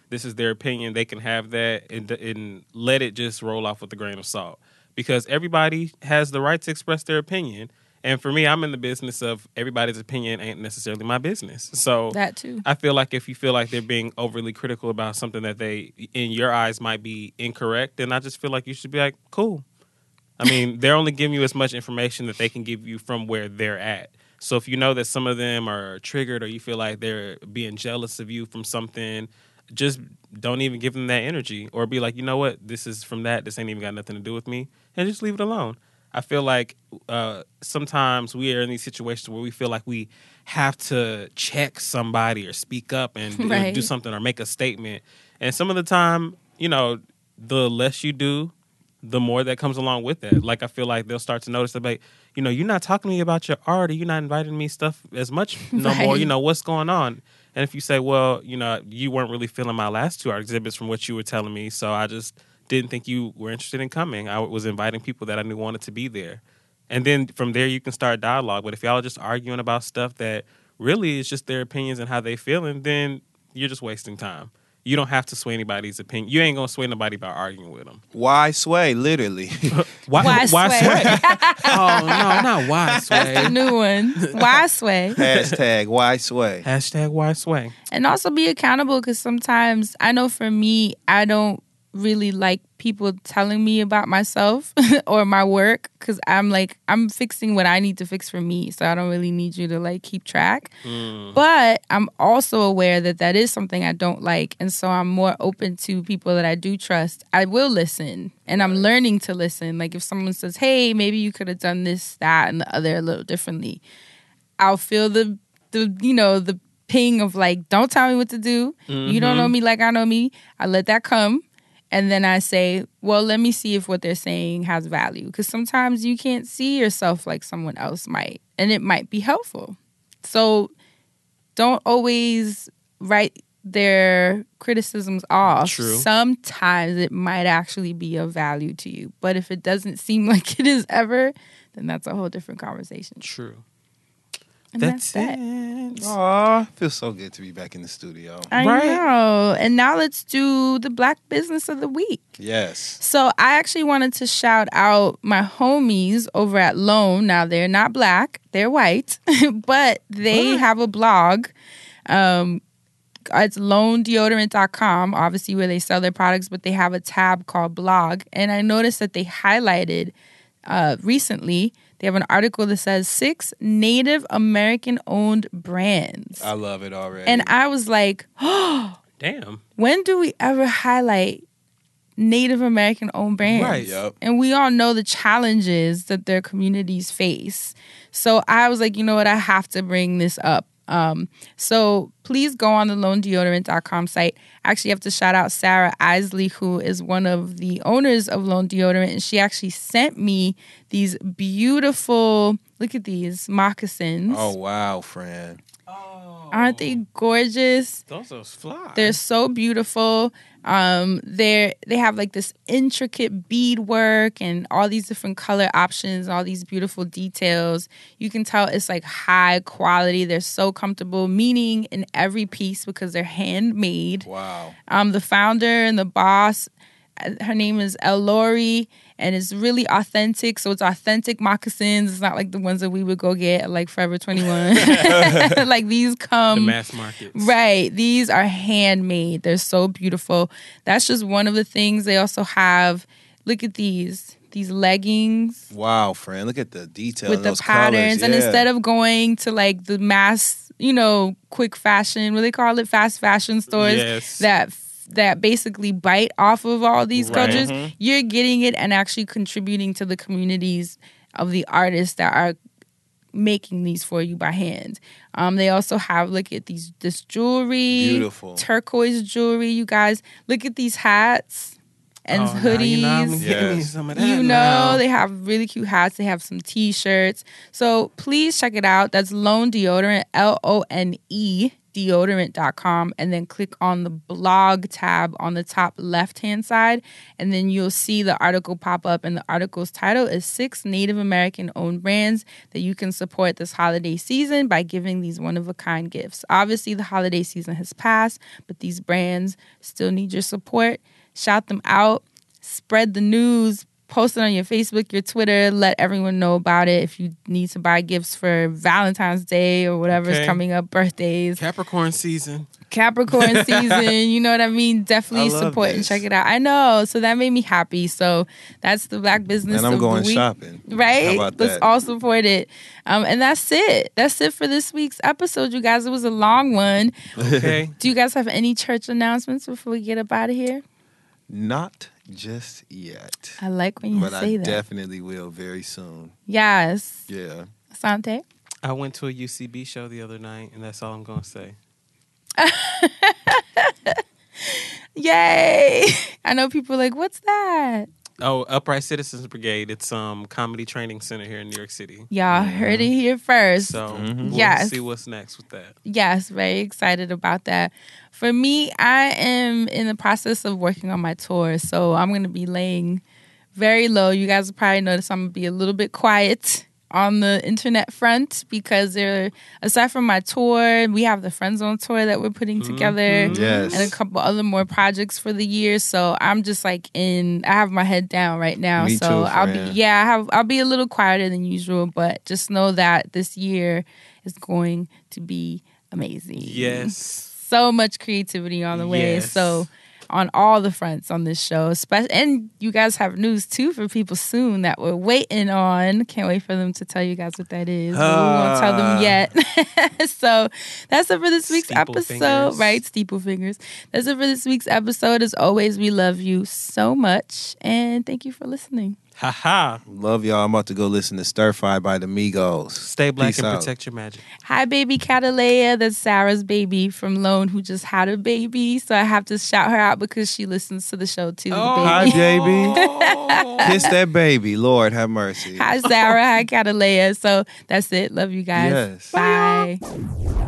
this is their opinion. They can have that and, and let it just roll off with a grain of salt. Because everybody has the right to express their opinion. And for me, I'm in the business of everybody's opinion ain't necessarily my business. So That too. I feel like if you feel like they're being overly critical about something that they, in your eyes, might be incorrect, then I just feel like you should be like, cool. I mean, they're only giving you as much information that they can give you from where they're at. So if you know that some of them are triggered or you feel like they're being jealous of you from something, just don't even give them that energy. Or be like, you know what, this is from that. This ain't even got nothing to do with me. And just leave it alone. I feel like uh, sometimes we are in these situations where we feel like we have to check somebody or speak up and do- Right. do something or make a statement. And some of the time, you know, the less you do, the more that comes along with that. Like, I feel like they'll start to notice that, like, you know, you're not talking to me about your art or you're not inviting me stuff as much no Right. more. You know, what's going on? And if you say, well, you know, you weren't really feeling my last two art exhibits from what you were telling me, so I just didn't think you were interested in coming. I was inviting people that I knew wanted to be there. And then from there, you can start dialogue. But if y'all are just arguing about stuff that really is just their opinions and how they feeling, then you're just wasting time. You don't have to sway anybody's opinion. You ain't going to sway nobody by arguing with them. Why sway? Literally. Why, Why sway? Oh, no, not why sway. That's the new one. Why sway? Hashtag why sway. Hashtag why sway. And also be accountable, because sometimes I know for me, I don't really like people telling me about myself or my work, because I'm like, I'm fixing what I need to fix for me. So I don't really need you to like keep track. Mm. But I'm also aware that that is something I don't like. And so I'm more open to people that I do trust. I will listen, and I'm learning to listen. Like if someone says, hey, maybe you could have done this, that, and the other a little differently, I'll feel the, the you know, the ping of like, don't tell me what to do. Mm-hmm. You don't know me like I know me. I let that come. And then I say, well, let me see if what they're saying has value. Because sometimes you can't see yourself like someone else might. And it might be helpful. So don't always write their criticisms off. True. Sometimes it might actually be of value to you. But if it doesn't seem like it is ever, then that's a whole different conversation. True. And That's, that's, that. it. Aw, feels so good to be back in the studio. I Right. know. And now let's do the Black Business of the Week. Yes. So I actually wanted to shout out my homies over at Lone. Now they're not black, they're white, but they What? have a blog. Um, it's lone deodorant dot com, obviously where they sell their products, but they have a tab called blog. And I noticed that they highlighted uh, recently, they have an article that says six Native American owned brands. I love it already. And I was like, Damn. when do we ever highlight Native American owned brands? Right. Yep. And we all know the challenges that their communities face. So I was like, you know what? I have to bring this up. Um, so please go on the lone deodorant dot com site. I actually have to shout out Sarah Isley, who is one of the owners of Lone Deodorant. And she actually sent me these beautiful, look at these moccasins. Oh, wow, friend. Aren't they gorgeous? Those are fly. They're so beautiful. Um, they're they have like this intricate beadwork and all these different color options, all these beautiful details. You can tell it's like high quality. They're so comfortable, meaning in every piece because they're handmade. Wow. Um, the founder and the boss, uh, her name is Elori, and it's really authentic. So it's authentic moccasins. It's not like the ones that we would go get at like Forever twenty-one. Like these come the mass markets. Right. These are handmade. They're so beautiful. That's just one of the things. They also have, look at these, these leggings Wow, friend. Look at the detail with in the those patterns. colors. And Yeah. instead of going to like the mass, you know, quick fashion, what do they call it? Fast fashion stores Yes. that that basically bite off of all these Right. cultures, you're getting it and actually contributing to the communities of the artists that are making these for you by hand. Um, they also have, look at these, this jewelry, Beautiful. turquoise jewelry. You guys, look at these hats and Oh, now hoodies. you know, I'm getting me Yes. some of that You know, now. they have really cute hats. They have some t-shirts. So please check it out. That's Lone Deodorant, L O N E deodorant dot com and then click on the blog tab on the top left-hand side, and then you'll see the article pop up, and the article's title is Six Native American-Owned Brands That You Can Support This Holiday Season by Giving These One-of-a-Kind Gifts. Obviously, the holiday season has passed, but these brands still need your support. Shout them out. Spread the news. Post it on your Facebook, your Twitter. Let everyone know about it. If you need to buy gifts for Valentine's Day or whatever's Okay. coming up, birthdays, Capricorn season. Capricorn season, you know what I mean? Definitely I love support and this. check it out. I know. So that made me happy. So that's the Black business And I'm of going the week. shopping. Right? How about Let's that? all support it. Um, and that's it. That's it for this week's episode, you guys. It was a long one. Okay. Do you guys have any church announcements before we get up out of here? Not just yet. I like when you But say I that. definitely will very soon. Yes. Yeah. Asante? I went to a U C B show the other night, and that's all I'm going to say. Yay! I know people are like, what's that? Oh, Upright Citizens Brigade. It's um comedy training center here in New York City. Y'all heard it here first. So Mhm. we'll Yes. see what's next with that. Yes, very excited about that. For me, I am in the process of working on my tour, so I'm going to be laying very low. You guys will probably notice I'm going to be a little bit quiet on the internet front because there, aside from my tour, we have the Friend Zone tour that we're putting together. Yes. And a couple other more projects for the year. So I'm just like in, I have my head down right now. Me so too, I'll friend. be, yeah, I have, I'll be a little quieter than usual, but just know that this year is going to be amazing. Yes. So much creativity on the way. Yes. So on all the fronts on this show, especially, and you guys have news too for people soon that we're waiting on. Can't wait for them to tell you guys what that is. But we won't tell them Ah. yet. So that's it for this week's Steeple episode, fingers. right? Steeple fingers. That's it for this week's episode. As always, we love you so much, and thank you for listening. Ha ha. Love y'all. I'm about to go listen to Stir Fry by the Migos. Stay black Peace and out. protect your magic. Hi, baby Catalea. That's Sarah's baby from Lone, who just had a baby. So I have to shout her out because she listens to the show too. the Hi, baby. baby. Kiss that baby. Lord, have mercy. Hi, Sarah. Hi, Catalea. So that's it. Love you guys. Yes. Bye.